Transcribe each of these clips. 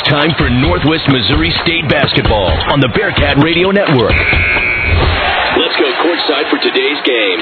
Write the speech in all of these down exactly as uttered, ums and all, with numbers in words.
time for Northwest Missouri State basketball on the Bearcat Radio Network. Let's go courtside for today's game.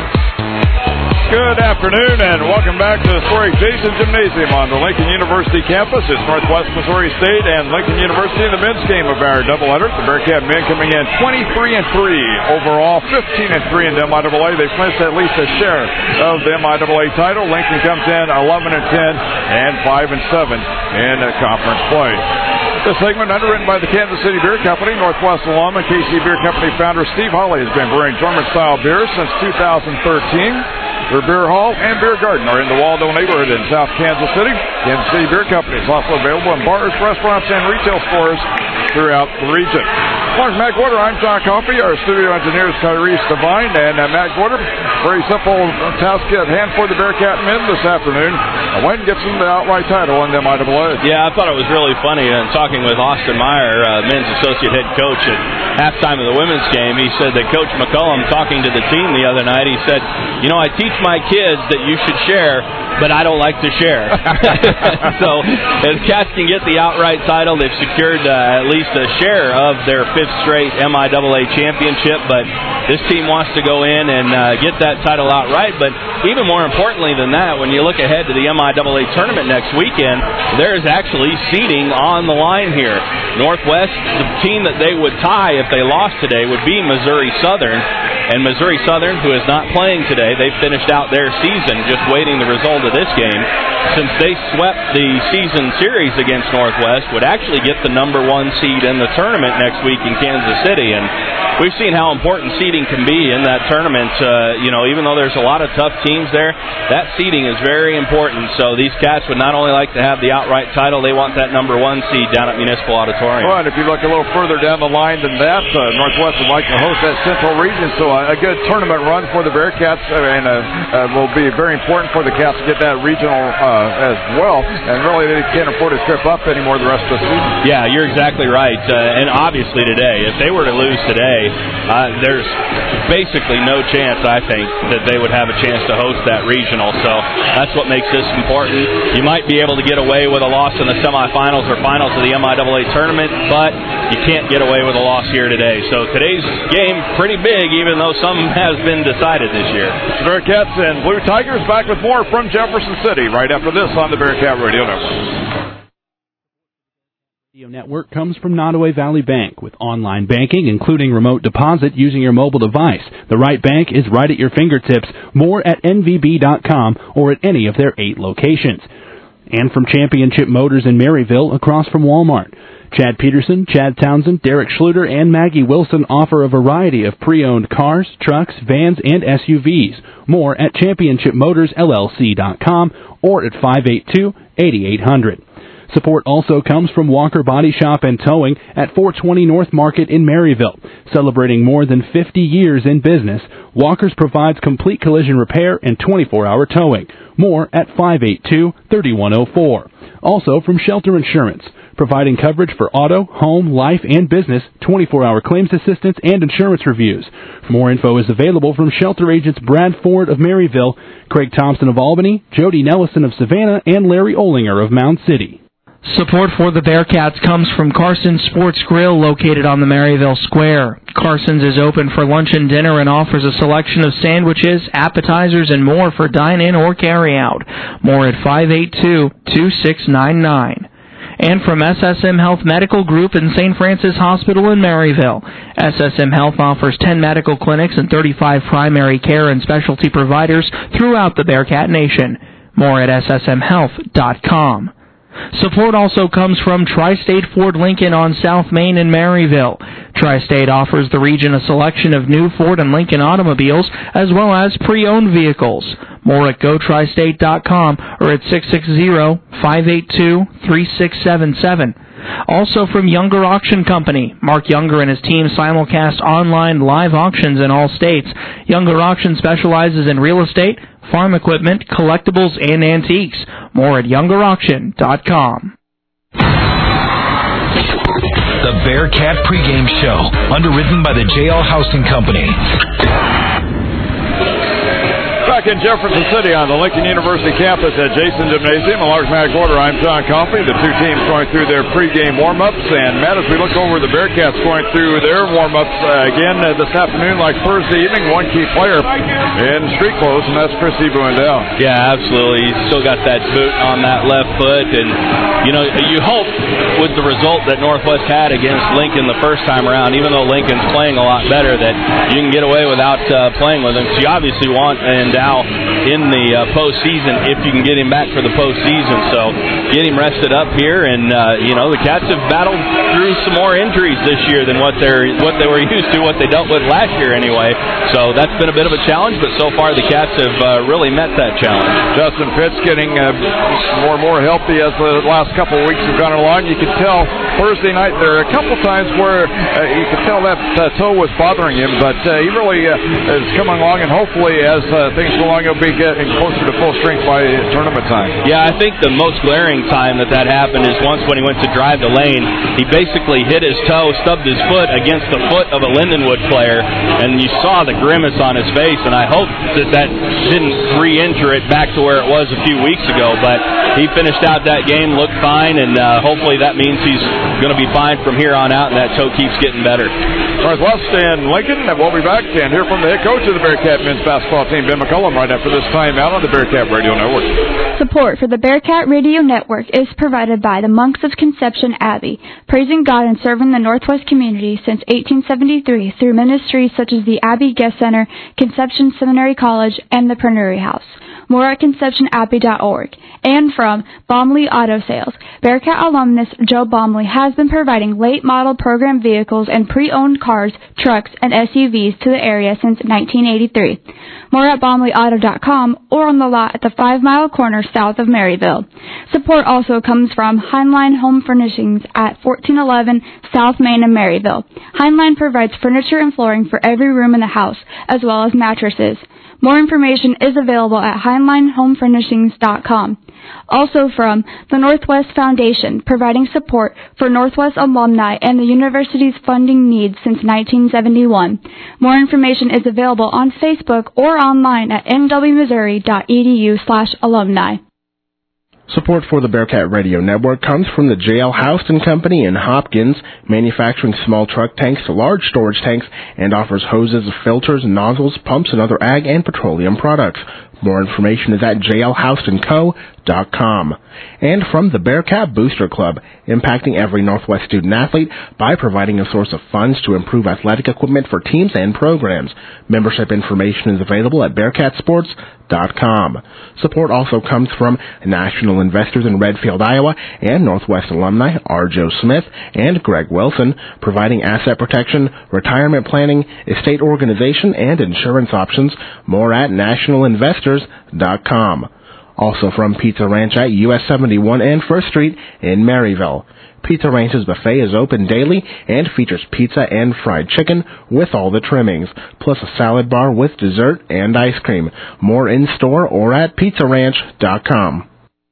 Good afternoon and welcome back to the historic Jason Gymnasium on the Lincoln University campus. It's Northwest Missouri State and Lincoln University in the men's game of our doubleheader. The Bearcat men coming in twenty-three and three overall, fifteen and three in the M I A A. They've clinched at least a share of the M I A A title. Lincoln comes in eleven and ten and five and seven in conference play. This segment underwritten by the Kansas City Beer Company. Northwest alum and K C Beer Company founder Steve Hawley has been brewing German-style beer since two thousand thirteen. Their beer hall and beer garden are in the Waldo neighborhood in South Kansas City. Kansas City Beer Company is also available in bars, restaurants, and retail stores throughout the region. Mark Matt Gorder, I'm John Coffey. Our studio engineer is Tyrese Devine. And uh, Matt Gorder, very simple task at hand for the Bearcat men this afternoon. Uh, Wayne gets them the outright title in the M I A A. Yeah, I thought it was really funny. Uh, talking with Austin Meyer, uh, men's associate head coach, at halftime of the women's game, he said that Coach McCullum, talking to the team the other night, he said, you know, I teach my kids that you should share, but I don't like to share. So if Cats can get the outright title, they've secured uh, at least a share of their fifth straight M I A A championship, but this team wants to go in and uh, get that title outright. But even more importantly than that, when you look ahead to the M I A A tournament next weekend, there's actually seeding on the line here. Northwest, the team that they would tie if they lost today would be Missouri Southern, and Missouri Southern, who is not playing today, they finished out their season just waiting the result of this game. Since they swept the season series against Northwest, would actually get the number one seed in the tournament next week in Kansas City. And we've seen how important seeding can be in that tournament. Uh, you know, even though there's a lot of tough teams there, that seeding is very important. So these Cats would not only like to have the outright title, they want that number one seed down at Municipal Auditorium. Well, and if you look a little further down the line than that, uh, Northwest would like to host that Central region. So a, a good tournament run for the Bearcats uh, and uh, uh, will be very important for the Cats to get that regional uh, as well. And really, they can't afford to trip up anymore the rest of the season. Yeah, you're exactly right. Uh, and obviously today, if they were to lose today, uh, there's basically no chance, I think, that they would have a chance to host that regional. So that's what makes this important. You might be able to get away with a loss in the semifinals or finals of the M I A A tournament, but you can't get away with a loss here today. So today's game pretty big, even though some has been decided this year. Bearcats and Blue Tigers back with more from Jefferson City right after this on the Bearcat Radio Network. Radio Network comes from Nottoway Valley Bank with online banking, including remote deposit using your mobile device. The right bank is right at your fingertips. More at N V B dot com or at any of their eight locations. And from Championship Motors in Maryville, across from Walmart. Chad Peterson, Chad Townsend, Derek Schluter, and Maggie Wilson offer a variety of pre-owned cars, trucks, vans, and S U Vs. More at Championship Motors L L C dot com or at five eight two, eight eight zero zero. Support also comes from Walker Body Shop and Towing at four twenty North Market in Maryville. Celebrating more than fifty years in business, Walker's provides complete collision repair and twenty-four hour towing. More at five eight two, three one zero four. Also from Shelter Insurance, providing coverage for auto, home, life, and business, twenty-four hour claims assistance, and insurance reviews. More info is available from Shelter agents Brad Ford of Maryville, Craig Thompson of Albany, Jody Nellison of Savannah, and Larry Olinger of Mound City. Support for the Bearcats comes from Carson's Sports Grill, located on the Maryville Square. Carson's is open for lunch and dinner and offers a selection of sandwiches, appetizers, and more for dine-in or carry-out. More at five eight two, two six nine nine. And from S S M Health Medical Group in Saint Francis Hospital in Maryville. S S M Health offers ten medical clinics and thirty-five primary care and specialty providers throughout the Bearcat Nation. More at S S M health dot com. Support also comes from Tri-State Ford Lincoln on South Main in Maryville. Tri-State offers the region a selection of new Ford and Lincoln automobiles as well as pre-owned vehicles. More at go tri state dot com or at six six zero, five eight two, three six seven seven. Also from Younger Auction Company, Mark Younger and his team simulcast online live auctions in all states. Younger Auction specializes in real estate, farm equipment, collectibles, and antiques. More at younger auction dot com. The Bearcat pregame show, underwritten by the J L Housing Company. back in Jefferson City on the Lincoln University campus at Jason Gymnasium. A large Matt Gorder, I'm John Coffey. The two teams going through their pregame warm-ups. And, Matt, as we look over the Bearcats going through their warm-ups uh, again uh, this afternoon, like Thursday evening, one key player in street clothes, and that's Christy Buendel. Yeah, absolutely. He's still got that boot on that left foot. And, you know, you hope with the result that Northwest had against Lincoln the first time around, even though Lincoln's playing a lot better, that you can get away without uh, playing with him. So you obviously want Endow in the uh, postseason if you can get him back for the postseason. So get him rested up here, and uh, you know the Cats have battled through some more injuries this year than what they're what they were used to, what they dealt with last year anyway. So that's been a bit of a challenge, but so far the Cats have uh, really met that challenge. Justin Fitz getting uh, more and more healthy as the last couple of weeks have gone along. You can tell Thursday night there are a couple times where uh, you could tell that uh, toe was bothering him, but uh, he really uh, is coming along, and hopefully as uh, things go along, he'll be getting closer to full strength by tournament time. Yeah, I think the most glaring time that that happened is once when he went to drive the lane, he basically hit his toe, stubbed his foot against the foot of a Lindenwood player, and you saw the grimace on his face, and I hope that that didn't re-injure it back to where it was a few weeks ago, but he finished out that game, looked fine, and uh, hopefully that means he's going to be fine from here on out, and that toe keeps getting better. Northwest and Lincoln, and we'll be back and hear from the head coach of the Bearcat men's basketball team, Ben McCullum, right after this time out on the Bearcat Radio Network. Support for the Bearcat Radio Network is provided by the Monks of Conception Abbey, praising God and serving the Northwest community since eighteen seventy-three through ministries such as the Abbey Guest Center, Conception Seminary College, and the Pernuri House. More at conception abbey dot org. And from Baumley Auto Sales. Bearcat alumnus Joe Baumley has been providing late model program vehicles and pre-owned cars, trucks, and S U Vs to the area since nineteen eighty-three. More at baumley auto dot com or on the lot at the Five Mile Corner south of Maryville. Support also comes from Heinlein Home Furnishings at fourteen eleven South Main in Maryville. Heinlein provides furniture and flooring for every room in the house, as well as mattresses. More information is available at heinlein home furnishings dot com. Also from the Northwest Foundation, providing support for Northwest alumni and the university's funding needs since nineteen seventy-one. More information is available on Facebook or online at n w missouri dot e d u slash alumni. Support for the Bearcat Radio Network comes from the J L Houston Company in Hopkins, manufacturing small truck tanks to large storage tanks, and offers hoses, filters, nozzles, pumps, and other ag and petroleum products. More information is at j l houston co dot com. And from the Bearcat Booster Club, impacting every Northwest student-athlete by providing a source of funds to improve athletic equipment for teams and programs. Membership information is available at bearcat sports dot com. Support also comes from national investors in Redfield, Iowa, and Northwest alumni R. Joe Smith and Greg Wilson, providing asset protection, retirement planning, estate organization, and insurance options. More at national investors dot com. Also from Pizza Ranch at U S seventy-one and First Street in Maryville. Pizza Ranch's buffet is open daily and features pizza and fried chicken with all the trimmings, plus a salad bar with dessert and ice cream. More in-store or at pizza ranch dot com.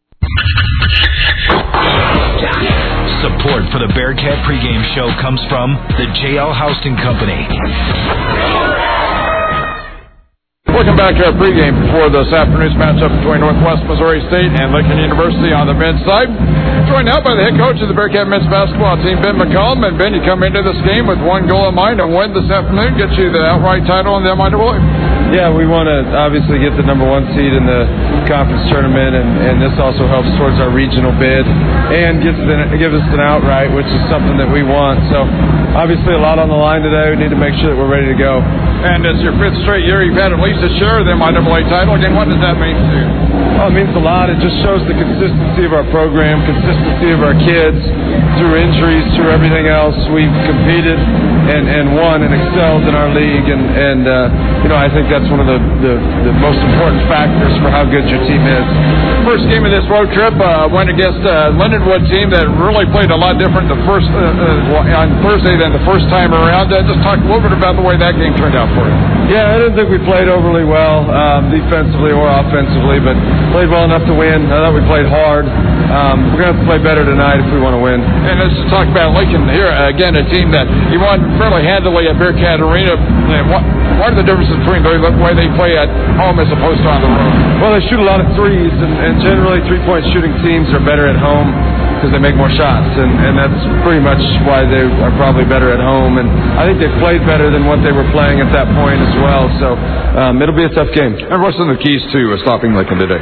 Support for the Bearcat pregame show comes from the J L Houston Company. Welcome back to our pregame before this afternoon's matchup between Northwest Missouri State and Lincoln University on the men's side. Joined now by the head coach of the Bearcat men's basketball team, Ben McCullum. And Ben, you come into this game with one goal in mind, to win this afternoon, get you the outright title in the M I A A. Yeah, we want to obviously get the number one seed in the conference tournament, and, and this also helps towards our regional bid and gets the, gives us an outright, which is something that we want. So obviously a lot on the line today. We need to make sure that we're ready to go. And it's your fifth straight year you've had at least a share of the M I A A title. Again, what does that mean to you? Well, it means a lot. It just shows the consistency of our program, consistency of our kids. Through injuries, through everything else, we've competed and, and won and excelled in our league. And, and uh, you know, I think that's one of the, the, the most important factors for how good your team is. First game of this road trip uh, went against a Lindenwood team that really played a lot different the first uh, uh, on Thursday than the first time around. Uh, just talk a little bit about the way that game turned out for you. Yeah, I didn't think we played overly well um, defensively or offensively, but played well enough to win. I thought we played hard. Um, we're going to have to play better tonight if we want to win. And let's talk about Lincoln here. Again, a team that you won fairly handily at Bearcat Arena. And what, what are the differences between those the way they play at home as opposed to on the road? Well, they shoot a lot of threes, and, and generally three-point shooting teams are better at home because they make more shots, and, and that's pretty much why they are probably better at home. And I think they played better than what they were playing at that point as well. So um, it'll be a tough game. And what's some of the keys to uh, stopping Lincoln today?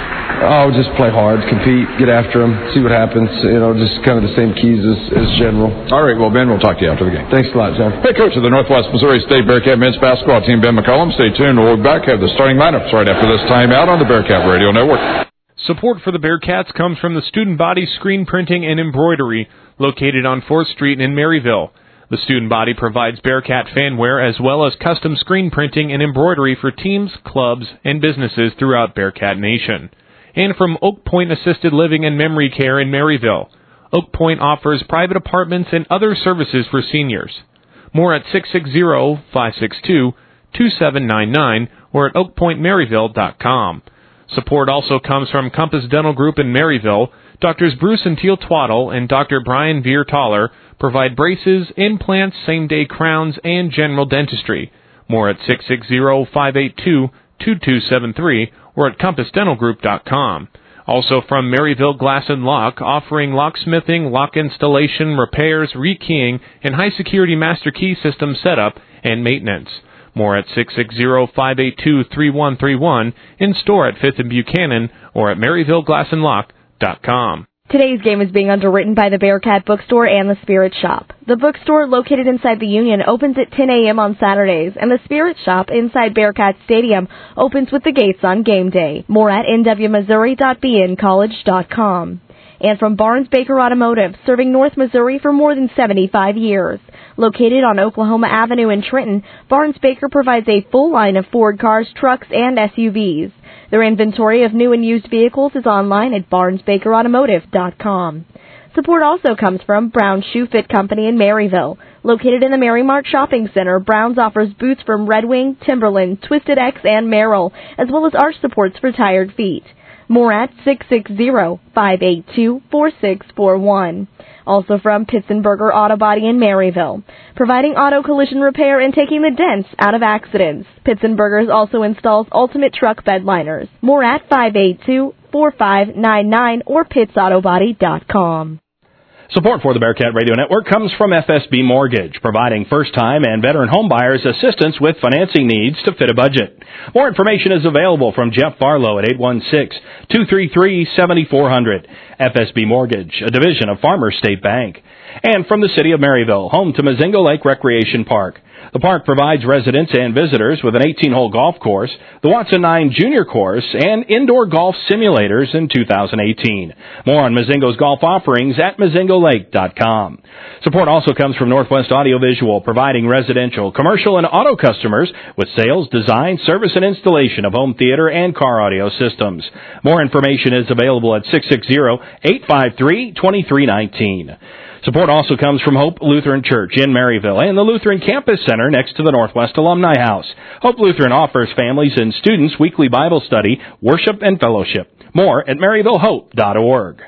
Oh, just play hard, compete, get after them, see what happens. You know, just kind of the same keys as, as general. All right, well, Ben, we'll talk to you after the game. Thanks a lot, John. Hey, coach of the Northwest Missouri State Bearcat men's basketball team, Ben McCollum. Stay tuned. We'll be back. Have the starting lineups right after this timeout on the Bearcat Radio Network. Support for the Bearcats comes from the Student Body Screen Printing and Embroidery, located on fourth Street in Maryville. The Student Body provides Bearcat fanware as well as custom screen printing and embroidery for teams, clubs, and businesses throughout Bearcat Nation. And from Oak Point Assisted Living and Memory Care in Maryville. Oak Point offers private apartments and other services for seniors. More at six six zero, five six two, two seven nine nine or at oak point maryville dot com. Support also comes from Compass Dental Group in Maryville. Doctors Bruce and Teal Twaddle and Doctor Brian Veer Taller provide braces, implants, same-day crowns, and general dentistry. More at six six zero, five eight two, two two seven three or at compass dental group dot com. Also from Maryville Glass and Lock, offering locksmithing, lock installation, repairs, rekeying, and high-security master key system setup and maintenance. More at six six zero, five eight two, three one three one, in store at fifth and Buchanan, or at maryville glass and lock dot com. Today's game is being underwritten by the Bearcat Bookstore and the Spirit Shop. The bookstore, located inside the Union, opens at ten a.m. on Saturdays, and the Spirit Shop inside Bearcat Stadium opens with the gates on game day. More at n w missouri dot b n college dot com. And from Barnes Baker Automotive, serving North Missouri for more than seventy-five years. Located on Oklahoma Avenue in Trenton, Barnes Baker provides a full line of Ford cars, trucks, and S U Vs. Their inventory of new and used vehicles is online at barnes baker automotive dot com. Support also comes from Brown Shoe Fit Company in Maryville. Located in the Mary Mart Shopping Center, Brown's offers boots from Red Wing, Timberland, Twisted X, and Merrill, as well as arch supports for tired feet. More at six six zero, five eight two, four six four one. Also from Pitzenberger Auto Body in Maryville, providing auto collision repair and taking the dents out of accidents. Pitzenberger's also installs ultimate truck bed liners. More at five eight two, four five nine nine or pits auto body dot com. Support for the Bearcat Radio Network comes from F S B Mortgage, providing first-time and veteran homebuyers assistance with financing needs to fit a budget. More information is available from Jeff Farlow at eight one six, two three three, seven four zero zero. F S B Mortgage, a division of Farmers State Bank. And from the city of Maryville, home to Mazingo Lake Recreation Park. The park provides residents and visitors with an eighteen-hole golf course, the Watson nine Junior Course, and indoor golf simulators in two thousand eighteen. More on Mazingo's golf offerings at mazingo lake dot com. Support also comes from Northwest Audiovisual, providing residential, commercial, and auto customers with sales, design, service, and installation of home theater and car audio systems. More information is available at six six zero, eight five three, two three one nine. Support also comes from Hope Lutheran Church in Maryville and the Lutheran Campus Center next to the Northwest Alumni House. Hope Lutheran offers families and students weekly Bible study, worship, and fellowship. More at maryville hope dot org.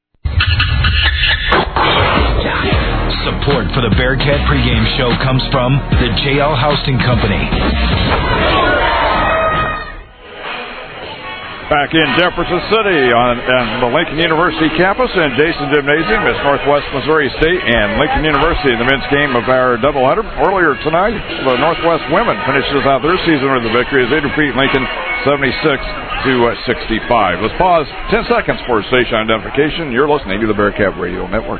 Support for the Bearcat pregame show comes from the J L Houston Company. Back in Jefferson City on, on the Lincoln University campus and Jason Gymnasium, it's Northwest Missouri State and Lincoln University in the men's game of our doubleheader. Earlier tonight, the Northwest women finishes out their season with a victory as they defeat Lincoln seventy-six to sixty-five. Let's pause ten seconds for station identification. You're listening to the Bearcat Radio Network.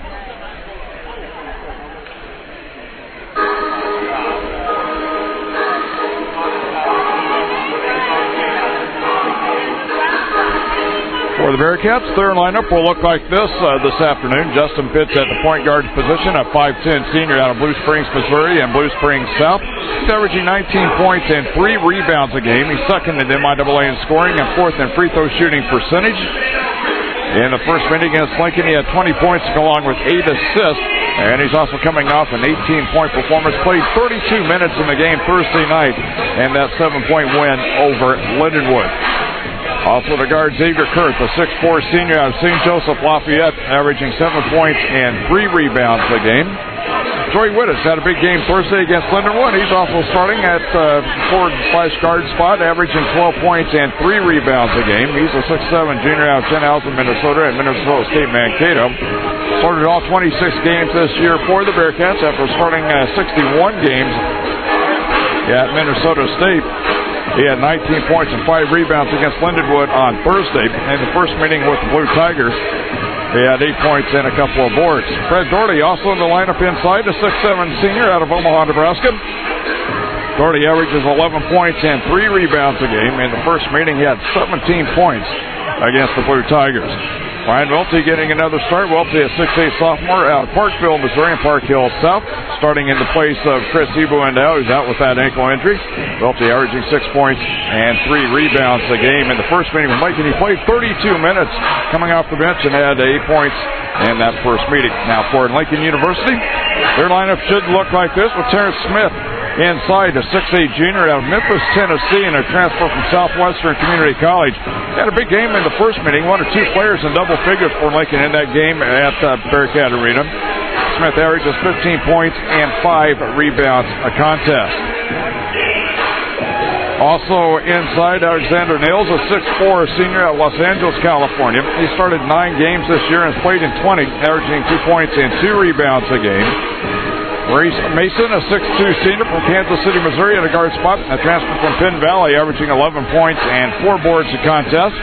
For the Bearcats, their lineup will look like this uh, this afternoon. Justin Pitts at the point guard position, a five ten senior out of Blue Springs, Missouri, and Blue Springs South. He's averaging nineteen points and three rebounds a game. He's second in M I A A in scoring and fourth in free throw shooting percentage. In the first minute against Lincoln, he had twenty points along with eight assists, and he's also coming off an eighteen-point performance. Played thirty-two minutes in the game Thursday night, and that seven-point win over Lindenwood. Also to guard Xavier Kurth, a six four senior out of Saint Joseph Lafayette, averaging seven points and three rebounds a game. Joey Wittes had a big game Thursday against Lindenwood. He's also starting at uh, forward slash guard spot, averaging twelve points and three rebounds a game. He's a six foot seven junior out of Chenhausen, Minnesota, at Minnesota State Mankato. Started all twenty-six games this year for the Bearcats after starting uh, sixty-one games at Minnesota State. He had nineteen points and five rebounds against Lindenwood on Thursday. In the first meeting with the Blue Tigers, he had eight points and a couple of boards. Fred Doherty also in the lineup inside, a six foot seven senior out of Omaha, Nebraska. Doherty averages eleven points and three rebounds a game. In the first meeting, he had seventeen points against the Blue Tigers. Ryan Welty getting another start. Welty, a six foot eight sophomore out of Parkville, Missouri, and Park Hill South, starting in the place of Chris Ebuendow, who's out with that ankle injury. Welty averaging six points and three rebounds a game. In the first meeting with Lincoln, he played thirty-two minutes coming off the bench and had eight points in that first meeting. Now for Lincoln University, their lineup should look like this with Terrence Smith inside, a six foot eight junior out of Memphis, Tennessee, and a transfer from Southwestern Community College. Had a big game in the first meeting, one or two players in double figures for Lincoln in that game at uh, Bearcat Arena. Smith averages fifteen points and five rebounds a contest. Also inside, Alexander Nails, a six foot four senior out of Los Angeles, California. He started nine games this year and has played in twenty, averaging two points and two rebounds a game. Reese Mason, a six foot two senior from Kansas City, Missouri, at a guard spot. A transfer from Penn Valley, averaging eleven points and four boards a contest.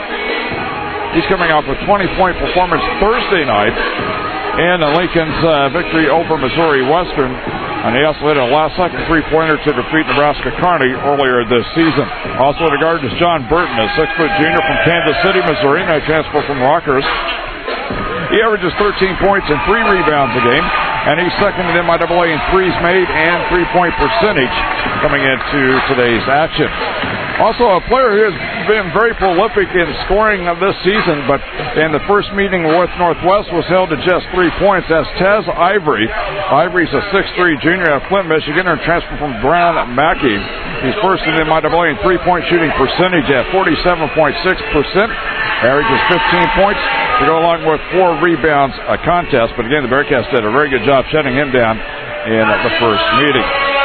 He's coming off a twenty-point performance Thursday night in Lincoln's uh, victory over Missouri Western. And he also hit a last-second three-pointer to defeat Nebraska Kearney earlier this season. Also at a guard is John Burton, a six foot junior from Kansas City, Missouri, and a transfer from Rockhurst. He averages thirteen points and three rebounds a game, and he's second in M I A A in threes made and three-point percentage coming into today's action. Also, a player who has been very prolific in scoring of this season, but in the first meeting with Northwest was held to just three points. That's Tez Ivory. Ivory's a six foot three junior out of Flint, Michigan, and transfer from Brown Mackey. He's first in M I A A in three-point shooting percentage at forty-seven point six percent. Averages fifteen points to go along with four rebounds a contest. But again, the Bearcats did a very good job shutting him down in the first meeting.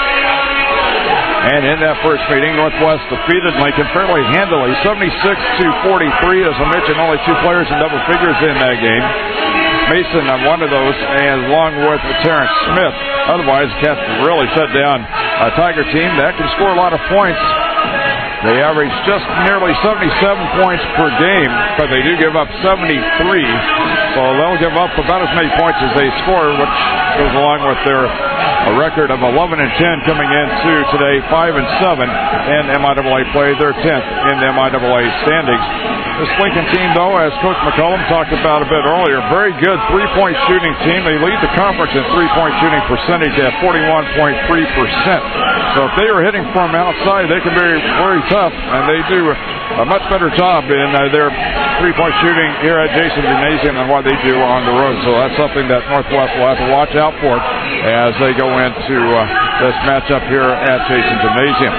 And in that first meeting, Northwest defeated Lincoln fairly handily, seventy-six to forty-three. As I mentioned, only two players in double figures in that game. Mason on one of those, and along with Terrence Smith. Otherwise, Cats really shut down a Tiger team that can score a lot of points. They average just nearly seventy-seven points per game, but they do give up seventy-three. So they'll give up about as many points as they score, which goes along with their a record of eleven and ten coming into today, five and seven in M I A A play. They're tenth in the M I A A standings. This Lincoln team, though, as Coach McCollum talked about a bit earlier, very good three-point shooting team. They lead the conference in three-point shooting percentage at forty-one point three percent. So if they are hitting from outside, they can be very tough, and they do a much better job in uh, their three-point shooting here at Jason Gymnasium than what they do on the road. So that's something that Northwest will have to watch out for as they go into uh, this matchup here at Jason Gymnasium.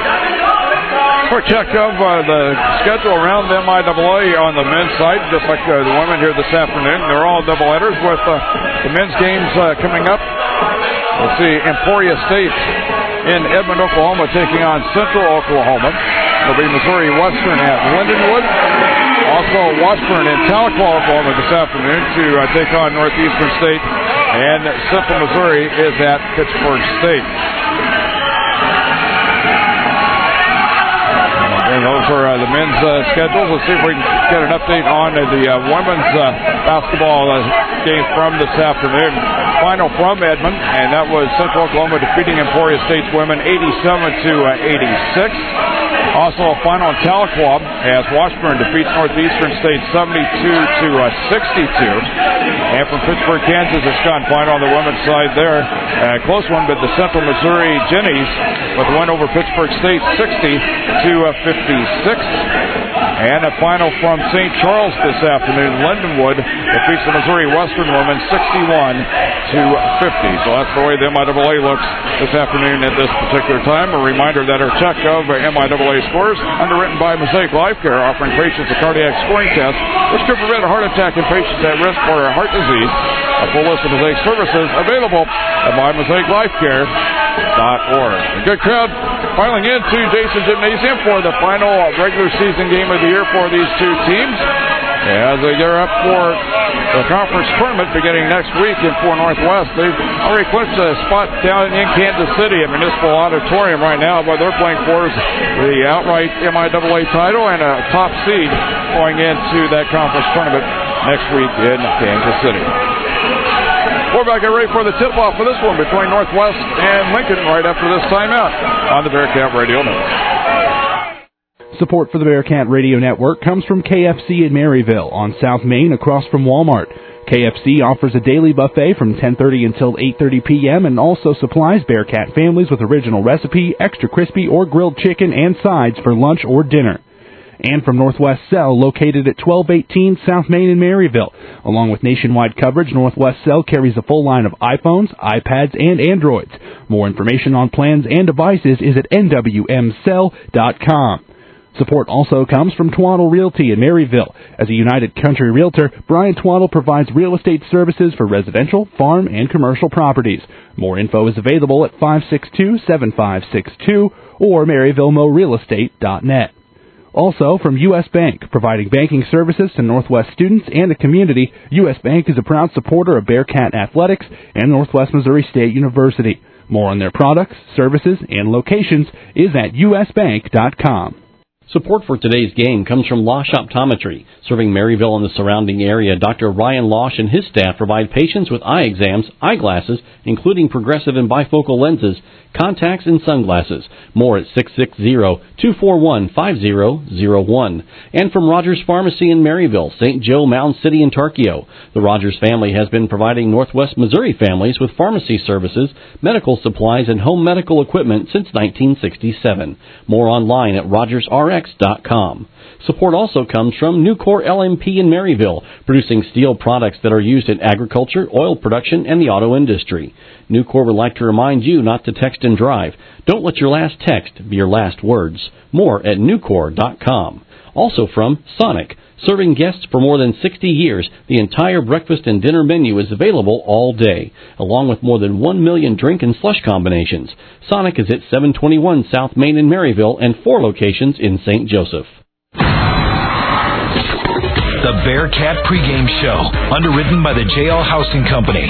Quick check of uh, the schedule around the M I A A on the men's side, just like uh, the women here this afternoon. They're all doubleheaders with uh, the men's games uh, coming up. We'll see Emporia State in Edmond, Oklahoma, taking on Central Oklahoma. It'll be Missouri Western at Lindenwood. Also Washburn in Tahlequah, Oklahoma this afternoon to uh, take on Northeastern State. And Central Missouri is at Pittsburgh State. And those are uh, the men's uh, schedules. Let's see if we can get an update on uh, the uh, women's uh, basketball uh, game from this afternoon. Final from Edmond, and that was Central Oklahoma defeating Emporia State's women eighty-seven to eighty-six. Also a final in Tahlequah as Washburn defeats Northeastern State seventy-two to sixty-two. And from Pittsburgh, Kansas, it's gone final on the women's side there. A close one, but the Central Missouri Jennies with a win over Pittsburgh State sixty to fifty-six. And a final from Saint Charles this afternoon. Lindenwood defeats the Missouri Western women sixty-one to fifty. So that's the way the M I A A looks this afternoon at this particular time. A reminder that our check of M I A A Scores, underwritten by Mosaic Life Care, offering patients a cardiac scoring test, which could prevent a heart attack in patients at risk for heart disease. A full list of Mosaic services available at my mosaic life care dot org. A good crowd filing into Jason Gymnasium for the final regular season game of the year for these two teams, as they gear up for the conference tournament beginning next week in Four Northwest. They've already clinched a spot down in Kansas City at Municipal Auditorium right now, but they're playing for the outright M I A A title and a top seed going into that conference tournament next week in Kansas City. We're back and ready for the tip-off for this one between Northwest and Lincoln right after this timeout on the Bearcat Radio Network. Support for the Bearcat Radio Network comes from K F C in Maryville on South Main across from Walmart. K F C offers a daily buffet from ten thirty until eight thirty p.m. and also supplies Bearcat families with original recipe, extra crispy or grilled chicken and sides for lunch or dinner. And from Northwest Cell, located at twelve eighteen South Main in Maryville. Along with nationwide coverage, Northwest Cell carries a full line of iPhones, iPads, and Androids. More information on plans and devices is at N W M cell dot com. Support also comes from Twaddle Realty in Maryville. As a United Country Realtor, Brian Twaddle provides real estate services for residential, farm, and commercial properties. More info is available at five six two, seven five six two or maryville mo real estate dot net. Also, from U S. Bank, providing banking services to Northwest students and the community, U S. Bank is a proud supporter of Bearcat Athletics and Northwest Missouri State University. More on their products, services, and locations is at U S bank dot com. Support for today's game comes from Losh Optometry. Serving Maryville and the surrounding area, Doctor Ryan Losh and his staff provide patients with eye exams, eyeglasses, including progressive and bifocal lenses, contacts, and sunglasses. More at six six zero, two four one, five zero zero one. And from Rogers Pharmacy in Maryville, Saint Joe, Mound City, and Tarkio. The Rogers family has been providing Northwest Missouri families with pharmacy services, medical supplies, and home medical equipment since nineteen sixty-seven. More online at rogers r x dot com. Support also comes from Nucor L M P in Maryville, producing steel products that are used in agriculture, oil production, and the auto industry. Nucor would like to remind you not to text and drive. Don't let your last text be your last words. More at nucor dot com. Also from Sonic. Serving guests for more than sixty years, the entire breakfast and dinner menu is available all day, along with more than one million drink and slush combinations. Sonic is at seven twenty-one South Main in Maryville and four locations in Saint Joseph. The Bearcat pregame show, underwritten by the J L Housing Company.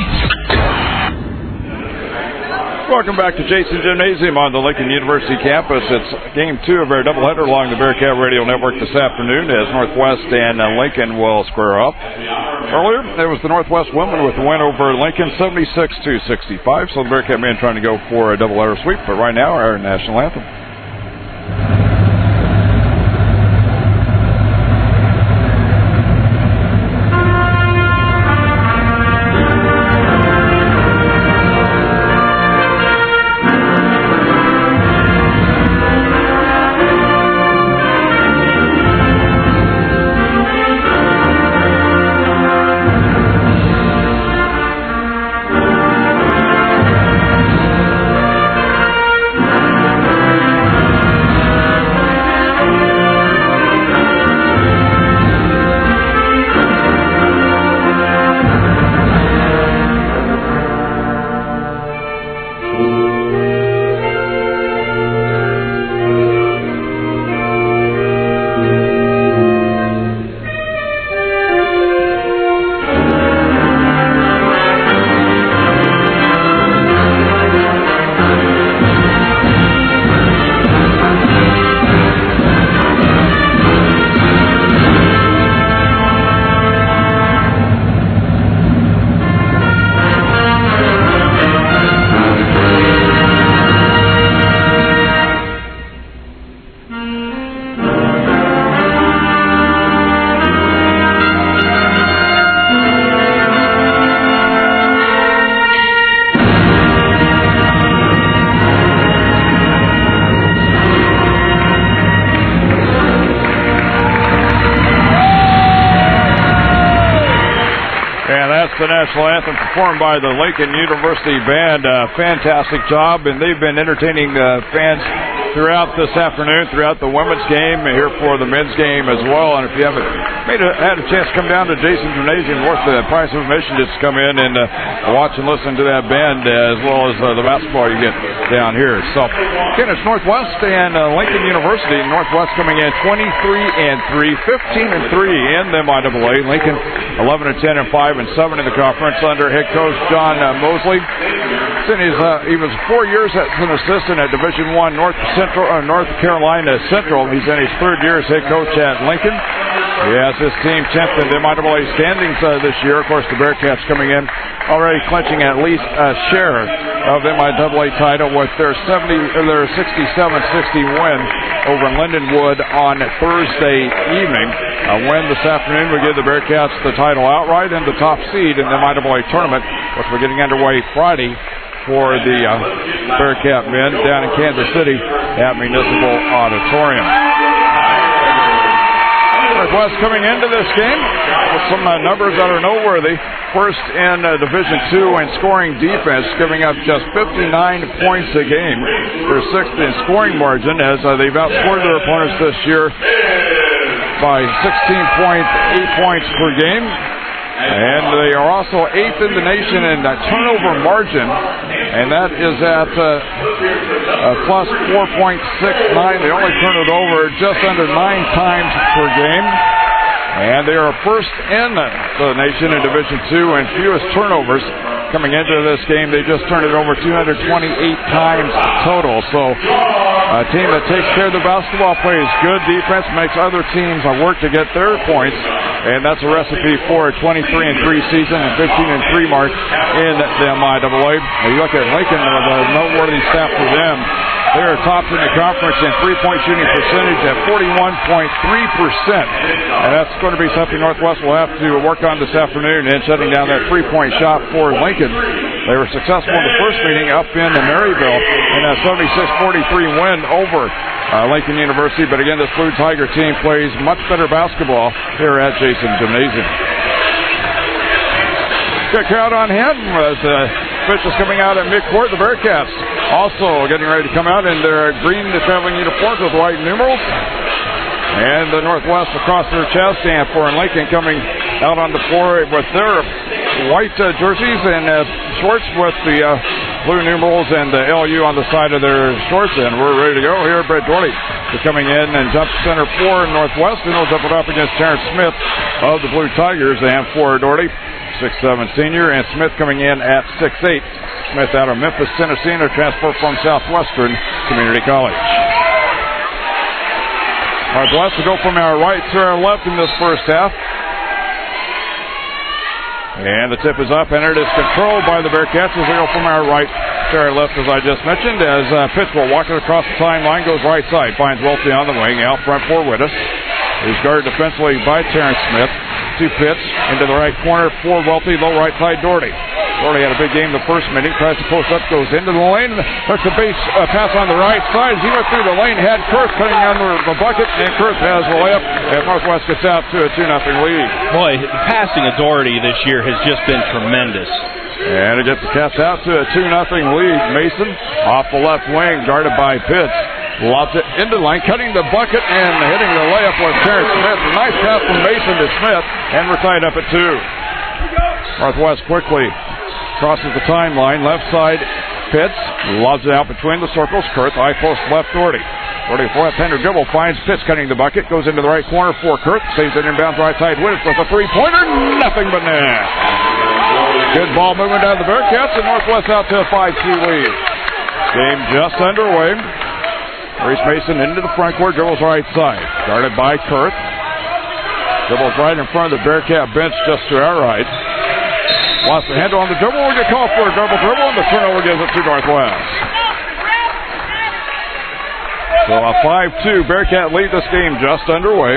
Welcome back to Jason Gymnasium on the Lincoln University campus. It's game two of our doubleheader along the Bearcat Radio Network this afternoon as Northwest and uh, Lincoln will square up. Earlier, it was the Northwest women with the win over Lincoln seventy-six to sixty-five. So the Bearcat men trying to go for a doubleheader sweep. But right now, our national anthem. The national anthem performed by the Lincoln University Band. Uh, fantastic job, and they've been entertaining uh, fans throughout this afternoon, throughout the women's game, here for the men's game as well. And if you haven't made a, had a chance to come down to Jason Gymnasium, worth the price of admission, just come in and uh, watch and listen to that band uh, as well as uh, the basketball you get down here. So, again, it's Northwest and uh, Lincoln University. Northwest coming in twenty-three and three, fifteen and three in the M I A A. Lincoln eleven and ten and five and seven in the conference under head coach John uh, Mosley. He's, uh, he was four years as an assistant at Division One North Central, uh, North Carolina Central. He's in his third year as head coach at Lincoln. He has his team tenth in the M I A A standings uh, this year. Of course, the Bearcats coming in already clinching at least a share of the M I A A title with their seventy, or their sixty-seven sixty win over Lindenwood on Thursday evening. A win this afternoon will give the Bearcats the title outright and the top seed in the M I A A tournament, which we're getting underway Friday for the uh, Bearcat men down in Kansas City at Municipal Auditorium. Northwest coming into this game with some uh, numbers that are noteworthy. First in uh, Division Two in scoring defense, giving up just fifty-nine points a game. They're sixth in scoring margin as uh, they've outscored their opponents this year by sixteen point eight points per game. And they are also eighth in the nation in uh, turnover margin, and that is at uh, uh, plus four point six nine. They only turn it over just under nine times per game. And they are first in the nation in Division Two and fewest turnovers. Coming into this game, they just turned it over two hundred twenty-eight times total. So a team that takes care of the basketball, plays good defense, makes other teams work to get their points. And that's a recipe for a twenty-three and three season and fifteen and three mark in the M I A A. You look at Lincoln, the noteworthy stat for them. They are topped in the conference in three-point shooting percentage at forty-one point three percent. And that's going to be something Northwest will have to work on this afternoon in shutting down that three-point shot for Lincoln. They were successful in the first meeting up in Maryville in a seventy-six forty-three win over uh, Lincoln University. But again, this Blue Tiger team plays much better basketball here at Jason Gymnasium. Good crowd on hand as the officials coming out at midcourt. The Bearcats also getting ready to come out in their green traveling uniforms with white numerals. And the Northwest across their chest, and for Lincoln coming out on the floor with their white uh, jerseys and uh, shorts with the uh, blue numerals and the L U on the side of their shorts. And we're ready to go here. Brett Doherty is coming in and jump center for Northwest, and he'll jump it up against Terrence Smith of the Blue Tigers. And for Doherty, six seven senior, and Smith coming in at six eight. Smith out of Memphis, Tennessee, and a transfer from Southwestern Community College. Northwest will go from our right to our left in this first half. And the tip is up, and it is controlled by the Bearcats as they go from our right to our left, as I just mentioned, as uh, Pittsville walking across the timeline, goes right side, finds Welty on the wing, out front for Wittes. He's guarded defensively by Terrence Smith. Two Pitts into the right corner for Welty, low right side Doherty. Doherty had a big game the first minute, tries to post up, goes into the lane, touch the base uh, pass on the right side. As he went through the lane, had Kurth cutting under the bucket, and Kurth has the layup, and Northwest gets out to a two nothing lead. Boy, the passing of Doherty this year has just been tremendous. And it gets the Cats out to a two nothing lead. Mason off the left wing, guarded by Pitts. Lobs it into the line, cutting the bucket and hitting the layup was Terrence Smith. A nice pass from Mason to Smith, and we're tied up at two. Northwest quickly crosses the timeline, left side Pitts, lobs it out between the circles. Kurth, high post left Doherty. Doherty for left-hander dribble, finds Pitts cutting the bucket, goes into the right corner for Kurth, saves it inbounds right side. Wittes with a three-pointer, nothing but net. Good ball movement down the Bearcats, and Northwest out to a five two lead. Game just underway. Reese Mason into the front court, dribbles right side. Guarded by Kurth. Dribbles right in front of the Bearcat bench just to our right. Lost the handle on the dribble. We get called for a double dribble, and the turnover gives it to Northwest. So a five two Bearcat lead. This game just underway.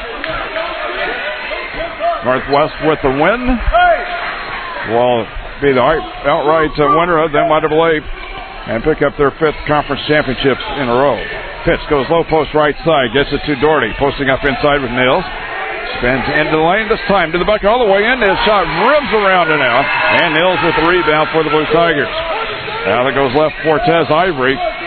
Northwest with the win will be the outright winner of the M I A A and pick up their fifth conference championships in a row. Pitts goes low post right side, gets it to Doherty, posting up inside with Nails. Spins into the lane this time to the bucket all the way in. His shot rims around and out, and Nails with the rebound for the Blue Tigers. Now that goes left for Tez Ivory.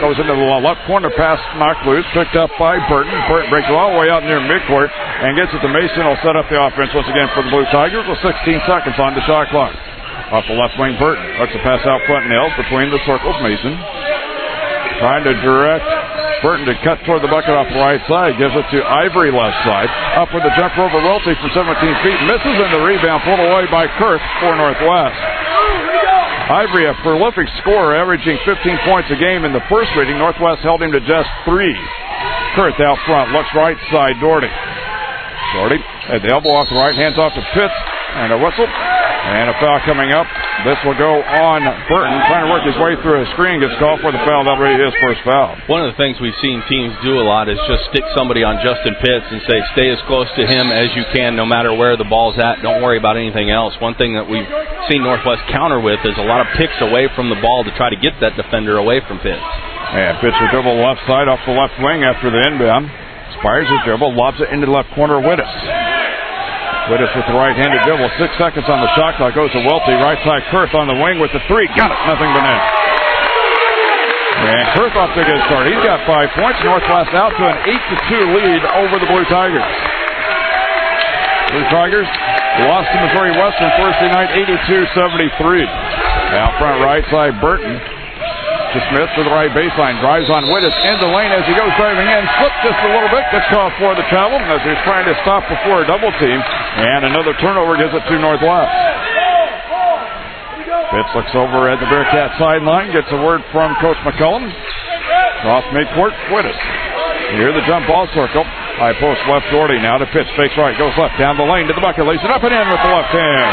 goes into the left corner, pass knocked loose, picked up by Burton. Burton breaks it all the way out near midcourt and gets it to Mason. Will set up the offense once again for the Blue Tigers with sixteen seconds on the shot clock. Off the left wing, Burton looks a pass out front, nails between the circles. Mason trying to direct Burton to cut toward the bucket off the right side. Gives it to Ivory left side. Up with the jumper over Welty from seventeen feet. Misses, and the rebound pulled away by Kurth for Northwest. Ivory, a prolific scorer, averaging fifteen points a game in the first reading. Northwest held him to just three. Kurth out front, looks right side, Doherty. Doherty at the elbow off the right, hands off to Pitts, and a whistle. And a foul coming up. This will go on Burton, trying to work his way through a screen, gets called for the foul. That'll be his first foul. One of the things we've seen teams do a lot is just stick somebody on Justin Pitts and say, stay as close to him as you can no matter where the ball's at. Don't worry about anything else. One thing that we've seen Northwest counter with is a lot of picks away from the ball to try to get that defender away from Pitts. And Pitts will dribble left side off the left wing after the inbound. Spires his dribble, lobs it into the left corner. Wittes. Wittes with the right-handed dribble. Six seconds on the shot clock. Goes to Welty. Right side, Kurth on the wing with the three. Got it. Nothing but net. And Kurth off to a good start. He's got five points. Northwest out to an eight to two lead over the Blue Tigers. Blue Tigers lost to Missouri Western Thursday night, eighty-two seventy-three. Out front, right side, Burton. To Smith to the right baseline, drives on Wittes in the lane as he goes driving in, slipped just a little bit, gets called for the travel as he's trying to stop before a double team, and another turnover gives it to Northwest. Pitts looks over at the Bearcat sideline, gets a word from Coach McCullum. Off midcourt, Wittes. Near the jump ball circle, high post left, Doherty now to Pitts, fakes right, goes left, down the lane to the bucket, lays it up and in with the left hand.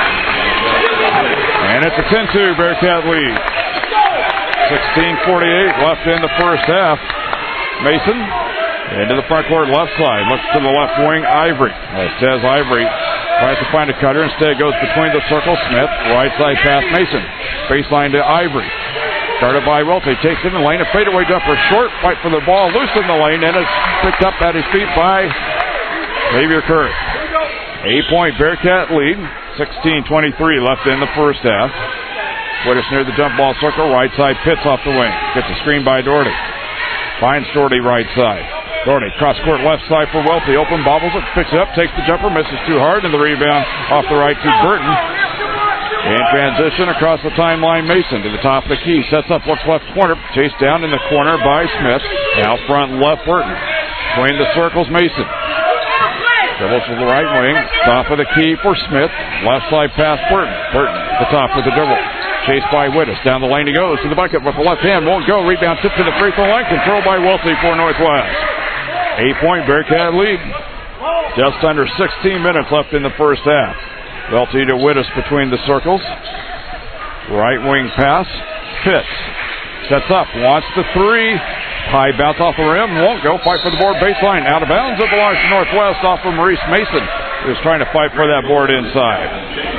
And it's a ten two Bearcat lead. sixteen forty-eight left in the first half. Mason into the front court left side. Looks to the left wing, Ivory. As says Ivory tries to find a cutter. Instead goes between the circle. Smith, right side pass, Mason. Baseline to Ivory. Started by Welty. Takes it in the lane. A fadeaway jumper short. Fight for the ball. Loose in the lane. And it's picked up at his feet by Xavier Kurth. Eight-point Bearcat lead. sixteen twenty-three left in the first half. Wittes near the jump ball circle, right side, Pitts off the wing. Gets a screen by Doherty. Finds Doherty right side. Doherty cross court left side for Welty. Open, bobbles it, picks it up, takes the jumper, misses too hard, and the rebound off the right to Burton. In transition across the timeline, Mason to the top of the key. Sets up, looks left corner. Chased down in the corner by Smith. Out front left, Burton. Between the circles, Mason. Dribbles to the right wing. Top of the key for Smith. Left side pass, Burton. Burton the top of the dribble. Chased by Wittes. Down the lane he goes to the bucket with the left hand. Won't go. Rebound tipped to the free throw line. Controlled by Welty for Northwest. Eight-point Bearcat lead. Just under sixteen minutes left in the first half. Welty to Wittes between the circles. Right wing pass. Pitts. Sets up. Wants the three. High bounce off the rim. Won't go. Fight for the board baseline. Out of bounds. It belongs to Northwest off of Maurice Mason, who's trying to fight for that board inside.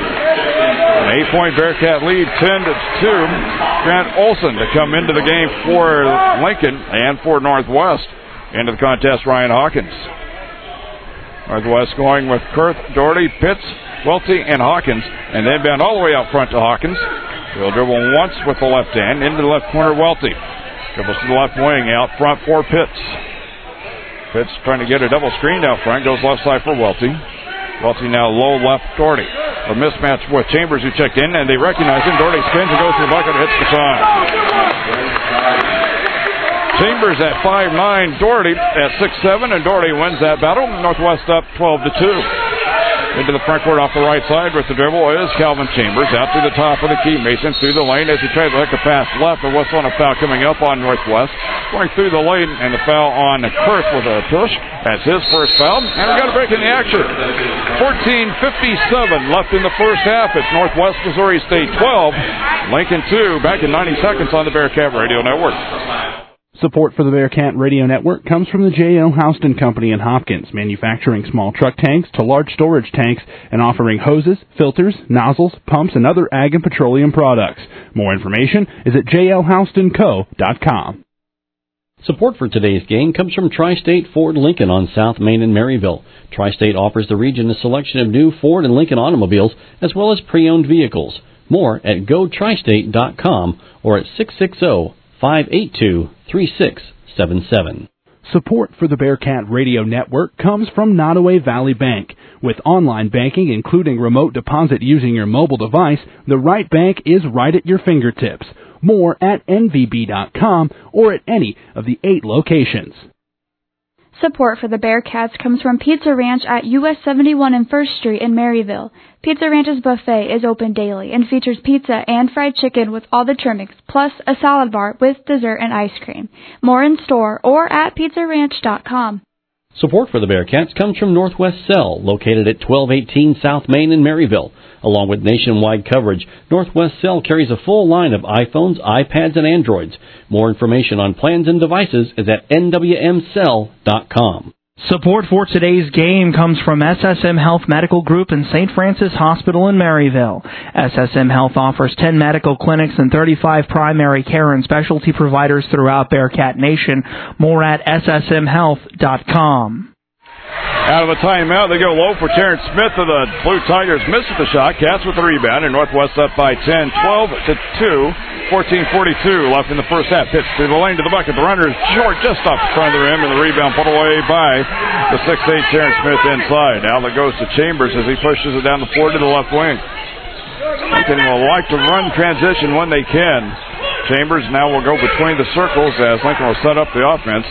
An eight-point Bearcat lead, ten to two. Grant Olson to come into the game for Lincoln and for Northwest. Into the contest, Ryan Hawkins. Northwest going with Kurth, Doherty, Pitts, Welty, and Hawkins. And then bound all the way out front to Hawkins. He'll dribble once with the left hand. Into the left corner, Welty. Dribbles to the left wing, out front for Pitts. Pitts trying to get a double screen down front. Goes left side for Welty. Welty now low left, Doherty. A mismatch with Chambers, who checked in, and they recognize him. Doherty spins and goes to the bucket and hits the side. Chambers at five nine, Doherty at six seven, and Doherty wins that battle. Northwest up twelve to two. Into the front court off the right side with the dribble is Calvin Chambers. Out to the top of the key. Mason through the lane as he tries to hook a pass left. There was on a foul coming up on Northwest. Going through the lane, and the foul on Kurth with a push. That's his first foul. And we got a break in the action. fourteen fifty-seven left in the first half. It's Northwest Missouri State twelve. Lincoln two. Back in ninety seconds on the Bearcat Radio Network. Support for the Bearcat Radio Network comes from the J L. Houston Company in Hopkins, manufacturing small truck tanks to large storage tanks and offering hoses, filters, nozzles, pumps, and other ag and petroleum products. More information is at j l houston co dot com. Support for today's game comes from Tri-State Ford Lincoln on South Main in Maryville. Tri-State offers the region a selection of new Ford and Lincoln automobiles as well as pre-owned vehicles. More at go tri state dot com or at six six zero, five eight two, three six seven seven. Support for the Bearcat Radio Network comes from Nottoway Valley Bank. With online banking, including remote deposit using your mobile device, the right bank is right at your fingertips. More at N V B dot com or at any of the eight locations. Support for the Bearcats comes from Pizza Ranch at U S seventy-one and First Street in Maryville. Pizza Ranch's buffet is open daily and features pizza and fried chicken with all the trimmings, plus a salad bar with dessert and ice cream. More in store or at pizza ranch dot com. Support for the Bearcats comes from Northwest Cell, located at twelve eighteen South Main in Maryville. Along with nationwide coverage, Northwest Cell carries a full line of iPhones, iPads, and Androids. More information on plans and devices is at N W M cell dot com. Support for today's game comes from S S M Health Medical Group and Saint Francis Hospital in Maryville. S S M Health offers ten medical clinics and thirty-five primary care and specialty providers throughout Bearcat Nation. More at S S M health dot com. Out of a timeout, they go low for Terrence Smith of the Blue Tigers. Misses the shot. Cats with the rebound, and Northwest up by ten, twelve to two. fourteen forty-two left in the first half. Pitch through the lane to the bucket. The runner is short, just off the front of the rim, and the rebound put away by the six eight Terrence Smith inside. Now it goes to Chambers as he pushes it down the floor to the left wing. Lincoln will like to run transition when they can. Chambers now will go between the circles as Lincoln will set up the offense.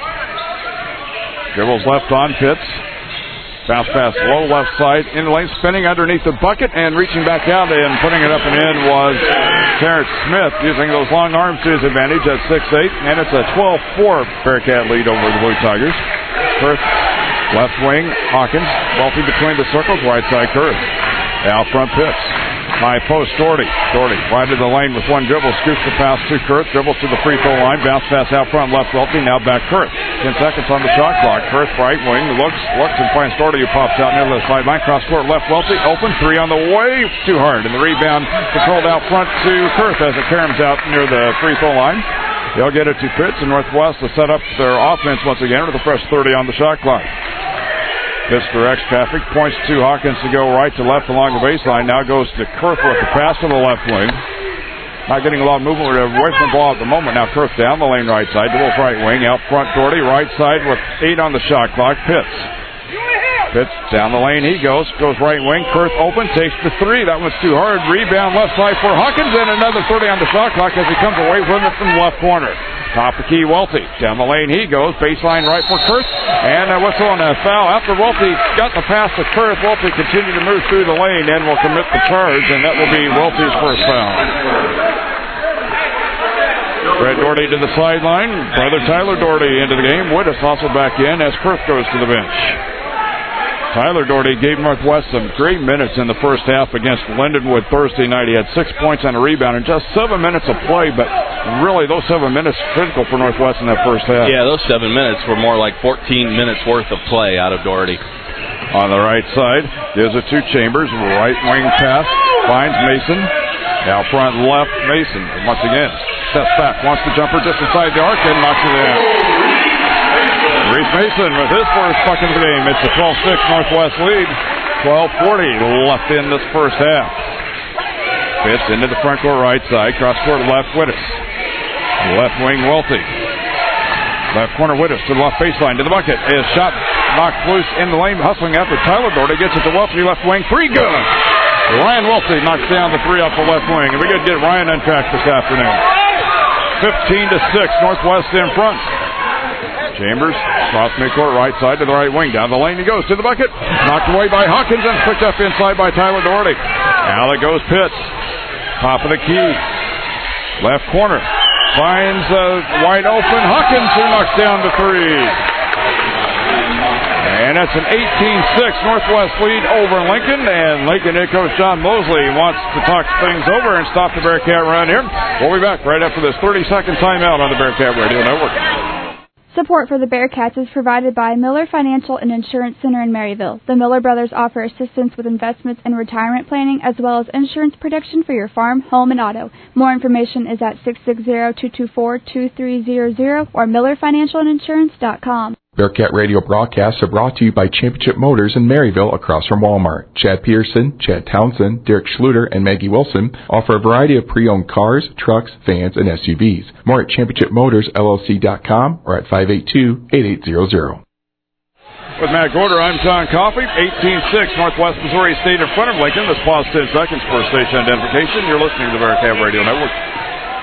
Dribbles left on Pitts. Bounce pass low left side. In the lane, spinning underneath the bucket and reaching back out and putting it up and in was Terrence Smith, using those long arms to his advantage at six eight. And it's a twelve four Bearcat lead over the Blue Tigers. Kurth, left wing, Hawkins. Wealthy between the circles, right side Kurth. Out front Pitts. High post, Doherty. Doherty wide of the lane with one dribble, scoops the pass to Kurth, dribbles to the free throw line, bounce pass out front, left Welty, now back Kurth. Ten seconds on the shot clock. Kurth right wing, looks, looks and finds Doherty, who pops out near the sideline, cross court left Welty, open, three on the way, too hard, and the rebound controlled out front to Kurth as it caroms out near the free throw line. They'll get it to Pitts, and Northwest to set up their offense once again with a fresh thirty on the shot clock. Pitts directs traffic, points to Hawkins to go right to left along the baseline. Now goes to Kurth with the pass to the left wing. Not getting a lot of movement away from the ball at the moment. Now Kurth down the lane right side, double right wing. Out front Doherty, right side with eight on the shot clock. Pitts. Pitts down the lane he goes. Goes right wing. Kurth open, takes the three. That one's too hard. Rebound left side for Hawkins and another thirty on the shot clock as he comes away from it from the left corner. Top of key, Welty. Down the lane he goes. Baseline right for Kurth. And a whistle and a foul. After Welty got the pass to Kurth, Welty continued to move through the lane and will commit the charge, and that will be Welty's first foul. Brett Doherty to the sideline. Brother Tyler Doherty into the game. Wittes also back in as Kurth goes to the bench. Tyler Doherty gave Northwest some great minutes in the first half against Lindenwood Thursday night. He had six points on a rebound in just seven minutes of play, but really those seven minutes critical for Northwest in that first half. Yeah, those seven minutes were more like fourteen minutes worth of play out of Doherty. On the right side, there's a two Chambers, right wing pass, finds Mason. Out front left, Mason, once again, steps back, wants the jumper just inside the arc and knocks it in. Reese Mason with his first bucket of the game. It's a twelve six Northwest lead. twelve forty left in this first half. Pitch into the front court right side. Cross court left, Wittes. Left wing, Welty. Left corner, Wittes to the left baseline to the bucket. His shot knocked loose in the lane. Hustling after Tyler Doherty. Gets it to Welty, left wing. Three good. Ryan Welty knocks down the three off the left wing. And we got to get Ryan on track this afternoon. fifteen to six Northwest in front. Chambers, cross midcourt, right side to the right wing. Down the lane he goes to the bucket. Knocked away by Hawkins and picked up inside by Tyler Doherty. Now it goes Pitts. Top of the key. Left corner. Finds uh, wide open Hawkins, who knocks down the three. And that's an eighteen six Northwest lead over Lincoln. And Lincoln head coach John Mosley wants to talk things over and stop the Bearcat run here. We'll be back right after this thirty second timeout on the Bearcat Radio Network. Support for the Bearcats is provided by Miller Financial and Insurance Center in Maryville. The Miller brothers offer assistance with investments and retirement planning, as well as insurance protection for your farm, home, and auto. More information is at six six zero, two two four, two three zero zero or miller financial and insurance dot com. Bearcat Radio broadcasts are brought to you by Championship Motors in Maryville across from Walmart. Chad Pearson, Chad Townsend, Derek Schluter, and Maggie Wilson offer a variety of pre-owned cars, trucks, vans, and S U Vs. More at championship motors L L C dot com or at five eight two, eight eight zero zero. With Matt Gorder, I'm John Coffey. eighteen six, Northwest Missouri State in front of Lincoln. This pause ten seconds for station identification. You're listening to the Bearcat Radio Network.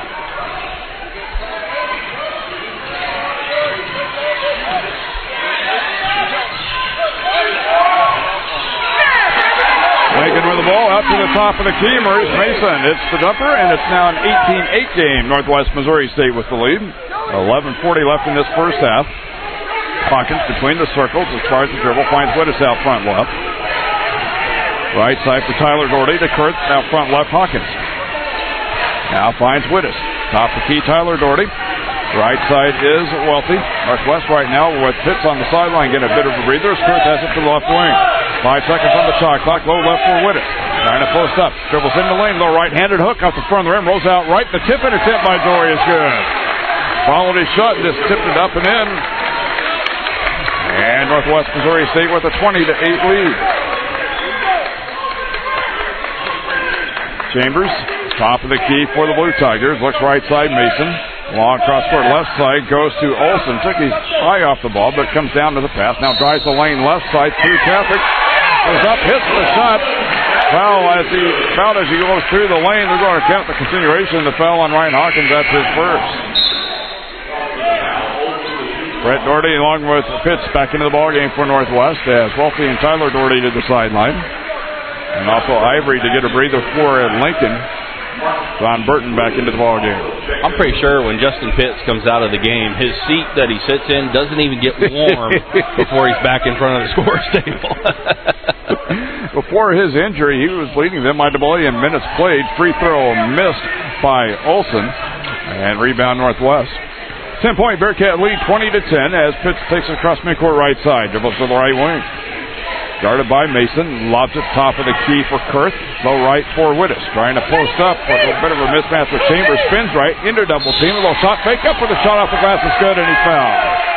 Lincoln with the ball up to the top of the key. Maurice Mason. It's the dumper, and it's now an eighteen eight game. Northwest Missouri State with the lead. eleven forty left in this first half. Hawkins between the circles as far as the dribble finds Wittes out front left. Right side for Tyler Doherty to Kurth out front left. Hawkins now finds Wittes. Top of the key, Tyler Doherty. Right side is Welty. Northwest right now with Pitts on the sideline getting a bit of a breather. Kurth has it to the left wing. Five seconds on the shot clock. Low left for Wittes. Trying to post up. Dribbles in the lane. Low right-handed hook off the front of the rim. Rolls out right. The tip and attempt by Dory is good. Followed his shot. Just tipped it up and in. And Northwest Missouri State with a twenty to eight lead. Chambers, top of the key for the Blue Tigers. Looks right side, Mason. Long cross court left side goes to Olsen. Took his eye off the ball, but comes down to the pass. Now drives the lane left side through traffic. Goes up, hits the shot. Foul as he fouled as he goes through the lane. They're going to count the continuation. The foul on Ryan Hawkins. That's his first. Brett Doherty along with Pitts back into the ballgame for Northwest as Wolfe and Tyler Doherty to the sideline. And also Ivory to get a breather for Lincoln. John Burton back into the ballgame. I'm pretty sure when Justin Pitts comes out of the game, his seat that he sits in doesn't even get warm before he's back in front of the scorer's table. Before his injury, he was leading them by double in minutes played. Free throw missed by Olsen. And rebound Northwest. ten-point Bearcat lead, twenty to ten, as Pitts takes it across midcourt right side. Dribbles to the right wing. Guarded by Mason. Lobs it top of the key for Kurth. Low right for Wittes. Trying to post up. A little bit of a mismatch with Chambers. Spins right into double team. A little shot fake up with a shot off the glass. Is good, and he's fouled.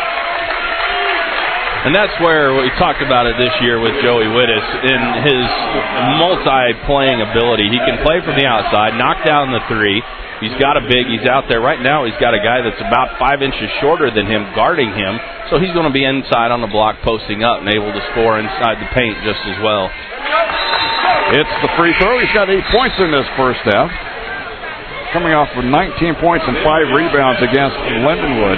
And that's where we talked about it this year with Joey Wittes in his multi-playing ability. He can play from the outside, knock down the three. He's got a big. He's out there. Right now he's got a guy that's about five inches shorter than him guarding him. So he's going to be inside on the block posting up and able to score inside the paint just as well. It's the free throw. He's got eight points in this first half. Coming off with nineteen points and five rebounds against Lindenwood.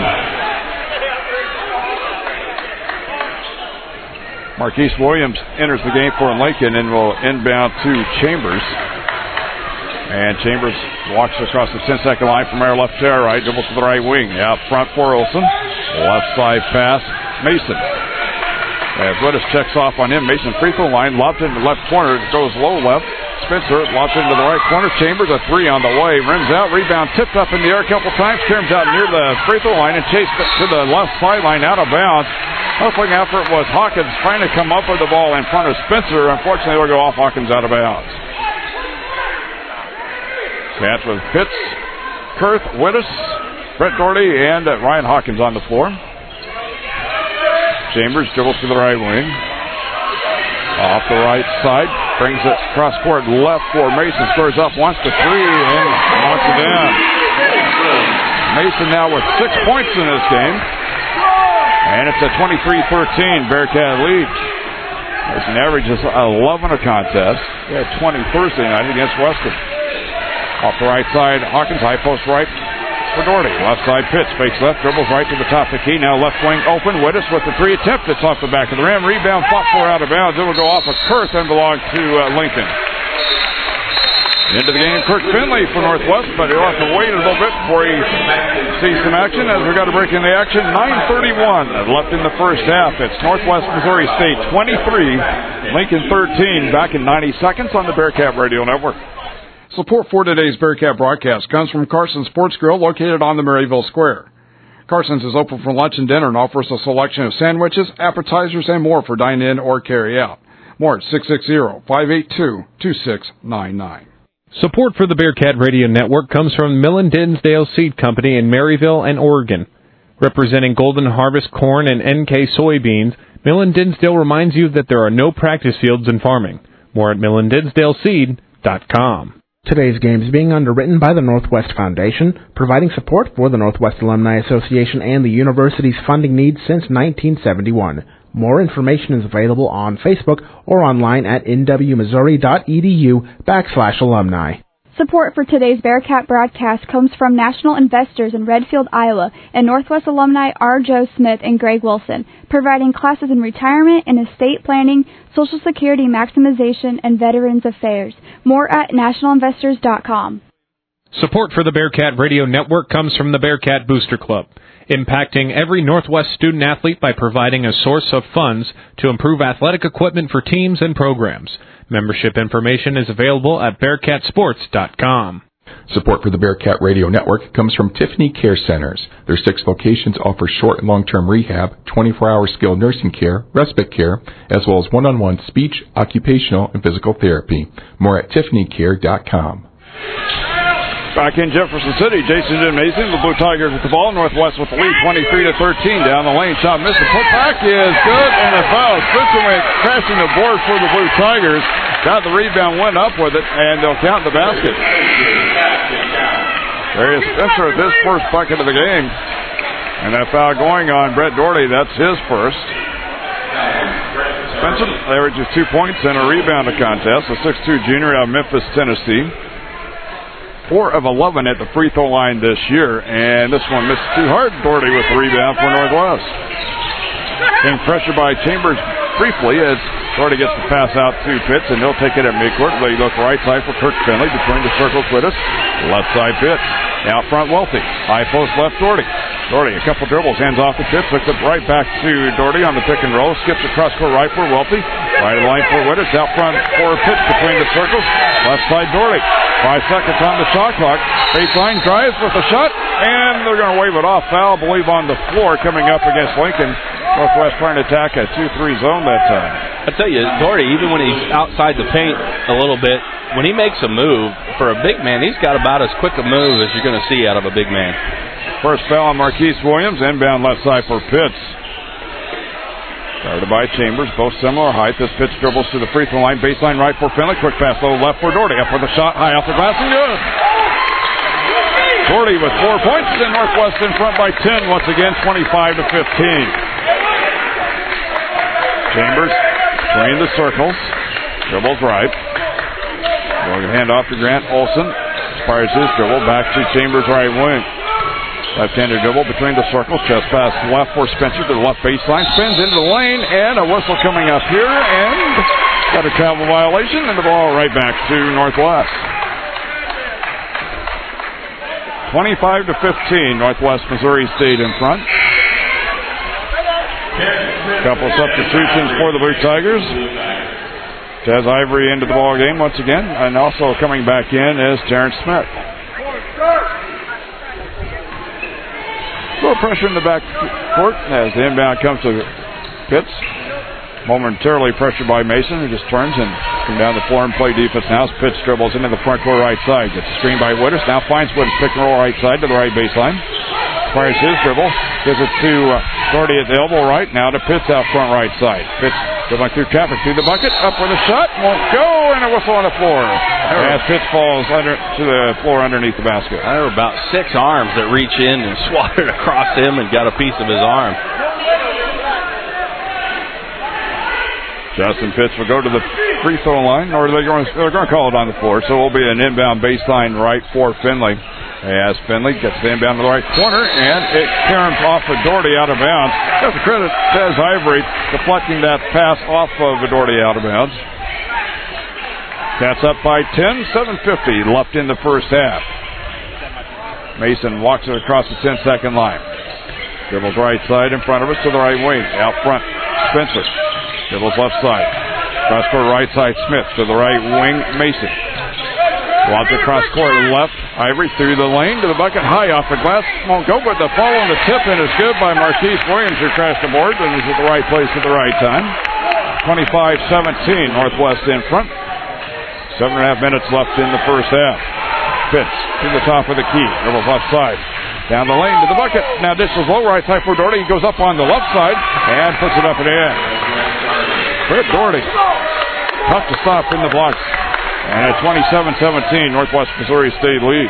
Marquise Williams enters the game for Lincoln and will inbound to Chambers. And Chambers walks across the ten-second line from our left to our right. Dribbles to the right wing. Out front for Olsen. Left side pass. Mason. As Wittes checks off on him. Mason free throw line. Lobbed into the left corner. Goes low left. Spencer lobs into the right corner. Chambers a three on the way. Rims out. Rebound tipped up in the air a couple times. Turns out near the free throw line and chased to the left sideline out of bounds. Hustling effort was Hawkins trying to come up with the ball in front of Spencer. Unfortunately, it'll go off Hawkins out of bounds. Catch with Pitts, Kurth, Wittes, Brett Doherty, and uh, Ryan Hawkins on the floor. Chambers dribbles to the right wing. Off the right side. Brings it cross court left for Mason. Scores up, wants the three, and knocks it down. Mason now with six points in this game. And it's a twenty-three thirteen Bearcat lead. Mason averages eleven a contest. They had twenty Thursday night against Weston. Off the right side, Hawkins, high post right for Doherty. Left side, Pitts, fakes left, dribbles right to the top of the key. Now left wing open. Wittes with the three attempt. It's off the back of the rim. Rebound, fought for out of bounds. It will go off of Kurth and belong to uh, Lincoln. Into the game, Kirk Finley for Northwest, but he'll have to wait a little bit before he sees some action as we got a break in the action. nine thirty-one left in the first half. It's Northwest Missouri State twenty-three, Lincoln thirteen. Back in ninety seconds on the Bearcat Radio Network. Support for today's Bearcat broadcast comes from Carson's Sports Grill, located on the Maryville Square. Carson's is open for lunch and dinner and offers a selection of sandwiches, appetizers, and more for dine-in or carry-out. More at six six zero, five eight two, two six nine nine. Support for the Bearcat Radio Network comes from Millen Dinsdale Seed Company in Maryville and Oregon. Representing Golden Harvest corn and N K soybeans, Millen Dinsdale reminds you that there are no practice fields in farming. More at millen dinsdale seed dot com. Today's game is being underwritten by the Northwest Foundation, providing support for the Northwest Alumni Association and the university's funding needs since nineteen seventy-one. More information is available on Facebook or online at nwmissouri.edu backslash alumni. Support for today's Bearcat broadcast comes from National Investors in Redfield, Iowa, and Northwest alumni R. Joe Smith and Greg Wilson, providing classes in retirement and estate planning, Social Security maximization, and Veterans Affairs. More at national investors dot com. Support for the Bearcat Radio Network comes from the Bearcat Booster Club, impacting every Northwest student-athlete by providing a source of funds to improve athletic equipment for teams and programs. Membership information is available at bearcat sports dot com. Support for the Bearcat Radio Network comes from Tiffany Care Centers. Their six locations offer short and long-term rehab, twenty-four hour skilled nursing care, respite care, as well as one-on-one speech, occupational, and physical therapy. More at tiffany care dot com. Back in Jefferson City, Jason Gymnasium, the Blue Tigers with the ball. Northwest with the lead, twenty-three to thirteen. Down the lane, shot missed. The putback is good, and a foul. Spencer went crashing the board for the Blue Tigers. Got the rebound, went up with it, and they'll count the basket. There is Spencer at his first bucket of the game. And that foul going on Brett Doherty, that's his first. Spencer averages two points and a rebound a contest. A six two junior out of Memphis, Tennessee. four of eleven at the free throw line this year, and this one missed too hard. Doherty with the rebound for Northwest. Being pressured by Chambers briefly as Doherty gets the pass out to Pitts, and they'll take it at midcourt. They look right side for Kirk Finley between the circles with us. Left side Pitts. Out front Welty. High post left Doherty. Doherty, a couple dribbles, hands off the Pitts, hooks it right back to Doherty on the pick and roll. Skips across court right for Welty. Right of the line for Witters. Out front for Pitts between the circles. Left side Doherty. Five seconds on the shot clock. Baseline drives with a shot, and they're going to wave it off. Foul, I believe, on the floor coming up against Lincoln. Northwest trying to attack a two three zone that time. I tell you, Doherty, even when he's outside the paint a little bit, when he makes a move, for a big man, he's got about as quick a move as you're going to see out of a big man. First foul on Marquise Williams, inbound left side for Pitts. Started by Chambers, both similar height. This Pitts dribbles to the free throw line, baseline right for Finley. Quick pass low left for Doherty. Up for the shot, high off the glass and good. Doherty with four points, and Northwest in front by ten. Once again, twenty-five to fifteen. Chambers between the circles, dribbles right. Going to hand off to Grant Olson. Fires his dribble back to Chambers right wing. Left-handed dribble between the circles. Chest pass left for Spencer to the left baseline. Spins into the lane, and a whistle coming up here, and got a travel violation, and the ball right back to Northwest. twenty-five to fifteen, Northwest Missouri State in front. Couple substitutions for the Blue Tigers. Chaz Ivory into the ball game once again, and also coming back in is Terrence Smith. A little pressure in the back court as the inbound comes to Pitts. Momentarily pressured by Mason, who just turns and comes down the floor and play defense now. Pitts dribbles into the front court right side. Gets a screen by Witters. Now finds Witters pick and roll right side to the right baseline. Fires his dribble. Gives it to uh, Doherty at the elbow right. Now to Pitts out front right side. Pitts dribbling through traffic through the bucket. Up with a shot. Won't go. And a whistle on the floor. As Pitts falls under to the floor underneath the basket. There were about six arms that reach in and swatted across him and got a piece of his arm. Justin Pitts will go to the free throw line, or they're going to, they're going to call it on the floor. So it will be an inbound baseline right for Finley. As Finley gets the inbound to the right corner, and it caroms off of Doherty out of bounds. That's a credit to Chaz Ivory deflecting that pass off of Doherty out of bounds. Cats up by ten, seven fifty left in the first half. Mason walks it across the ten-second line. Dribbles right side in front of us to the right wing. Out front, Spencer. Dribbles left side. Cross court right side, Smith to the right wing, Mason. Walks across court left. Ivory through the lane to the bucket. High off the glass. Won't go, but the follow on the tip in is good by Marquise Williams, who crashed the board and is at the right place at the right time. twenty-five seventeen, Northwest in front. Seven and a half minutes left in the first half. Pitts to the top of the key. Dribbles left side. Down the lane to the bucket. Now dishes low, right side for Doherty. He goes up on the left side and puts it up and in. Britt Doherty. Tough to stop in the blocks. And a twenty-seven seventeen Northwest Missouri State lead.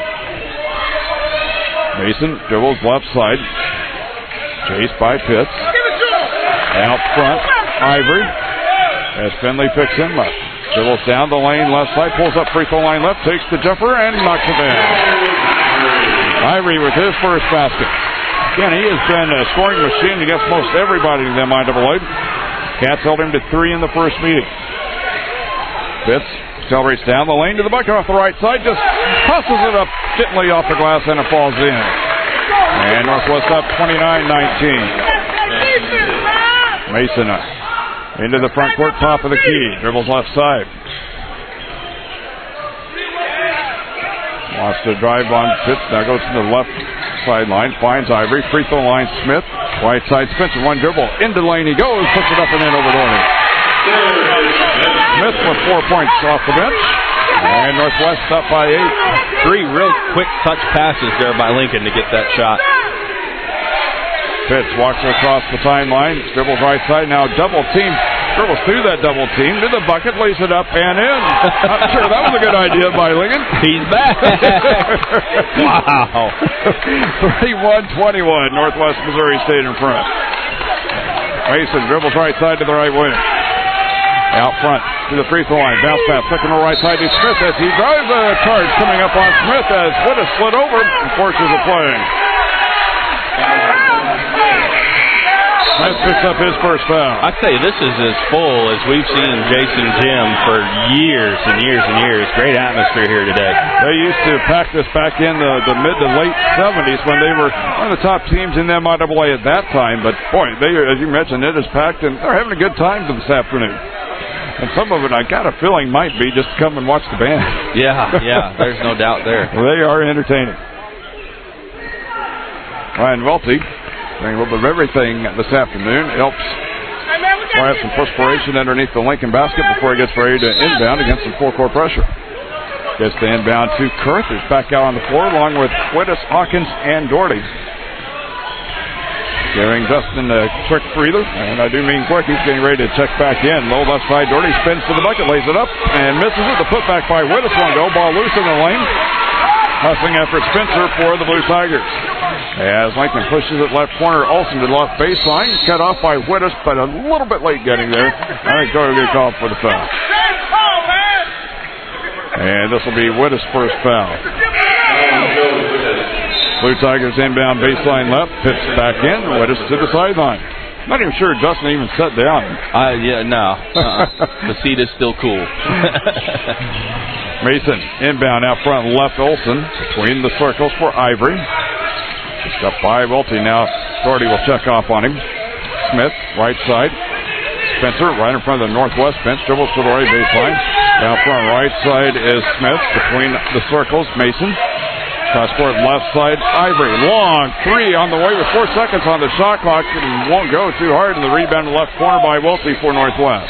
Mason dribbles left side. Chased by Pitts. Out front, Ivory. As Finley picks him up. Dribbles down the lane, left side, pulls up free throw line left, takes the jumper, and knocks it in. Ivory with his first basket. Again, he has been a scoring machine against most everybody in the M I A A. Cats held him to three in the first meeting. Pitts accelerates down the lane to the bucket off the right side, just tosses it up gently off the glass, and it falls in. And Northwest up twenty-nine nineteen. Mason into the front court, top of the key. Dribbles left side. Wants to drive on Pitts. Now goes to the left sideline. Finds Ivory. Free throw line, Smith. Right side, Spencer. One dribble. Into the lane he goes. Puts it up and in over Doherty. Smith with four points off the bench. And Northwest up by eight. Three real quick touch passes there by Lincoln to get that shot. Pitts walks across the timeline, dribbles right side, now double team, dribbles through that double team, to the bucket, lays it up and in. I'm sure that was a good idea by Lincoln. He's back. Wow. thirty-one twenty-one, Northwest Missouri State in front. Mason dribbles right side to the right wing. Out front to the free throw line, bounce pass, second to right side to Smith as he drives a charge coming up on Smith as Wittes slid over and forces a play. Smith picks up his first foul. I tell you, this is as full as we've seen Jason Gym for years and years and years. Great atmosphere here today. They used to pack this back in the, the mid to late seventies when they were one of the top teams in the M I A A at that time. But boy, they, as you mentioned, it is packed and they're having a good time this afternoon. And some of it, I got a feeling, might be just to come and watch the band. Yeah, yeah, there's no doubt there. They are entertaining. Ryan Welty doing a little bit of everything this afternoon. Helps fire some perspiration underneath the Lincoln basket before he gets ready to inbound against some four-court pressure. Gets the inbound to Kurth, who's back out on the floor along with Wittes, Hawkins, and Doherty. Giving Dustin a quick breather, and I do mean quick. He's getting ready to check back in. Low left side, Doherty spins to the bucket, lays it up, and misses it. The putback by Wittes won't go. Ball loose in the lane. Hustling effort, Spencer for the Blue Tigers. As Lincoln pushes it left corner, Olsen to the left baseline. Cut off by Wittes, but a little bit late getting there. I think Doherty will get called for the foul. And this will be Wittes' first foul. Blue Tigers inbound baseline left. Pitts back in. Wittes to the sideline. Not even sure Dustin even sat down. Uh, yeah, no. Uh-uh. The seat is still cool. Mason inbound out front left. Olsen between the circles for Ivory. Just up by Welty now. Doherty will check off on him. Smith right side. Spencer right in front of the Northwest bench. Dribbles to the right baseline. Down front right side is Smith between the circles. Mason. Cross court left side, Ivory. Long three on the way with four seconds on the shot clock. And won't go too hard. And the rebound in the left corner by Welty for Northwest.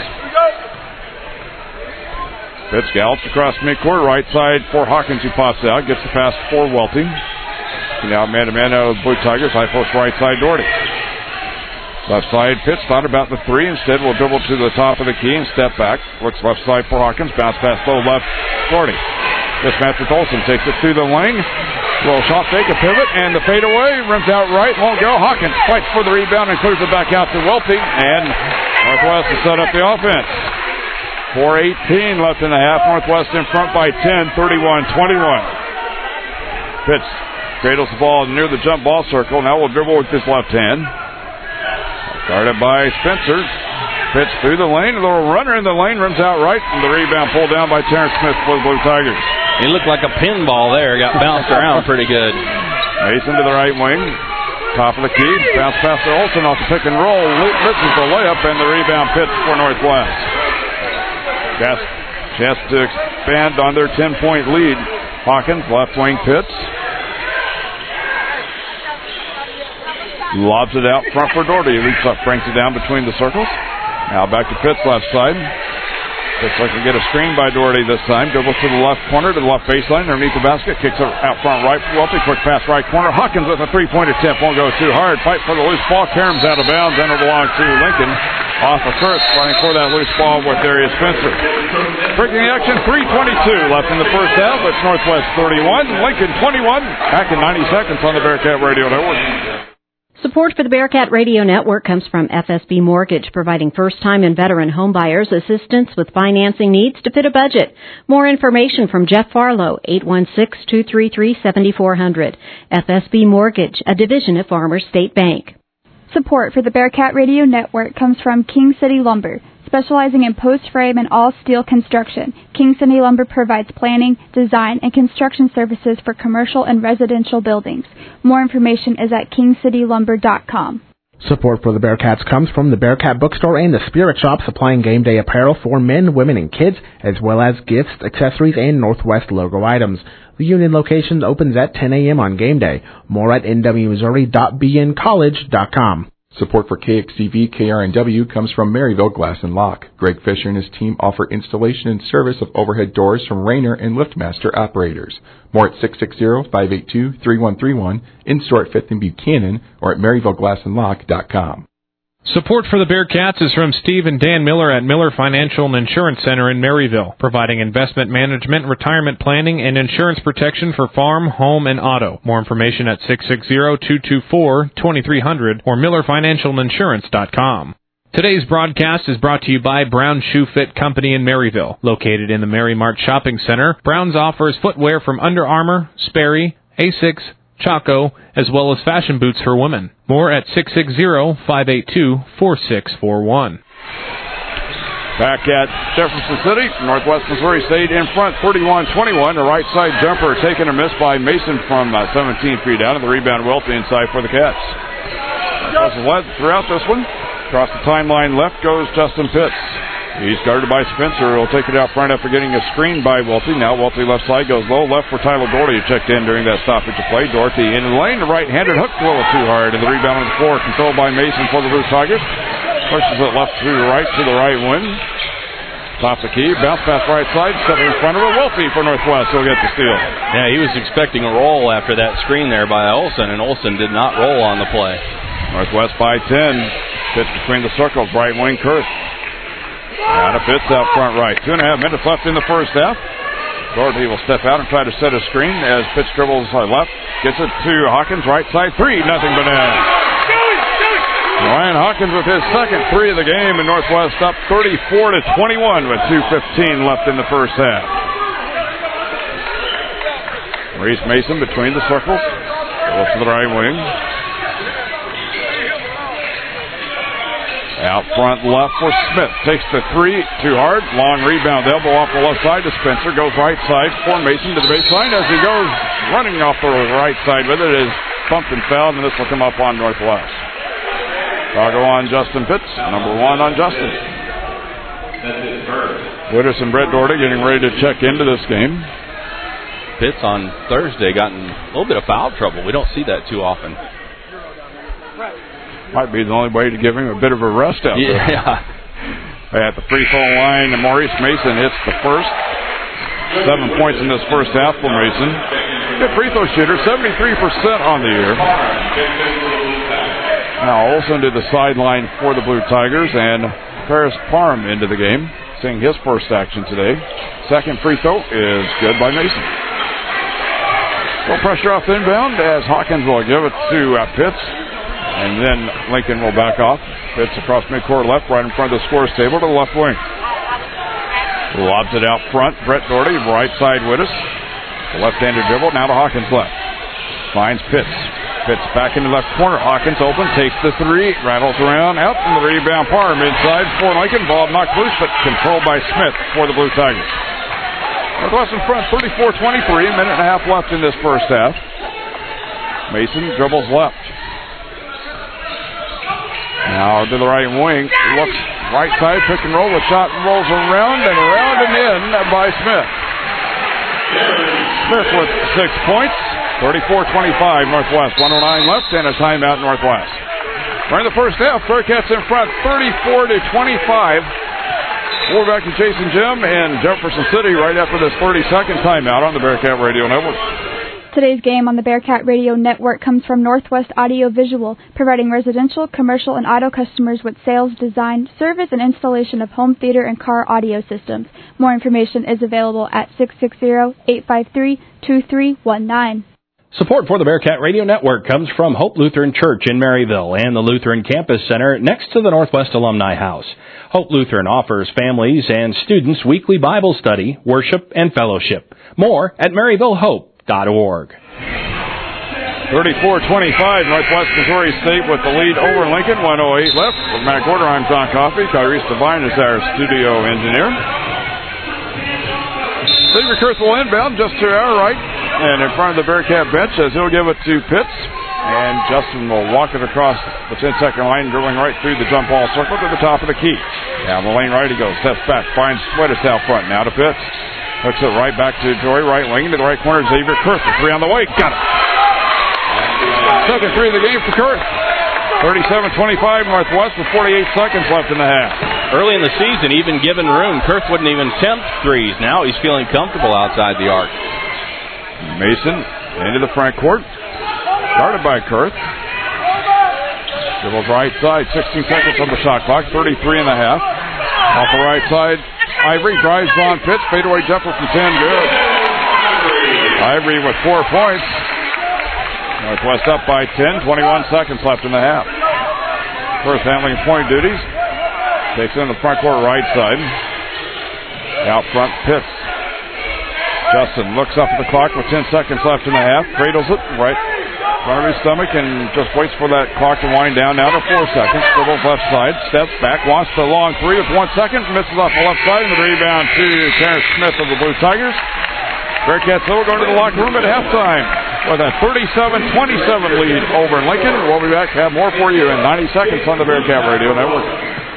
Pitts gallops across midcourt. Right side for Hawkins, who pops out. Gets the pass for Welty. Now man-to-man out of Blue Tigers. High post right side, Doherty. Left side, Pitts thought about the three. Instead, will dribble to the top of the key and step back. Looks left side for Hawkins. Bounce pass low left, Doherty. Mismatch with Olsen. Takes it through the wing. Little shot fake, a pivot, and the fadeaway. Rims out right, won't go. Hawkins fights for the rebound and clears it back out to Welty. And Northwest to set up the offense. four eighteen left in the half. Northwest in front by ten, thirty-one twenty-one. Pitts cradles the ball near the jump ball circle. Now will dribble with his left hand. Guarded by Spencer. Pitts through the lane. A little runner in the lane. Rims out right. And the rebound pulled down by Terrence Smith for the Blue Tigers. He looked like a pinball there. Got bounced around pretty good. Mason to the right wing. Top of the key. Bounce pass to Olsen off the pick and roll. Misses the layup. And the rebound Pitts for Northwest. Chance, chance to expand on their ten-point lead. Hawkins, left wing Pitts. Lobs it out front for Doherty. Leaps up, brings it down between the circles. Now back to Pitts, left side. Looks like we get a screen by Doherty this time. Dribbles to the left corner, to the left baseline, underneath the basket. Kicks it out front right for Welty. Quick pass right corner. Hawkins with a three-point attempt. Won't go too hard. Fight for the loose ball. Karam's out of bounds. And it belongs to Lincoln. Off of Kurtz, running for that loose ball with Darius Spencer. Breaking the action, three twenty-two left in the first half. It's Northwest thirty-one, Lincoln twenty-one. Back in ninety seconds on the Bearcat Radio Network. Support for the Bearcat Radio Network comes from F S B Mortgage, providing first-time and veteran homebuyers assistance with financing needs to fit a budget. More information from Jeff Farlow, eight one six, two three three, seven four zero zero. F S B Mortgage, a division of Farmers State Bank. Support for the Bearcat Radio Network comes from King City Lumber, specializing in post frame and all steel construction. King City Lumber provides planning, design, and construction services for commercial and residential buildings. More information is at king city lumber dot com. Support for the Bearcats comes from the Bearcat Bookstore and the Spirit Shop, supplying game day apparel for men, women, and kids, as well as gifts, accessories, and Northwest logo items. The Union location opens at ten a.m. on game day. More at n w missouri dot b n college dot com. Support for K X T V K R N W comes from Maryville Glass and Lock. Greg Fisher and his team offer installation and service of overhead doors from Rainer and LiftMaster operators. More at six six zero, five eight two, three one three one, in-store at fifth and Buchanan, or at maryville glass and lock dot com. Support for the Bearcats is from Steve and Dan Miller at Miller Financial and Insurance Center in Maryville, providing investment management, retirement planning, and insurance protection for farm, home, and auto. More information at six six zero, two two four, two three zero zero or miller financial insurance dot com. Today's broadcast is brought to you by Brown Shoe Fit Company in Maryville. Located in the Mary Mart Shopping Center, Brown's offers footwear from Under Armour, Sperry, Asics, Chaco, as well as fashion boots for women. More at six six zero, five eight two, four six four one. Back at Jefferson City, Northwest Missouri State in front, thirty-one twenty-one. The right side jumper taken a miss by Mason from uh, seventeen feet out, and the rebound Welty inside for the Cats. Northwest led throughout this one. Across the timeline left goes Justin Pitts. He's guarded by Spencer. He'll take it out front after getting a screen by Welty. Now Welty left side goes low left for Tyler Doherty, who checked in during that stoppage of play. Doherty in the lane, the right-handed hook a little too hard, and the rebound on the floor controlled by Mason for the Blue Tigers. Pushes it left to the right to the right wing. Top the key, bounce pass right side, stepping in front of it. Welty for Northwest. He'll get the steal. Yeah, he was expecting a roll after that screen there by Olsen, and Olsen did not roll on the play. Northwest by ten. Pitch between the circles, right wing Kurth. Out of Pitts out front right. Two and a half minutes left in the first half. Doherty will step out and try to set a screen as Pitts dribbles left. Gets it to Hawkins, right side three. Nothing but net. Ryan Hawkins with his second three of the game, and Northwest up thirty-four to twenty-one with two fifteen left in the first half. Maurice Mason between the circles. Goes to the right wing. Out front left for Smith. Takes the three. Too hard. Long rebound. Elbow off the left side to Spencer. Goes right side for Mason to the baseline. As he goes running off the right side with it, is bumped and fouled, and this will come up on Northwest. Chicago on Justin Pitts. Number one on Justin. Witters and Brett Doherty getting ready to check into this game. Pitts on Thursday got in a little bit of foul trouble. We don't see that too often. Might be the only way to give him a bit of a rest out yeah. there. At the free throw line, Maurice Mason hits the first. Seven points in this first half for Mason. Good free throw shooter, seventy-three percent on the year. Now Olsen to the sideline for the Blue Tigers, and Paris Parham into the game, seeing his first action today. Second free throw is good by Mason. Little pressure off the inbound as Hawkins will give it to uh, Pitts. And then Lincoln will back off. Pitts across midcourt left, right in front of the scores table to the left wing. Lobs it out front. Brett Doherty, right side with us. The left-handed dribble, now to Hawkins left. Finds Pitts. Pitts back in the left corner. Hawkins open, takes the three, rattles around, out from the rebound. Parham inside for Lincoln. Ball knocked loose, but controlled by Smith for the Blue Tigers. Northwest in front, thirty-four twenty-three. A minute and a half left in this first half. Mason dribbles left. Now to the right wing, looks right side, pick and roll, the shot rolls around and around and in by Smith. Smith with six points, thirty-four twenty-five Northwest, one oh nine left and a timeout Northwest. During the first half, Bearcats in front, thirty-four to twenty-five. We're back to Jason Jim and Jefferson City right after this thirty-second timeout on the Bearcat Radio Network. Today's game on the Bearcat Radio Network comes from Northwest Audio Visual, providing residential, commercial, and auto customers with sales, design, service, and installation of home theater and car audio systems. More information is available at six six zero, eight five three, two three one nine. Support for the Bearcat Radio Network comes from Hope Lutheran Church in Maryville and the Lutheran Campus Center next to the Northwest Alumni House. Hope Lutheran offers families and students weekly Bible study, worship, and fellowship. More at maryville hope dot org. thirty-four twenty-five, Northwest Missouri State with the lead over Lincoln. one oh eight left. With Matt Gorder, I'm John Coffey. Tyrese Devine is our studio engineer. Xavier Kurth will inbound just to our right and in front of the Bearcat bench as he'll give it to Pitts. And Justin will walk it across the ten-second line, drilling right through the jump ball circle to the top of the key. Down the lane right he goes, steps back, finds Sweatis out front. Now to Pitts. Hooks it right back to Joy, right wing to the right corner. Xavier Kurth, the three on the way. Got it. Second three of the game for Kurth. thirty-seven twenty-five Northwest with forty-eight seconds left in the half. Early in the season, even given room, Kurth wouldn't even attempt threes. Now he's feeling comfortable outside the arc. Mason into the front court. Guarded by Kurth. Dribbles right side. sixteen seconds on the shot clock. thirty-three and a half. Off the right side. Ivory drives on pitch. Fadeaway jumper from ten. Good. Ivory with four points. Northwest up by ten. twenty-one seconds left in the half. First handling point duties. Takes it in the front court right side. Out front, Pitts. Justin looks up at the clock with ten seconds left in the half. Cradles it right in front of his stomach and just waits for that clock to wind down. Now to four seconds. Dribbles left side. Steps back. Wants the long three with one second. Misses off the left side. And the rebound to Terrence Smith of the Blue Tigers. Bearcats though going to the locker room at halftime with a thirty-seven twenty-seven lead over Lincoln. We'll be back. Have more for you in ninety seconds on the Bearcat Radio Network.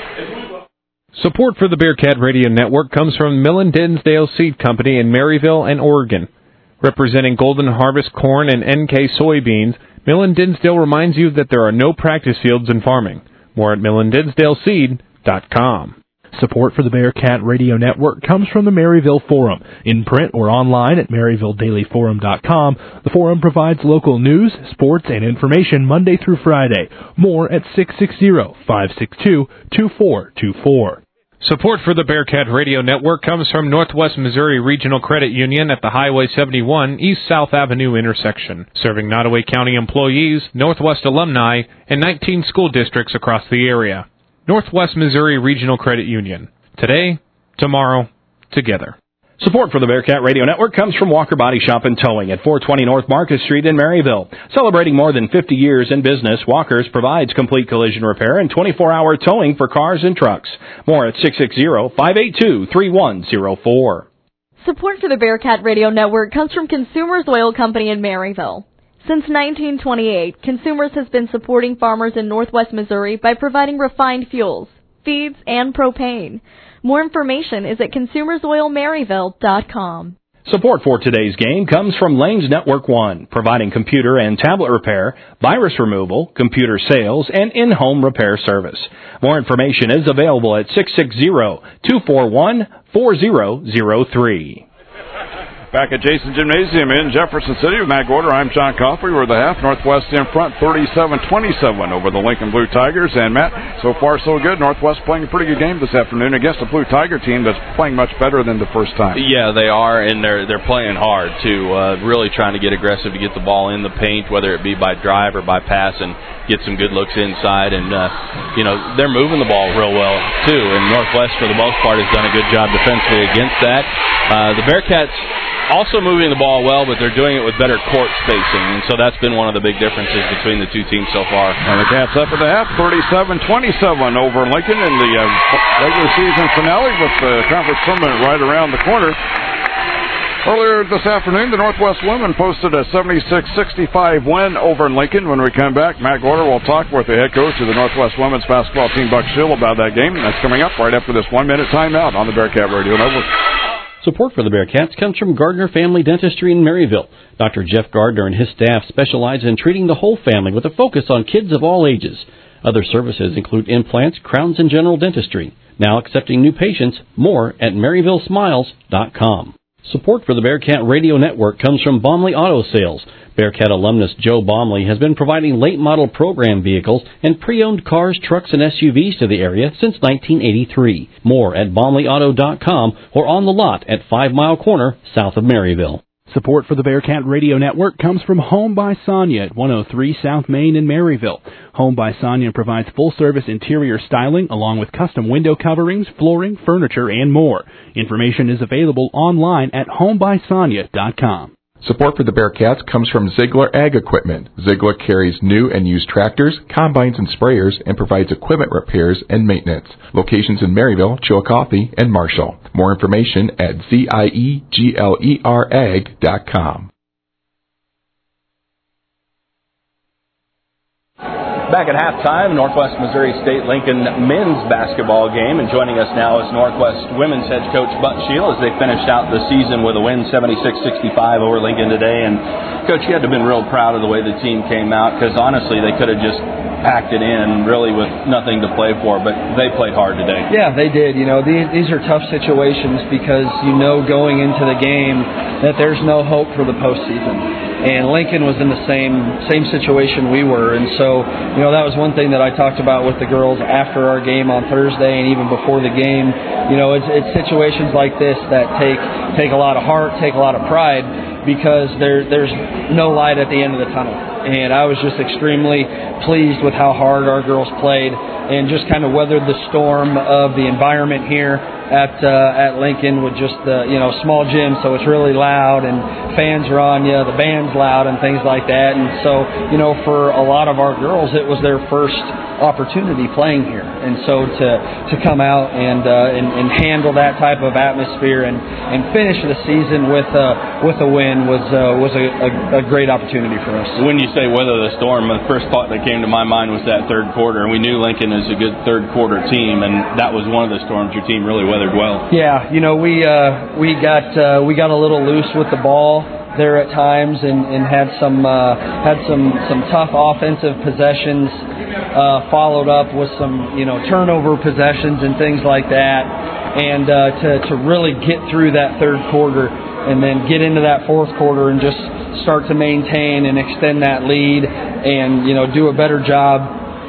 Support for the Bearcat Radio Network comes from Millen Dinsdale Seed Company in Maryville and Oregon. Representing Golden Harvest corn and N K soybeans, Millen Dinsdale reminds you that there are no practice fields in farming. More at millen dinsdale seed dot com. Support for the Bearcat Radio Network comes from the Maryville Forum. In print or online at maryville daily forum dot com, the Forum provides local news, sports, and information Monday through Friday. More at six six zero, five six two, two four two four. Support for the Bearcat Radio Network comes from Northwest Missouri Regional Credit Union at the Highway seventy-one East-South Avenue intersection, serving Nottoway County employees, Northwest alumni, and nineteen school districts across the area. Northwest Missouri Regional Credit Union. Today, tomorrow, together. Support for the Bearcat Radio Network comes from Walker Body Shop and Towing at four twenty North Market Street in Maryville. Celebrating more than fifty years in business, Walker's provides complete collision repair and twenty-four hour towing for cars and trucks. More at six six zero, five eight two, three one zero four. Support for the Bearcat Radio Network comes from Consumers Oil Company in Maryville. Since nineteen twenty-eight, Consumers has been supporting farmers in Northwest Missouri by providing refined fuels, feeds, and propane. More information is at consumers oil maryville dot com. Support for today's game comes from Lanes Network One, providing computer and tablet repair, virus removal, computer sales, and in-home repair service. More information is available at six six zero, two four one, four zero zero three. Back at Jason Gymnasium in Jefferson City with Matt Gorder. I'm John Coffey. We're the half. Northwest in front, thirty-seven twenty-seven over the Lincoln Blue Tigers. And Matt, so far so good. Northwest playing a pretty good game this afternoon against a Blue Tiger team that's playing much better than the first time. Yeah, they are, and they're they're playing hard too. Uh, really trying to get aggressive to get the ball in the paint, whether it be by drive or by pass, and get some good looks inside. And uh, you know they're moving the ball real well too. And Northwest, for the most part, has done a good job defensively against that. Uh, the Bearcats also moving the ball well, but they're doing it with better court spacing, and so that's been one of the big differences between the two teams so far. And the Cats up at the half, thirty-seven twenty-seven over Lincoln in the uh, regular season finale with the conference tournament right around the corner. Earlier this afternoon, the Northwest women posted a seventy-six sixty-five win over Lincoln. When we come back, Matt Gorder will talk with the head coach of the Northwest women's basketball team, Buck Schill, about that game. That's coming up right after this one-minute timeout on the Bearcat Radio Network. Support for the Bearcats comes from Gardner Family Dentistry in Maryville. Doctor Jeff Gardner and his staff specialize in treating the whole family with a focus on kids of all ages. Other services include implants, crowns, and general dentistry. Now accepting new patients. More at Maryville Smiles dot com. Support for the Bearcat Radio Network comes from Baumley Auto Sales. Bearcat alumnus Joe Baumley has been providing late-model program vehicles and pre-owned cars, trucks, and S U Vs to the area since nineteen eighty-three. More at Baumley Auto dot com or on the lot at Five Mile Corner, south of Maryville. Support for the Bearcat Radio Network comes from Home by Sonia at one oh three South Main in Maryville. Home by Sonia provides full-service interior styling along with custom window coverings, flooring, furniture, and more. Information is available online at Home by Sonia dot com. Support for the Bearcats comes from Ziegler Ag Equipment. Ziegler carries new and used tractors, combines, and sprayers and provides equipment repairs and maintenance. Locations in Maryville, Chillicothe, and Marshall. More information at ziegler ag dot com. Back at halftime, Northwest Missouri State Lincoln men's basketball game, and joining us now is Northwest women's head coach Butch Shield as they finished out the season with a win seventy-six sixty-five over Lincoln today. And Coach, you had to have been real proud of the way the team came out, because honestly they could have just packed it in really with nothing to play for, but they played hard today. Yeah, they did. You know, these, these are tough situations because you know going into the game that there's no hope for the postseason. And Lincoln was in the same same situation we were. And so, you know, that was one thing that I talked about with the girls after our game on Thursday and even before the game. You know, it's, it's situations like this that take take a lot of heart, take a lot of pride, because there there's no light at the end of the tunnel. And I was just extremely pleased with how hard our girls played and just kind of weathered the storm of the environment here at uh, at Lincoln with just the, you know, small gym, so it's really loud and fans are on you, the band's loud and things like that. And so, you know, for a lot of our girls, it was their first opportunity playing here, and so to to come out and uh, and, and handle that type of atmosphere and, and finish the season with uh, with a win was uh, was a, a, a great opportunity for us. When you say weather the storm, the first thought that came to my mind was that third quarter, and we knew Lincoln is a good third quarter team, and that was one of the storms your team really weathered well. Yeah, you know, we uh, we got uh, we got a little loose with the ball there at times, and, and had some uh, had some, some tough offensive possessions, uh, followed up with some, you know, turnover possessions and things like that, and uh, to to really get through that third quarter and then get into that fourth quarter and just start to maintain and extend that lead, and, you know, do a better job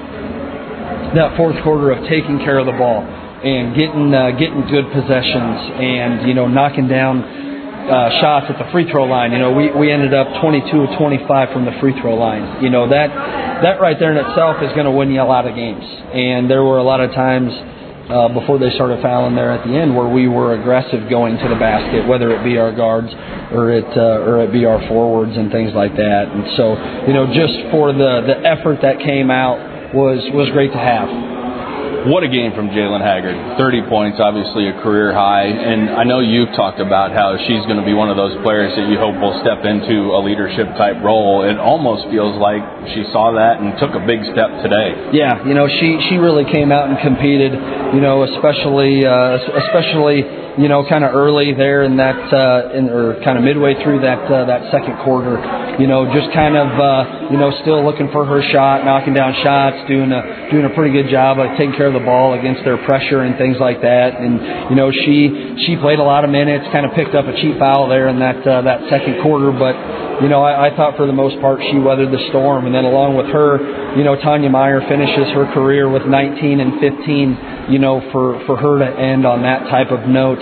that fourth quarter of taking care of the ball and getting uh, getting good possessions and, you know, knocking down Uh, shots at the free throw line. You know, we, we ended up twenty-two of twenty-five from the free throw line. You know, that that right there in itself is going to win you a lot of games. And there were a lot of times uh, before they started fouling there at the end where we were aggressive going to the basket, whether it be our guards or it uh, or it be our forwards and things like that. And so, you know, just for the, the effort that came out was was great to have. What a game from Jalen Haggard. thirty points, obviously a career high. And I know you've talked about how she's going to be one of those players that you hope will step into a leadership-type role. It almost feels like she saw that and took a big step today. Yeah, you know, she, she really came out and competed, you know, especially, uh, especially you know, kind of early there in that, uh, in, or kind of midway through that uh, that second quarter. You know, just kind of, uh, you know, still looking for her shot, knocking down shots, doing a doing a pretty good job of taking care of the ball against their pressure and things like that. And you know, she she played a lot of minutes, kind of picked up a cheap foul there in that uh, that second quarter. But you know, I, I thought for the most part she weathered the storm. And then along with her, you know, Tanya Meyer finishes her career with nineteen and fifteen. You know, for for her to end on that type of note,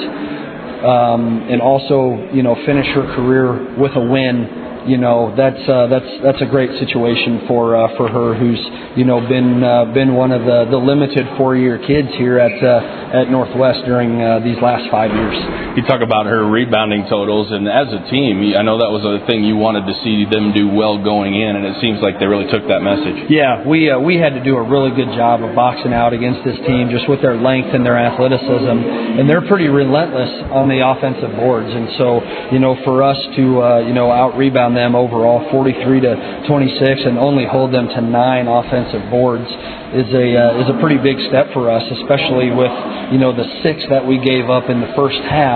um, and also, you know, finish her career with a win. You know, that's uh, that's that's a great situation for uh, for her, who's, you know, been uh, been one of the, the limited four-year kids here at uh, at Northwest during uh, these last five years. You talk about her rebounding totals, and as a team, I know that was a thing you wanted to see them do well going in, and it seems like they really took that message. Yeah, we uh, we had to do a really good job of boxing out against this team, just with their length and their athleticism, and they're pretty relentless on the offensive boards. And so, you know, for us to uh, you know out rebound them overall forty-three to twenty-six and only hold them to nine offensive boards is a uh, is a pretty big step for us, especially with, you know, the six that we gave up in the first half.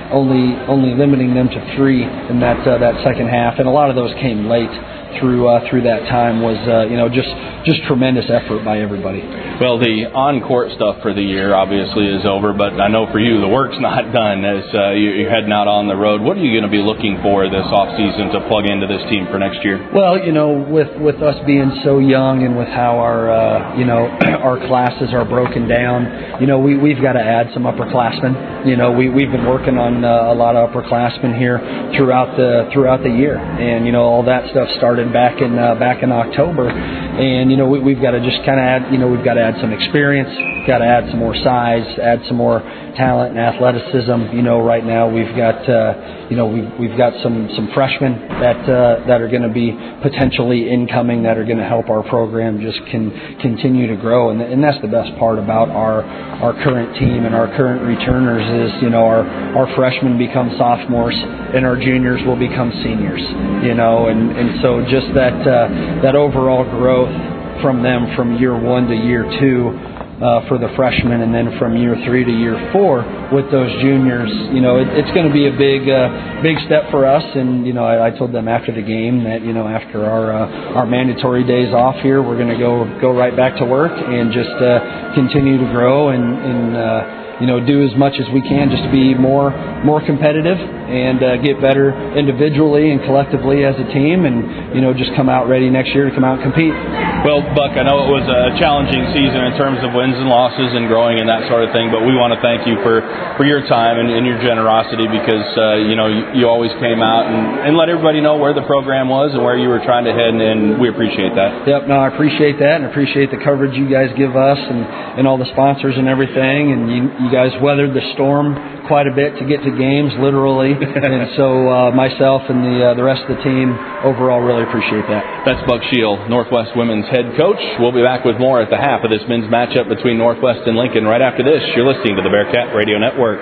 only only limiting them to three in that uh, that second half, and a lot of those came late through uh, through that time. Was uh, you know just just tremendous effort by everybody. Well, the on-court stuff for the year obviously is over, but I know for you the work's not done as uh, you're heading out on the road. What are you going to be looking for this off-season to plug into this team for next year? Well, you know, with, with us being so young and with how our uh, you know our classes are broken down, you know, we we've got to add some upperclassmen. You know, we we've been working on uh, a lot of upperclassmen here throughout the throughout the year, and you know all that stuff started back in uh, back in October, and you know we, we've got to just kind of add you know we've got to add some experience, got to add some more size, add some more talent and athleticism. You know, right now we've got uh, you know we've we've got some some freshmen that uh, that are going to be potentially incoming that are going to help our program just can continue to grow, and and that's the best part about our our current team and our current returners is you know our our freshmen become sophomores and our juniors will become seniors. You know, and and so just that uh, that overall growth from them from year one to year two uh, for the freshmen, and then from year three to year four with those juniors, you know, it, it's going to be a big, uh, big step for us. And you know, I, I told them after the game that you know, after our uh, our mandatory days off here, we're going to go go right back to work and just uh, continue to grow and. and uh, you know, do as much as we can just to be more more competitive and uh, get better individually and collectively as a team, and you know, just come out ready next year to come out and compete. Well, Buck, I know it was a challenging season in terms of wins and losses and growing and that sort of thing, but we want to thank you for, for your time and, and your generosity because, uh, you know, you, you always came out and, and let everybody know where the program was and where you were trying to head, and, and we appreciate that. Yep, no, I appreciate that, and appreciate the coverage you guys give us and, and all the sponsors and everything, and you, you guys weathered the storm quite a bit to get to games, literally, and so uh, myself and the uh, the rest of the team overall really appreciate that. That's Buck Shield, Northwest women's head coach. We'll be back with more at the half of this men's matchup between Northwest and Lincoln right after this. You're listening to the Bearcat Radio Network.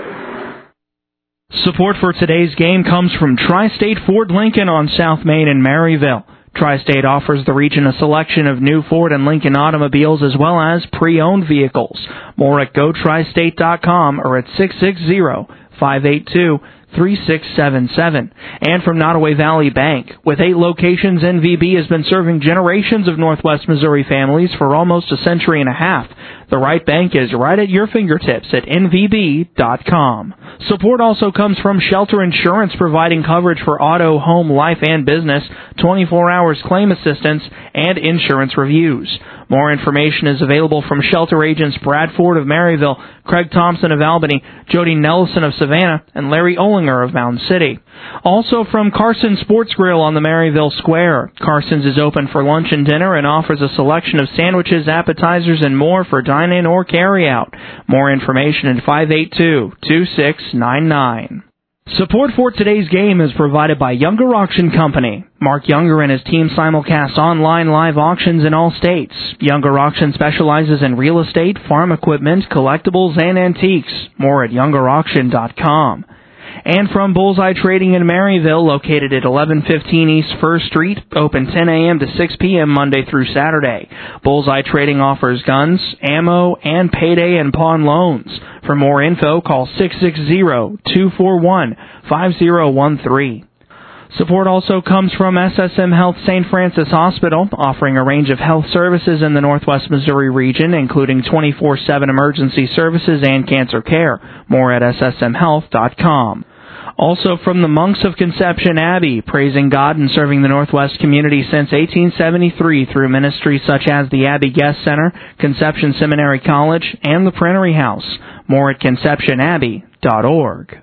Support for today's game comes from Tri-State Ford Lincoln on South Main in Maryville. Tri-State offers the region a selection of new Ford and Lincoln automobiles as well as pre-owned vehicles. More at go tri state dot com or at six six zero, five eight two, three six seven seven. And from Nottoway Valley Bank. With eight locations, N V B has been serving generations of Northwest Missouri families for almost a century and a half. The right bank is right at your fingertips at N V B dot com. Support also comes from Shelter Insurance, providing coverage for auto, home, life, and business, twenty-four hours claim assistance, and insurance reviews. More information is available from Shelter agents Brad Ford of Maryville, Craig Thompson of Albany, Jody Nelson of Savannah, and Larry Olinger of Mountain City. Also from Carson Sports Grill on the Maryville Square. Carson's is open for lunch and dinner and offers a selection of sandwiches, appetizers, and more for dine-in or carry-out. More information at five eight two, two six nine nine. Support for today's game is provided by Younger Auction Company. Mark Younger and his team simulcast online live auctions in all states. Younger Auction specializes in real estate, farm equipment, collectibles, and antiques. More at younger auction dot com. And from Bullseye Trading in Maryville, located at eleven fifteen East First Street, open ten a.m. to six p.m. Monday through Saturday. Bullseye Trading offers guns, ammo, and payday and pawn loans. For more info, call six six zero, two four one, five zero one three. Support also comes from S S M Health Saint Francis Hospital, offering a range of health services in the Northwest Missouri region, including twenty-four seven emergency services and cancer care. More at S S M health dot com. Also from the Monks of Conception Abbey, praising God and serving the Northwest community since eighteen seventy-three through ministries such as the Abbey Guest Center, Conception Seminary College, and the Printery House. More at conception abbey dot org.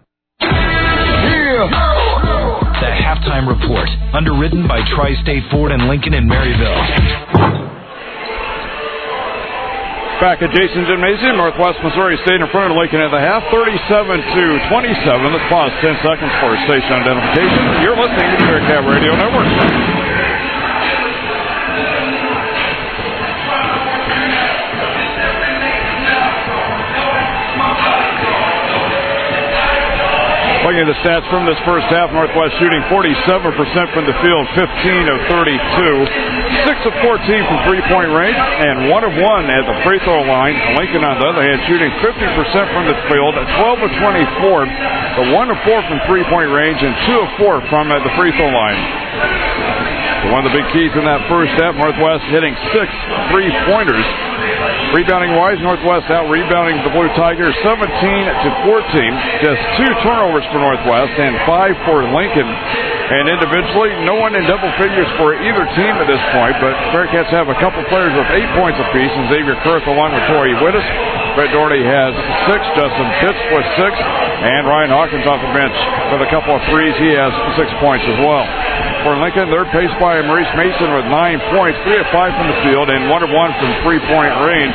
The Halftime Report, underwritten by Tri-State Ford and Lincoln in Maryville. Back at Jason Gymnasium, Northwest Missouri State in front of Lincoln at the half, thirty-seven to twenty-seven. Let's pause ten seconds for station identification. You're listening to the Bearcat Radio Network. Lincoln you the stats from this first half. Northwest shooting forty-seven percent from the field, fifteen of thirty-two, six of fourteen from three-point range, and one of one at the free throw line. Lincoln, on the other hand, shooting fifty percent from the field, twelve of twenty-four, but one of four from three-point range, and two of four from uh, the free throw line. So one of the big keys in that first half, Northwest hitting six three-pointers. Rebounding-wise, Northwest out-rebounding the Blue Tigers seventeen to fourteen. Just two turnovers for Northwest and five for Lincoln. And individually, no one in double figures for either team at this point, but Bearcats have a couple players with eight points apiece, and Xavier Kurth along with Torrey Wittes. Brett Doherty has six, Justin Pitts with six, and Ryan Hawkins off the bench with a couple of threes. He has six points as well. For Lincoln, they're paced by Maurice Mason with nine points, three of five from the field, and one of one from three-point range.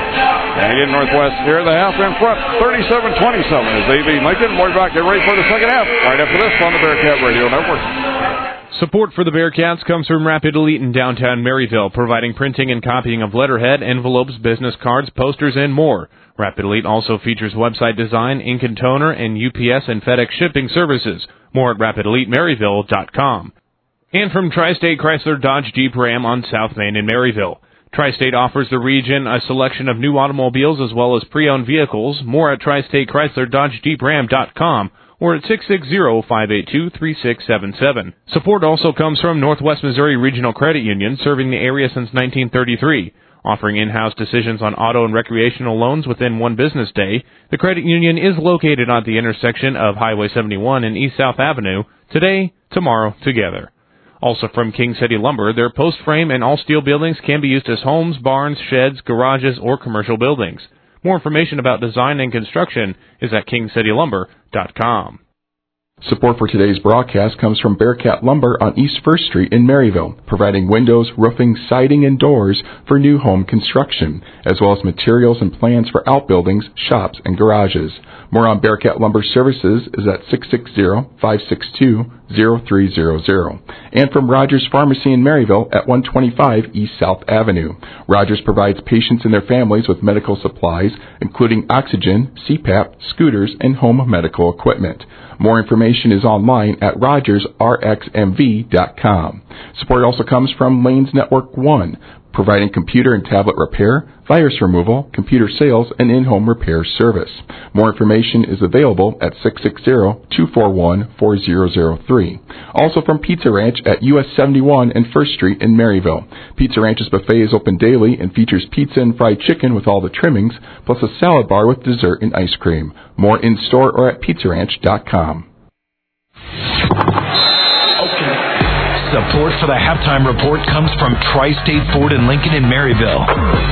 And again, Northwest here at the half in front, thirty-seven twenty-seven as they lead Lincoln. We're back get ready for the second half right after this on the Bearcat Radio Network. Support for the Bearcats comes from Rapid Elite in downtown Maryville, providing printing and copying of letterhead, envelopes, business cards, posters, and more. Rapid Elite also features website design, ink and toner, and U P S and FedEx shipping services. More at rapid elite maryville dot com. And from Tri-State Chrysler Dodge Jeep Ram on South Main in Maryville. Tri-State offers the region a selection of new automobiles as well as pre-owned vehicles. More at tri state chrysler dodge jeep ram dot com or at six six zero, five eight two, three six seven seven. Support also comes from Northwest Missouri Regional Credit Union, serving the area since nineteen thirty-three. Offering in-house decisions on auto and recreational loans within one business day, the credit union is located at the intersection of Highway seventy-one and East South Avenue. Today, tomorrow, together. Also from King City Lumber, their post frame and all steel buildings can be used as homes, barns, sheds, garages, or commercial buildings. More information about design and construction is at king city lumber dot com. Support for today's broadcast comes from Bearcat Lumber on East First Street in Maryville, providing windows, roofing, siding, and doors for new home construction, as well as materials and plans for outbuildings, shops, and garages. More on Bearcat Lumber Services is at six six zero, five six two, zero three zero zero. And from Rogers Pharmacy in Maryville at one twenty-five East South Avenue. Rogers provides patients and their families with medical supplies, including oxygen, C PAP, scooters, and home medical equipment. More information is online at rogers r x m v dot com. Support also comes from Lanes Network One, providing computer and tablet repair, virus removal, computer sales, and in-home repair service. More information is available at six six zero, two four one, four zero zero three. Also from Pizza Ranch at U S seventy-one and First Street in Maryville. Pizza Ranch's buffet is open daily and features pizza and fried chicken with all the trimmings, plus a salad bar with dessert and ice cream. More in-store or at pizza ranch dot com. Support for the halftime report comes from Tri-State Ford and Lincoln in Maryville.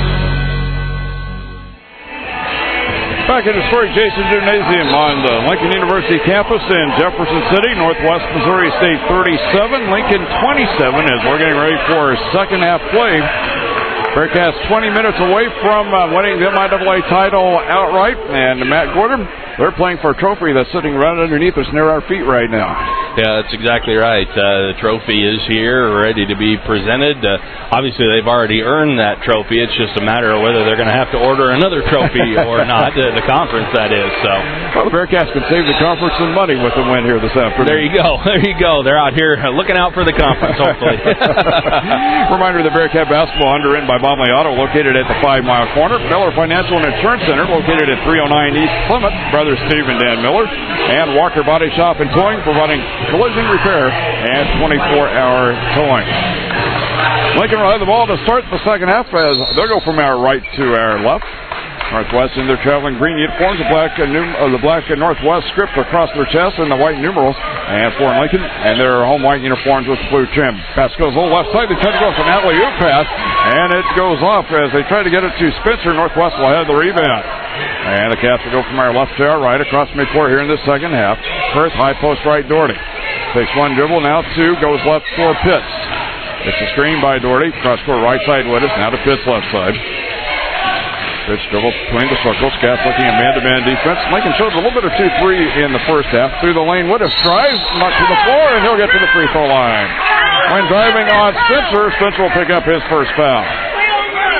Back at historic Jason Gymnasium on the Lincoln University campus in Jefferson City, Northwest Missouri State thirty-seven, Lincoln twenty-seven, as we're getting ready for second half play. Bearcats twenty minutes away from uh, winning the M I A A title outright, and Matt Gordon, they're playing for a trophy that's sitting right underneath us near our feet right now. Yeah, that's exactly right. Uh, the trophy is here, ready to be presented. Uh, obviously, they've already earned that trophy. It's just a matter of whether they're going to have to order another trophy or not, uh, the conference, that is. So, well, the Bearcats can save the conference some money with the win here this afternoon. There you go. There you go. They're out here looking out for the conference, hopefully. Reminder, the Bearcat basketball underwritten by Bomley Auto, located at the Five Mile Corner. Miller Financial and Insurance Center, located at three oh nine East Plymouth. Brothers Steve and Dan Miller. And Walker Body Shop and Towing, providing collision repair and twenty-four hour towing. Lincoln will have the ball to start the second half as they'll go from our right to our left. Northwest in their traveling green uniforms, the black and num- uh, the black and Northwest script across their chest and the white numerals. And for Lincoln, and their home white uniforms with blue trim. Pass goes a little left side. They try to go for an alley-oop pass, and it goes off as they try to get it to Spencer. Northwest will have the rebound. And the Cats will go from our left to our right across midcourt here in the second half. First, high post right, Doherty. Takes one dribble, now two, goes left for Pitts. It's a screen by Doherty. Cross court right side with us. Now to Pitts left side. Pitts dribbles between the circles. Cats looking at man-to-man defense. Lincoln showed a little bit of two three in the first half. Through the lane, Woodruff drives, not to the floor, and he'll get to the free throw line. When driving on Spencer, Spencer will pick up his first foul.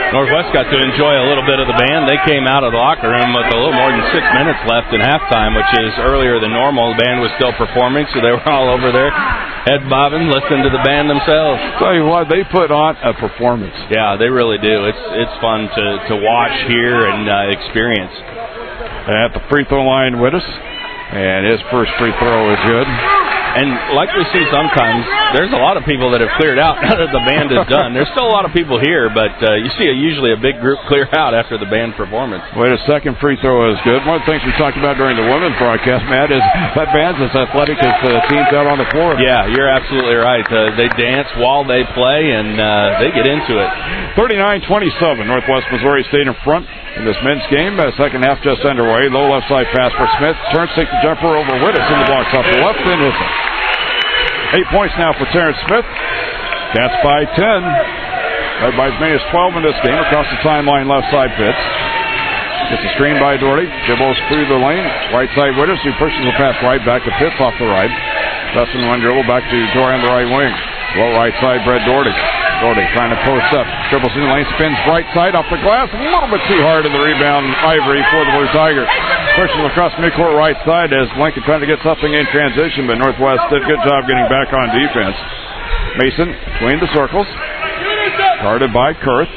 Northwest got to enjoy a little bit of the band. They came out of the locker room with a little more than six minutes left in halftime, which is earlier than normal. The band was still performing, so they were all over there, head bobbing, listening to the band themselves. Tell you what, they put on a performance. Yeah, they really do. It's it's fun to, to watch, hear, and uh, experience. At the free throw line with us, and his first free throw is good. And like we see sometimes, there's a lot of people that have cleared out now that the band is done. There's still a lot of people here, but uh, you see a, usually a big group clear out after the band performance. Wait, a second free throw is good. One of the things we talked about during the women's broadcast, Matt, is that band's as athletic as the teams out on the floor. Yeah, you're absolutely right. Uh, they dance while they play, and uh, they get into it. thirty-nine twenty-seven, Northwest Missouri State in front in this men's game. Uh, second half just underway. Low left side pass for Smith. Turns, takes the jumper over Wittes in the blocks off the left, and hits it. Eight points now for Terrence Smith. Cats by ten. Led by as many as twelve in this game. Across the timeline, left side Pitts. Gets a screen by Doherty. Dribbles through the lane. Right side Wittes, who pushes the pass right back to Pitts off the right. Dustin one dribble back to Dory on the right wing. Low right side, Brett Doherty. Doherty trying to post up. Dribbles in the lane, spins right side off the glass. A little bit too hard in the rebound. Ivory for the Blue Tigers. Pushes across midcourt right side as Lincoln trying to get something in transition, but Northwest did a good job getting back on defense. Mason between the circles. Guarded by Kurth.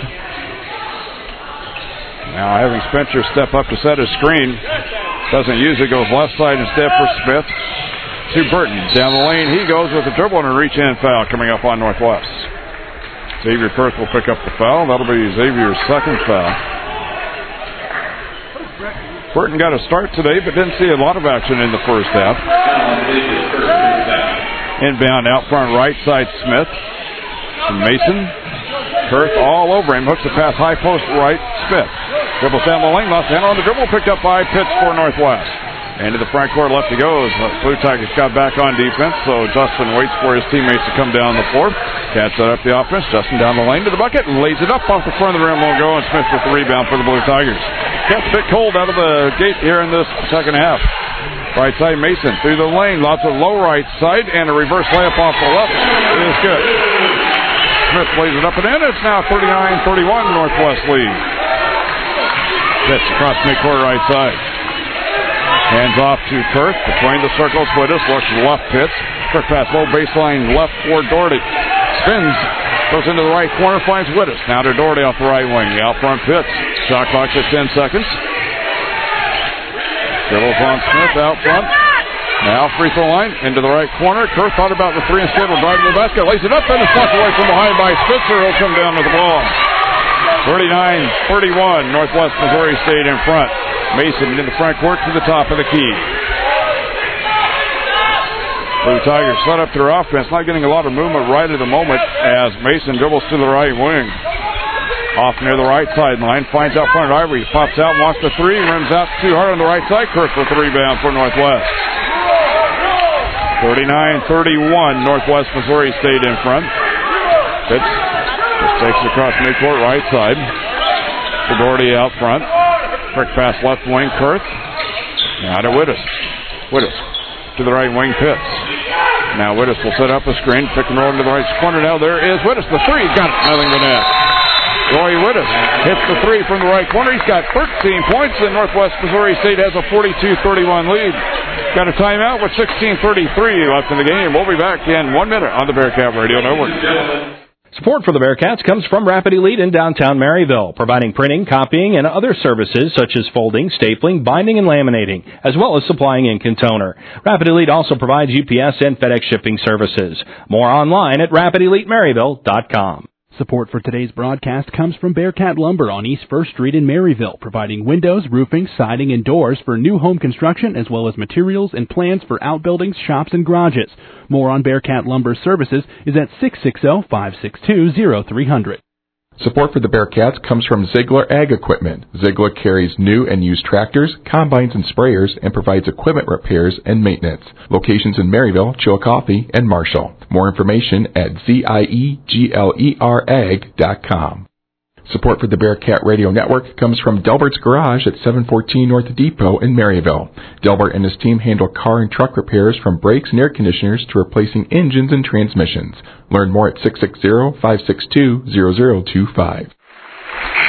Now having Spencer step up to set his screen. Doesn't use it, goes left side instead for Smith. To Burton. Down the lane he goes with a dribble and a reach-in foul coming up on Northwest. Xavier Kurth will pick up the foul. That'll be Xavier's second foul. Burton got a start today, but didn't see a lot of action in the first half. Inbound out front right side Smith. Mason. Kurth all over him. Hooks the pass high post right. Smith. Dribbles down the lane. Lost hand on the dribble. Picked up by Pitts for Northwest. Into the front court, left he goes. Blue Tigers got back on defense, so Justin waits for his teammates to come down the floor. Cats set up the offense. Justin down the lane to the bucket and lays it up off the front of the rim. Won't go, and Smith with the rebound for the Blue Tigers. Cats a bit cold out of the gate here in this second half. Right side Mason through the lane. Lots of low right side and a reverse layup off the left. It is good. Smith lays it up and in. It's now thirty-nine thirty-one Northwest lead. Pitts across midcourt right side. Hands off to Kurth. Between the circles, Wittes looks left Pitts. Quick pass, low baseline left for Doherty. Spins, goes into the right corner, finds Wittes. Now to Doherty off the right wing. The out front Pitts. Shot clock at ten seconds. Dribbles on Smith out front. Now free throw line into the right corner. Kurth thought about the three instead of driving the basket. Lays it up and it's knocked away from behind by Spitzer. He'll come down with the ball. thirty-nine thirty-one. Northwest Missouri State in front. Mason in the front court to the top of the key. Blue Tigers set up their offense, not getting a lot of movement right at the moment as Mason dribbles to the right wing. Off near the right sideline, finds out front Ivory, pops out, wants the three, rims out too hard on the right side. Kurth with the rebound for Northwest. thirty-nine thirty-one, Northwest Missouri State in front. Pitts just takes it across midcourt right side. Doherty out front. Quick pass left wing, Kurth. Now to Wittes. Wittes to the right wing, Pitts. Now Wittes will set up a screen, pick and roll into the right corner. Now there is Wittes. The three, got it. Nothing but net. Roy Wittes hits the three from the right corner. He's got thirteen points, and Northwest Missouri State has a forty-two thirty-one lead. Got a timeout with sixteen thirty-three left in the game. We'll be back in one minute on the Bearcat Radio Network. Support for the Bearcats comes from Rapid Elite in downtown Maryville, providing printing, copying, and other services such as folding, stapling, binding, and laminating, as well as supplying ink and toner. Rapid Elite also provides U P S and FedEx shipping services. More online at rapid elite maryville dot com. Support for today's broadcast comes from Bearcat Lumber on East First Street in Maryville, providing windows, roofing, siding, and doors for new home construction, as well as materials and plans for outbuildings, shops, and garages. More on Bearcat Lumber services is at six six zero, five six two, zero three zero zero. Support for the Bearcats comes from Ziegler Ag Equipment. Ziegler carries new and used tractors, combines, and sprayers and provides equipment repairs and maintenance. Locations in Maryville, Chillicothe, and Marshall. More information at ziegler ag dot com. Support for the Bearcat Radio Network comes from Delbert's Garage at seven fourteen North Depot in Maryville. Delbert and his team handle car and truck repairs from brakes and air conditioners to replacing engines and transmissions. Learn more at six six zero, five six two, zero zero two five.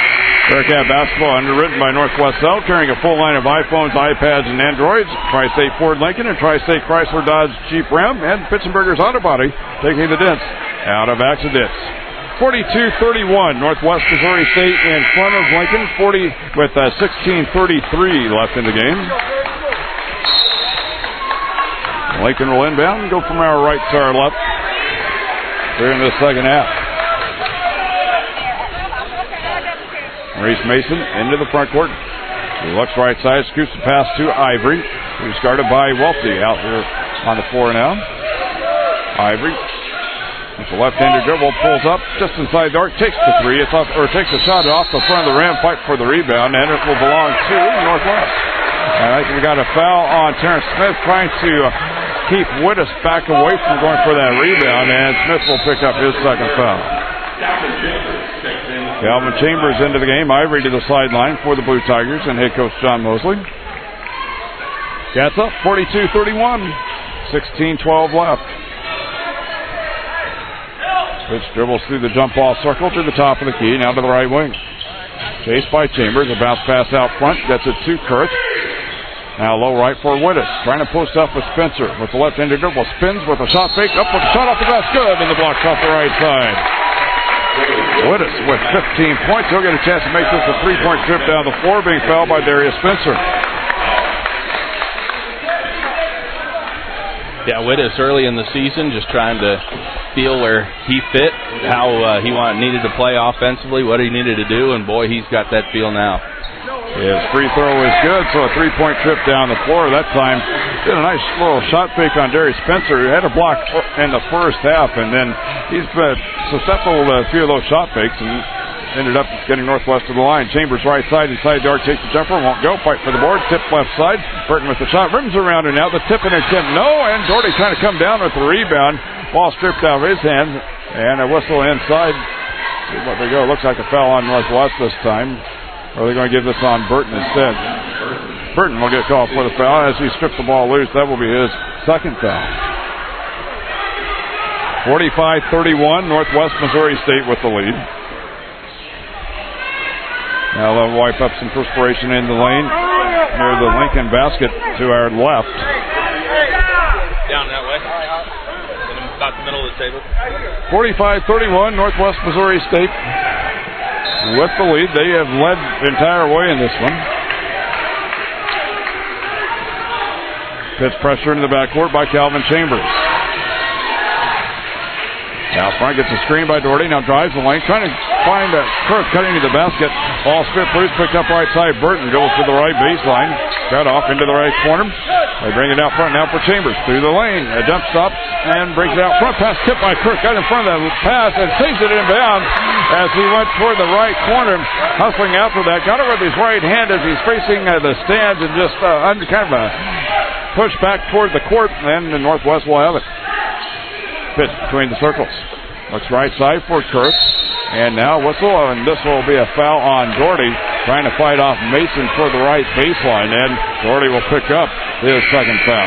Bearcat basketball underwritten by Northwest Cell, carrying a full line of iPhones, iPads, and Androids. Tri-State Ford Lincoln and Tri-State Chrysler Dodge Jeep Ram, and Pittsburgh's Auto Body taking the dents out of accidents. forty-two thirty-one, Northwest Missouri State in front of Lincoln, forty with uh, sixteen thirty-three left in the game. Lincoln will inbound and go from our right to our left during the second half. Maurice Mason into the front court. He looks right side, scoops the pass to Ivory, who's guarded by Welty out here on the floor now. Ivory, it's a left-handed dribble, pulls up just inside the arc, takes the three, it's off, or takes a shot off the front of the rim, fight for the rebound, and it will belong to Northwest. I think we got a foul on Terrence Smith trying to keep Wittes back away from going for that rebound, and Smith will pick up his second foul. Calvin Chambers into the game. Ivory to the sideline for the Blue Tigers and head coach John Mosley. Cats up forty-two thirty-one. sixteen twelve left. Pitch dribbles through the jump ball circle to the top of the key. Now to the right wing. Chased by Chambers. A bounce pass out front. Gets it to Kurtz. Now low right for Wittes. Trying to post up with Spencer. With the left-handed dribble. Spins with a shot fake. Up with a shot off the glass. Good. And the block's off the right side. Wittes with fifteen points. He'll get a chance to make this a three-point trip down the floor, being fouled by Darius Spencer. Yeah, Wittes early in the season just trying to feel where he fit, how uh, he wanted, needed to play offensively, what he needed to do, and boy, he's got that feel now. His free throw is good, so a three-point trip down the floor that time. Did a nice little shot fake on Darius Spencer, who had a block in the first half, and then he's been susceptible to a few of those shot fakes and ended up getting Northwest to the line. Chambers right side, inside the arc, takes the jumper, won't go, fight for the board, tip left side. Burton with the shot, rims around and out, the tip and attempt, no, and Doherty trying to come down with the rebound. Ball stripped out of his hand, and a whistle inside. See what they go. Looks like a foul on Northwest this time. Or are they going to give this on Burton instead? Burton will get called for the foul as he strips the ball loose. That will be his second foul. forty-five thirty-one, Northwest Missouri State with the lead. Now they'll wipe up some perspiration in the lane near the Lincoln basket to our left. Down that way. In about the middle of the table. forty-five thirty-one, Northwest Missouri State with the lead. They have led the entire way in this one. Pitch pressure into the backcourt by Calvin Chambers. Now front gets a screen by Doherty. Now drives the lane, trying to find a Kurth cutting into the basket. Ball stripped loose, picked up right side. Burton goes to the right baseline. Cut off into the right corner. They bring it out front now for Chambers. Through the lane. A jump stop and brings it out front. Pass tipped by Kurth. Got in front of the pass and saves it inbounds as he went toward the right corner. Hustling after that. Got it with his right hand as he's facing uh, the stands and just uh, under kind of a push back toward the court. And the Northwest will have it. Pitch between the circles. Looks right side for Kurth. And now whistle, and this will be a foul on Doherty, trying to fight off Mason toward the right baseline. And Doherty will pick up his second foul.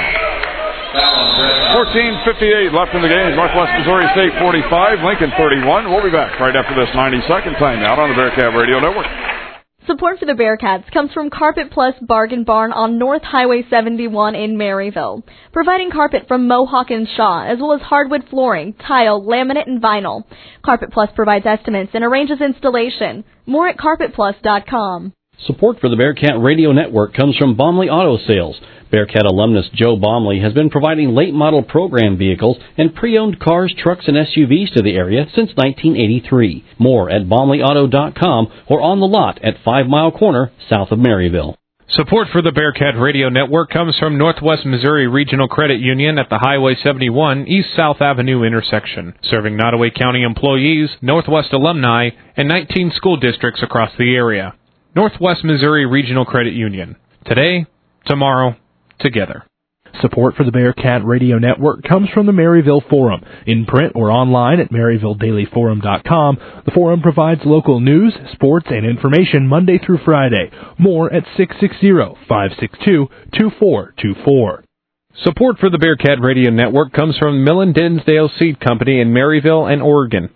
fourteen fifty-eight left in the game. Northwest Missouri State forty-five, Lincoln thirty-one. We'll be back right after this ninety-second timeout on the Bearcat Radio Network. Support for the Bearcats comes from Carpet Plus Bargain Barn on North Highway seventy-one in Maryville, providing carpet from Mohawk and Shaw, as well as hardwood flooring, tile, laminate, and vinyl. Carpet Plus provides estimates and arranges installation. More at carpet plus dot com. Support for the Bearcat Radio Network comes from Baumley Auto Sales. Bearcat alumnus Joe Baumley has been providing late-model program vehicles and pre-owned cars, trucks, and S U Vs to the area since nineteen eighty-three. More at baumley auto dot com or on the lot at Five Mile Corner, south of Maryville. Support for the Bearcat Radio Network comes from Northwest Missouri Regional Credit Union at the Highway seventy-one East-South Avenue intersection, serving Nottoway County employees, Northwest alumni, and nineteen school districts across the area. Northwest Missouri Regional Credit Union. Today, tomorrow, together. Support for the Bearcat Radio Network comes from the Maryville Forum. In print or online at maryville daily forum dot com, the Forum provides local news, sports, and information Monday through Friday. More at six six zero, five six two, two four two four. Support for the Bearcat Radio Network comes from Millen Dinsdale Seed Company in Maryville and Oregon.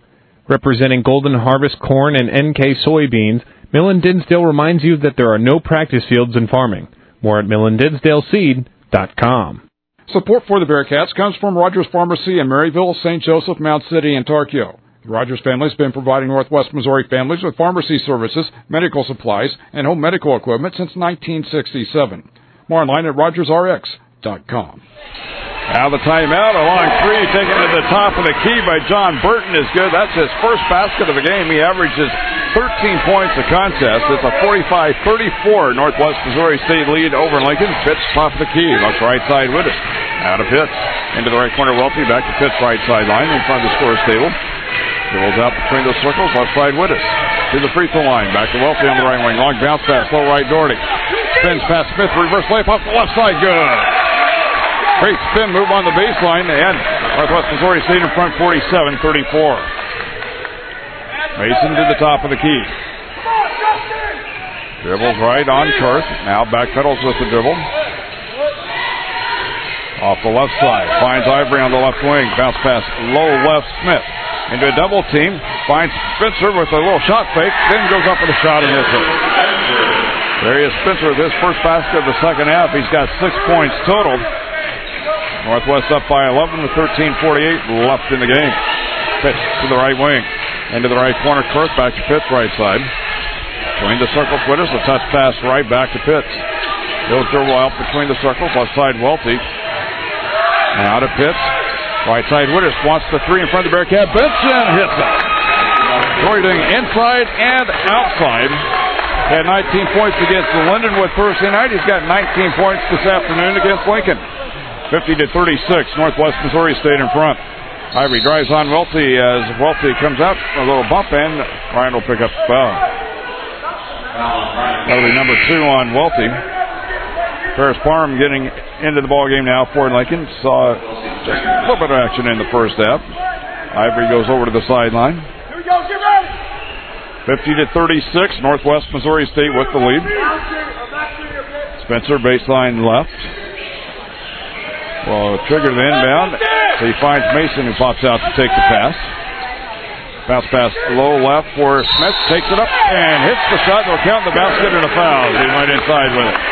Representing Golden Harvest corn and N K soybeans, Millen Dinsdale reminds you that there are no practice fields in farming. More at millen dinsdale seed dot com. Support for the Bearcats comes from Rogers Pharmacy in Maryville, Saint Joseph, Mount City, and Tarkio. The Rogers family has been providing Northwest Missouri families with pharmacy services, medical supplies, and home medical equipment since nineteen sixty-seven. More online at rogers r x dot com. Now the timeout, a long three taken to the top of the key by John Burton is good. That's his first basket of the game. He averages thirteen points a contest. It's a forty-five thirty-four Northwest Missouri State lead over Lincoln. Pitts top of the key. Looks right side with it. Out of Pitts. Into the right corner, Welty. Back to Pitts right sideline in front of the scorer's table. Rolls out between the circles. Left side with us. To the free throw line. Back to Welty on the right wing. Long bounce pass. Low right Doherty. Spins past Smith. Reverse layup off the left side. Good. Great spin move on the baseline, and Northwest Missouri State in front forty-seven thirty-four. Mason to the top of the key. Dribbles right on Kurth. Now backpedals with the dribble. Off the left side. Finds Ivory on the left wing. Bounce pass low left Smith. Into a double team. Finds Spencer with a little shot fake. Then goes up with a shot and hits it. There he is, Spencer, with his first basket of the second half. He's got six points total. Northwest up by eleven with thirteen forty-eight left in the game. Pitch to the right wing. Into the right corner, Kurth back to Pitts, right side. Between the circles, Witters, a touch pass right back to Pitts. He'll dribble out between the circles, left side, Welty. Now to Pitts. Right side, Witters wants the three in front of the Bearcat bench and hits it. Jordan inside and outside. Had nineteen points against the Lindenwood Thursday night. He's got nineteen points this afternoon against Lincoln. fifty to thirty-six, Northwest Missouri State in front. Ivory drives on Welty as Welty comes out, a little bump, and Ryan will pick up the foul. That'll be number two on Welty. Ferris Parham getting into the ball game now for Lincoln. Saw just a little bit of action in the first half. Ivory goes over to the sideline. fifty to thirty-six, Northwest Missouri State with the lead. Spencer baseline left. Well, trigger the inbound. So he finds Mason, who pops out to take the pass. Bounce pass low left for Smith. Takes it up and hits the shot. They'll count the basket and a foul. He went inside with it.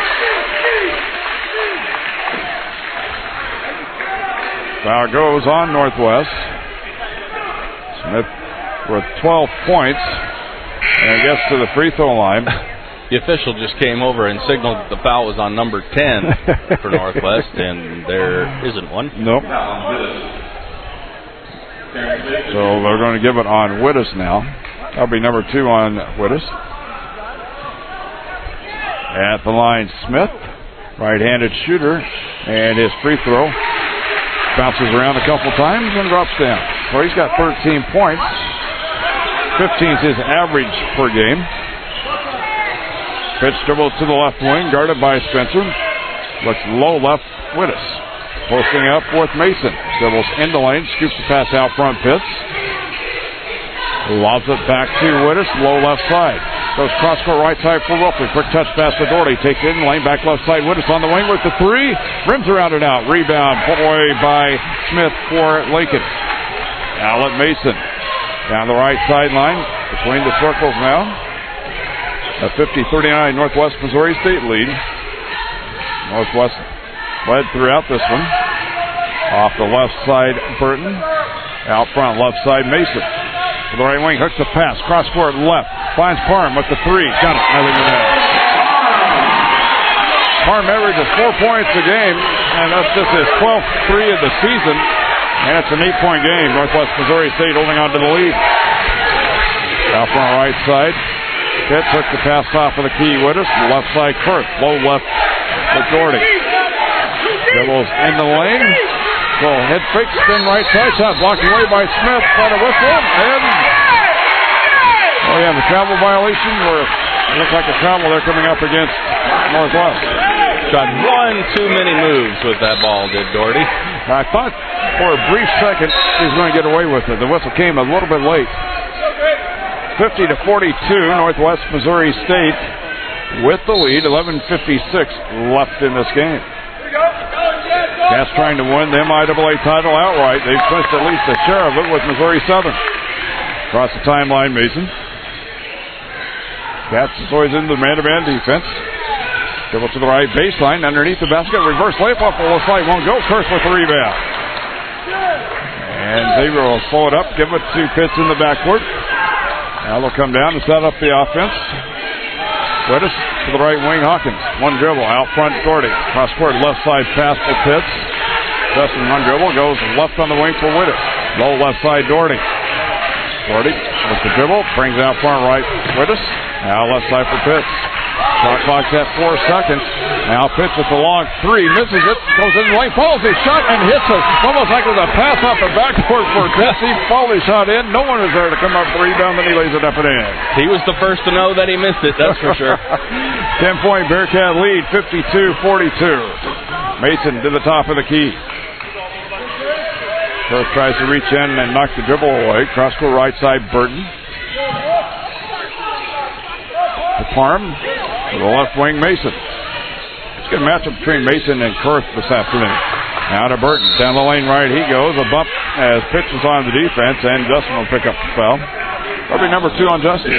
Foul goes on Northwest. Smith with twelve points. And gets to the free throw line. The official just came over and signaled that the foul was on number ten for Northwest, and there isn't one. Nope. So they're going to give it on Wittes now. That'll be number two on Wittes. At the line, Smith, right-handed shooter, and his free throw bounces around a couple times and drops down. So he's got thirteen points. fifteen is his average per game. Pitch dribble to the left wing, guarded by Spencer. Looks low left, Wittes. Posting up with Mason. Dribbles into lane, scoops the pass out front, Pitts. Lobs it back to Wittes, low left side. Goes cross court right side for Wilfred. Quick touch pass to Doherty. Takes it in lane, back left side. Wittes on the wing with the three. Rims around and out. Rebound put away by Smith for Lincoln. Outlet Mason. Down the right sideline. Between the circles now. A fifty thirty-nine Northwest Missouri State lead. Northwest led throughout this one. Off the left side, Burton. Out front, left side, Mason. To the right wing, hooks the pass. Cross court left. Finds Parham with the three. Got it. Nothing to that. Parham averages four points a game, and that's just his twelfth three of the season. And it's an eight-point game. Northwest Missouri State holding on to the lead. Out front, right side. Pitt took the pass off of the key with us. Left side, Kurth. Low left with Doherty. Dribbles in the lane. So head fake, spin right side. Shot blocked away by Smith. Got a whistle. And oh yeah, the travel violation. Where it looks like a travel they're coming up against Northwest. Got one too many moves with that ball, did Doherty. I thought for a brief second he was going to get away with it. The whistle came a little bit late. fifty to forty-two, Northwest Missouri State with the lead. eleven fifty-six left in this game. Cass trying to win the M I A A title outright. They've pushed at least a share of it with Missouri Southern. Across the timeline, Mason. Cats is always into the man-to-man defense. Dribble to the right baseline, underneath the basket, reverse layup off the left side, won't go. Kurth with the rebound. And Xavier will slow it up, give it to Pitts in the backcourt. Now they'll come down to set up the offense. Wittes to the right wing, Hawkins. One dribble, out front, Doherty. Cross court, left side pass for Pitts. Justin, one dribble, goes left on the wing for Wittes. Low left side, Doherty. Doherty with the dribble, brings out front right, Wittes. Now left side for Pitts. Shot clock's at four seconds. Now Pitts with the long three, misses it, goes in the lane, follows his shot and hits it. Almost like it was a pass off the backcourt for Pitts. He followed his shot in. No one was there to come up for the rebound, then he lays it up and in. He was the first to know that he missed it, that's for sure. ten-point Bearcat lead, fifty-two forty-two. Mason to the top of the key. Kurth tries to reach in and knock the dribble away. Cross court right side, Burton. To Parham. To the left wing, Mason. It's a good matchup between Mason and Kurth this afternoon. Now to Burton. Down the lane right he goes. A bump as Pitts is on the defense, and Justin will pick up the foul. Probably number two on Justin.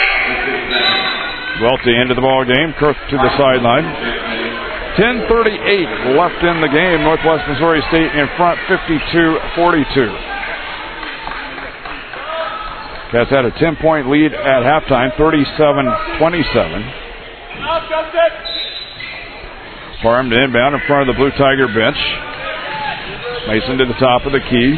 Welty into the ball game. Kurth to the sideline. ten thirty-eight left in the game. Northwest Missouri State in front, fifty-two forty-two. Cats had a ten-point lead at halftime, thirty-seven twenty-seven. Parham to inbound in front of the Blue Tiger bench. Mason to the top of the key.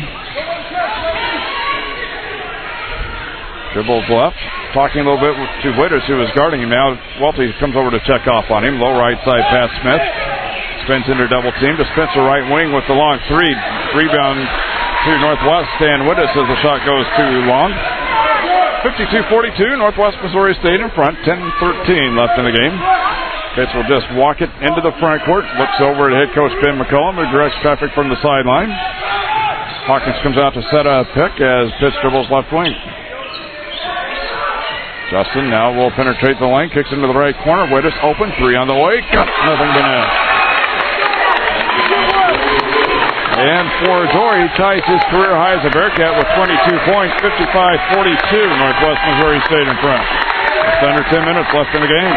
Dribbles left. Talking a little bit to Wittes, who was guarding him now. Welty comes over to check off on him. Low right side pass, Smith. Spins into double team to Spencer right wing with the long three. Rebound to Northwest, and Wittes as the shot goes too long. fifty-two forty-two, Northwest Missouri State in front. ten thirteen left in the game. Pitts will just walk it into the front court. Looks over at head coach Ben McCullum, who directs traffic from the sideline. Hawkins comes out to set a pick as Pitts dribbles left wing. Justin now will penetrate the lane, kicks into the right corner. Wittes open, three on the way. Got nothing but net. And for Dory, he ties his career high as a Bearcat with twenty-two points, fifty-five forty-two. Northwest Missouri State in front. Just under ten minutes left in the game.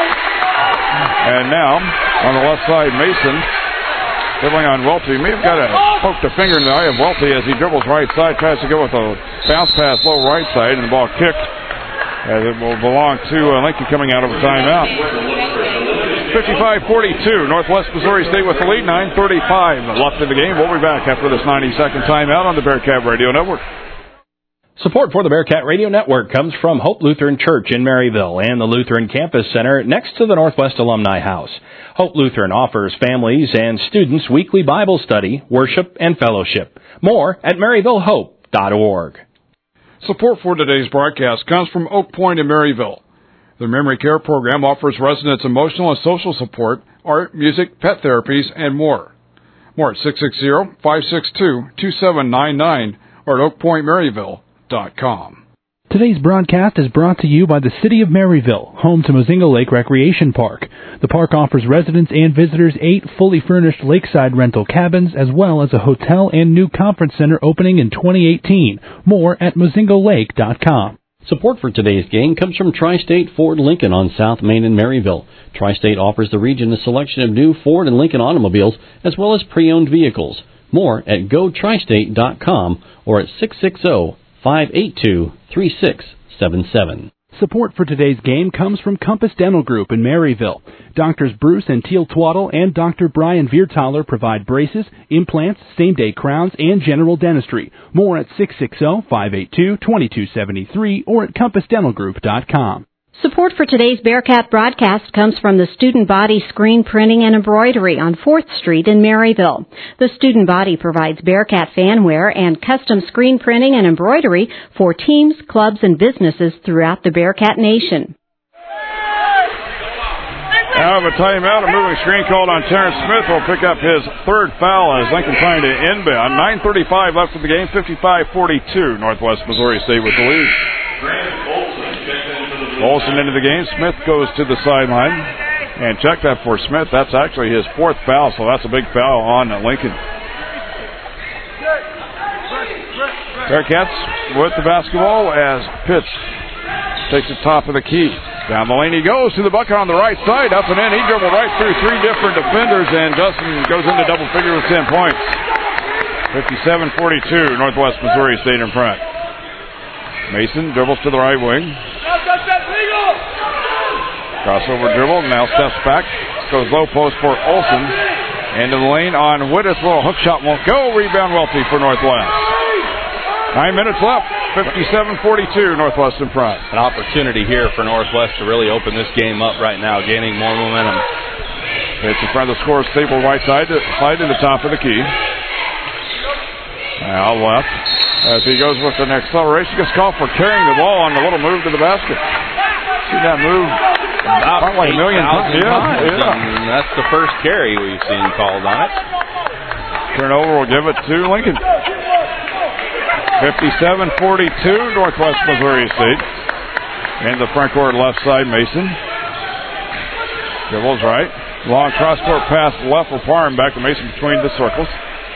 And now, on the left side, Mason dribbling on Welty. May have got a poked a finger in the eye of Welty as he dribbles right side, tries to go with a bounce pass low right side, and the ball kicked as it will belong to uh, Lincoln coming out of a timeout. fifty-five forty-two, Northwest Missouri State with the lead, nine thirty-five left in the game. We'll be back after this ninety-second timeout on the Bearcat Radio Network. Support for the Bearcat Radio Network comes from Hope Lutheran Church in Maryville and the Lutheran Campus Center next to the Northwest Alumni House. Hope Lutheran offers families and students weekly Bible study, worship, and fellowship. More at maryville hope dot org. Support for today's broadcast comes from Oak Point in Maryville. The Memory Care Program offers residents emotional and social support, art, music, pet therapies, and more. More at six six zero, five six two, two seven nine nine or at oak point maryville dot com. Today's broadcast is brought to you by the City of Maryville, home to Mozingo Lake Recreation Park. The park offers residents and visitors eight fully furnished lakeside rental cabins, as well as a hotel and new conference center opening in twenty eighteen. More at mozingo lake dot com. Support for today's game comes from Tri-State Ford Lincoln on South Main in Maryville. Tri-State offers the region a selection of new Ford and Lincoln automobiles, as well as pre-owned vehicles. More at go tri state dot com or at six six zero, five eight two, three six seven seven. Support for today's game comes from Compass Dental Group in Maryville. Doctors Bruce and Teal Twaddle and Doctor Brian Viertaler provide braces, implants, same-day crowns, and general dentistry. More at six six zero, five eight two, two two seven three or at compass dental group dot com. Support for today's Bearcat broadcast comes from the Student Body Screen Printing and Embroidery on fourth street in Maryville. The Student Body provides Bearcat fanwear and custom screen printing and embroidery for teams, clubs, and businesses throughout the Bearcat Nation. Out of a timeout, a moving screen called on Terrence Smith will pick up his third foul as Lincoln trying to inbound. nine thirty-five left in the game, fifty-five forty-two. Northwest Missouri State with the lead. Olsen into the game. Smith goes to the sideline. And check that for Smith. That's actually his fourth foul, so that's a big foul on Lincoln. Bearcats with the basketball as Pitts takes the top of the key. Down the lane he goes to the bucket on the right side, up and in. He dribbled right through three different defenders, and Dustin goes into double figure with ten points. fifty-seven forty-two, Northwest Missouri State in front. Mason dribbles to the right wing. Crossover dribble, now steps back. Goes low post for Olsen. Into the lane on Wittes. Little hook shot won't go. Rebound Welty for Northwest. Nine minutes left. fifty-seven forty-two, Northwest in front. An opportunity here for Northwest to really open this game up right now, gaining more momentum. It's in front of the score, Staple right side, side to the top of the key. Now left. As he goes with an acceleration, gets called for carrying the ball on the little move to the basket. See that move? About like a million times. Yeah, Yeah, yeah. And that's the first carry we've seen called on it. Turnover will give it to Lincoln. fifty-seven forty-two, Northwest Missouri State. In the front court left side, Mason. Dribbles right. Long cross court pass left for Parham. Back to Mason between the circles.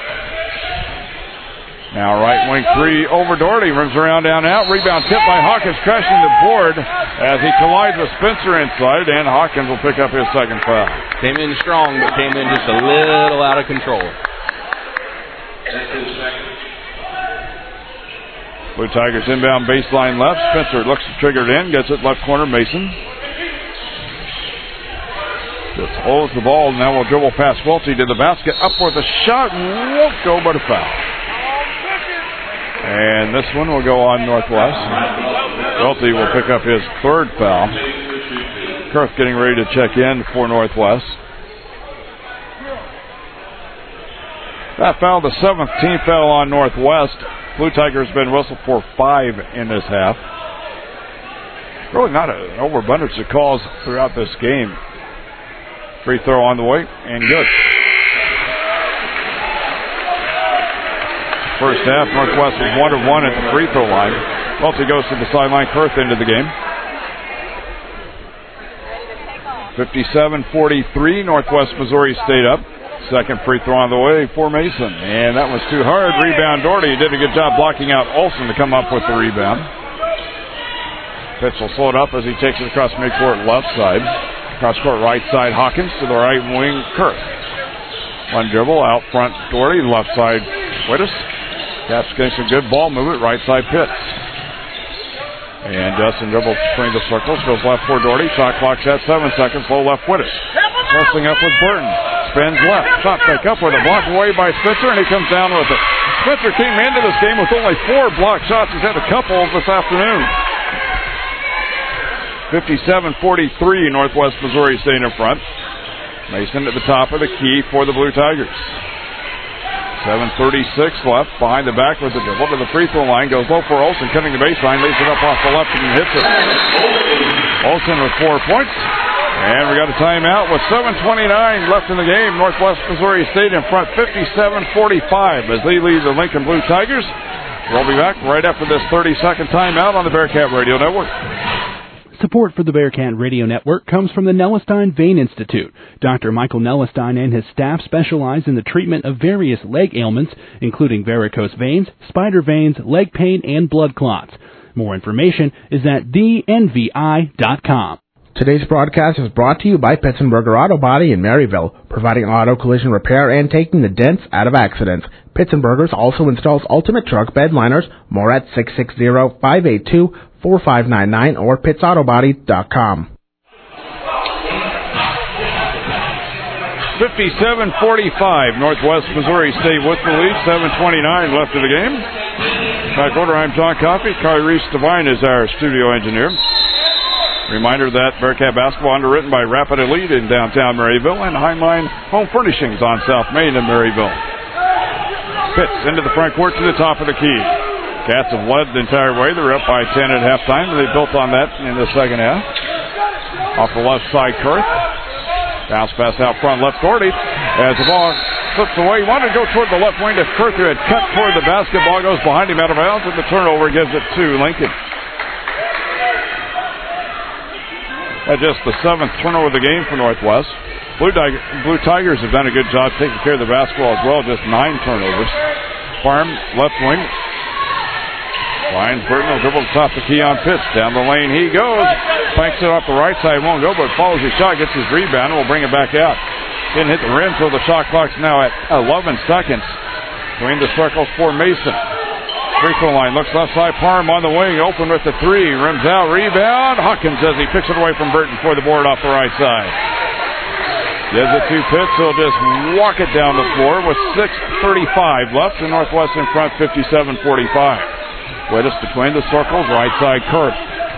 Now right wing three over Doherty. Rims around down out. Rebound tipped by Hawkins, crashing the board as he collides with Spencer inside, and Hawkins will pick up his second foul. Came in strong, but came in just a little out of control. Blue Tigers inbound baseline left. Spencer looks to trigger it in. Gets it left corner. Mason. Just holds the ball. Now will dribble past Welty to the basket. Up for the shot. Won't go, but a foul. And this one will go on Northwest. Welty will pick up his third foul. Kurth getting ready to check in for Northwest. That foul, the seventeenth foul on Northwest. Blue Tigers been whistled for five in this half. Really not an overabundance of calls throughout this game. Free throw on the way, and good. First half, Northwest was one of one at the free throw line. Welty goes to the sideline. Kurth into the game. fifty-seven forty-three, Northwest Missouri State up. Second free throw on the way for Mason. And that was too hard. Rebound Doherty. Did a good job blocking out Olsen to come up with the rebound. Pitts will slow it up as he takes it across midcourt left side. Cross court right side, Hawkins to the right wing, Kurth. One dribble out front, Doherty. Left side, Wittes. Caps getting some good ball movement. Right side, Pitts. And Dustin dribbles between the circles. Goes left for Doherty. Shot clock's at seven seconds. Low left, Wittes. Wrestling up with Burton. Spins left. Shot pick up with a block away by Spencer, and he comes down with it. Spencer came into this game with only four block shots. He's had a couple this afternoon. fifty-seven forty-three, Northwest Missouri State in front. Mason at the top of the key for the Blue Tigers. seven thirty-six left. Behind the back with the dribble to the free throw line. Goes low for Olsen, cutting the baseline. Lays it up off the left and hits it. Olsen with four points. And we got a timeout with seven twenty-nine left in the game. Northwest Missouri State in front fifty-seven forty-five as they lead the Lincoln Blue Tigers. We'll be back right after this thirty-second timeout on the Bearcat Radio Network. Support for the Bearcat Radio Network comes from the Nellestein Vein Institute. Doctor Michael Nellestein and his staff specialize in the treatment of various leg ailments, including varicose veins, spider veins, leg pain, and blood clots. More information is at the N V I dot com. Today's broadcast is brought to you by Pitzenberger Auto Body in Maryville, providing auto collision repair and taking the dents out of accidents. Pitzenberger's also installs ultimate truck bed liners. More at six six zero, five eight two, four five nine nine or pitts auto body dot com. fifty-seven forty-five, Northwest Missouri State with the lead. seven twenty-nine left of the game. Back order, I'm John Coffey. Carly Reese Devine is our studio engineer. Reminder that Bearcat basketball underwritten by Rapid Elite in downtown Maryville and Heinlein Home Furnishings on South Main in Maryville. Pitts into the front court to the top of the key. Cats have led the entire way. They're up by ten at halftime, and they built on that in the second half. Off the left side, Kurth. Bounce pass out front, left Doherty. As the ball slips away, he wanted to go toward the left wing to Kurth, who had cut toward the basketball, goes behind him out of bounds, and the turnover gives it to Lincoln. That's just the seventh turnover of the game for Northwest. Blue, Tiger, Blue Tigers have done a good job taking care of the basketball as well, just nine turnovers. Farm, left wing. Finds Burton, will dribble to the top of the key on Pitts. Down the lane he goes. Banks it off the right side, won't go, but follows his shot, gets his rebound, and will bring it back out. Didn't hit the rim, so the shot clock's now at eleven seconds. Between the circles for Mason. Free throw line, looks left side, Parham on the wing, open with the three, rims out, rebound. Hawkins as he picks it away from Burton for the board off the right side. Gives it to Pitts, he'll just walk it down the floor with six thirty-five left, and Northwest in front fifty-seven forty-five. Wittes between the circles, right side Kurth.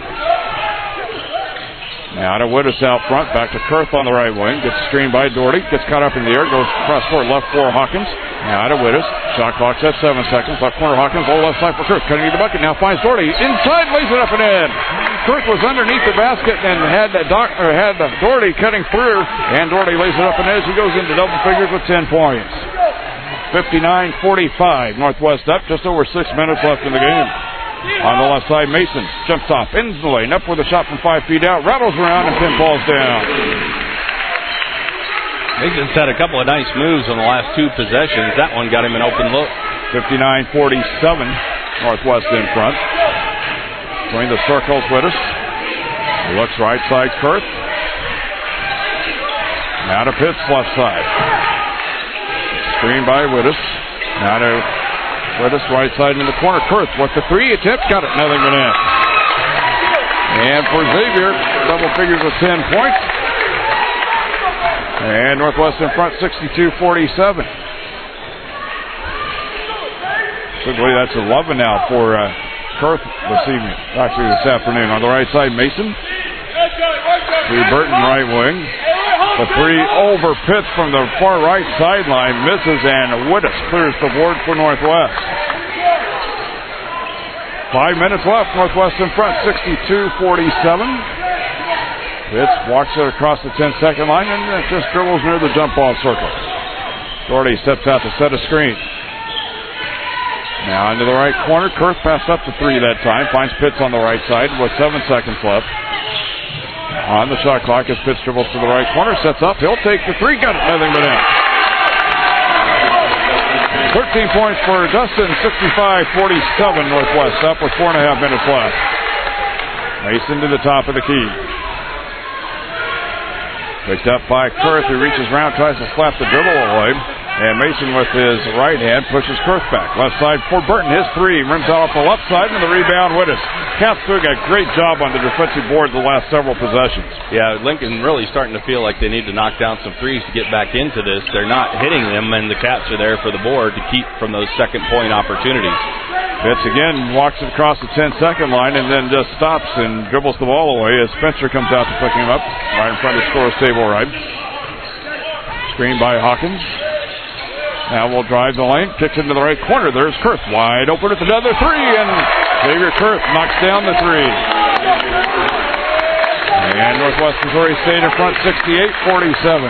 Now to Wittes out front, back to Kurth on the right wing, gets screened by Doherty, gets caught up in the air, goes across court left for Hawkins. Now to Wittes, shot clock's at seven seconds, left corner Hawkins, low left side for Kurth, cutting to the bucket, now finds Doherty, inside, lays it up and in. Kurth was underneath the basket and had Doc, or had Doherty cutting through, and Doherty lays it up and in as he goes into double figures with ten points. fifty-nine forty-five, Northwest up, just over six minutes left in the game. On the left side, Mason jumps off, ends the lane, up with a shot from five feet out, rattles around and pinballs down. Mason's had a couple of nice moves on the last two possessions. That one got him an open look. fifty-nine forty-seven, Northwest in front. Between the circles, Wittes. Looks right side, Kurth. Now to Pitts, left side. Screen by Wittes. Now to Wittes, right side in the corner. Kurth with the three attempt, got it, nothing but in. And for Xavier, double figures with ten points. And Northwest in front, sixty-two forty-seven. So I believe that's eleven now for uh, Kurth this evening, actually this afternoon. On the right side, Mason. To Burton, right wing. The three over Pitts from the far right sideline misses, and Wittes clears the board for Northwest. Five minutes left. Northwest in front, sixty-two forty-seven. Pitts walks it across the ten-second line and just dribbles near the jump ball circle. Doherty steps out to set a screen. Now into the right corner. Kurth passed up the three that time. Finds Pitts on the right side with seven seconds left. On the shot clock as Pitts dribbles to the right corner. Sets up. He'll take the three. Got it. Nothing but in. thirteen points for Dustin. sixty-five forty-seven Northwest. Up with four and a half minutes left. Mason to the top of the key. Picked up by Kurth, who reaches around, tries to slap the dribble away. And Mason with his right hand pushes Kurth back. Left side for Burton, his three. Rims out off the left side, and the rebound, Wittes. Cats doing a great job on the defensive board the last several possessions. Yeah, Lincoln really starting to feel like they need to knock down some threes to get back into this. They're not hitting them, and the Cats are there for the board to keep from those second point opportunities. Pitts again walks it across the ten-second line and then just stops and dribbles the ball away as Spencer comes out to pick him up right in front of the scorer's table right. Screen by Hawkins. Now we'll drive the lane, kicks into the right corner. There's Kurth wide open with another three, and Xavier Kurth knocks down the three. And Northwest Missouri State in front, sixty-eight forty-seven.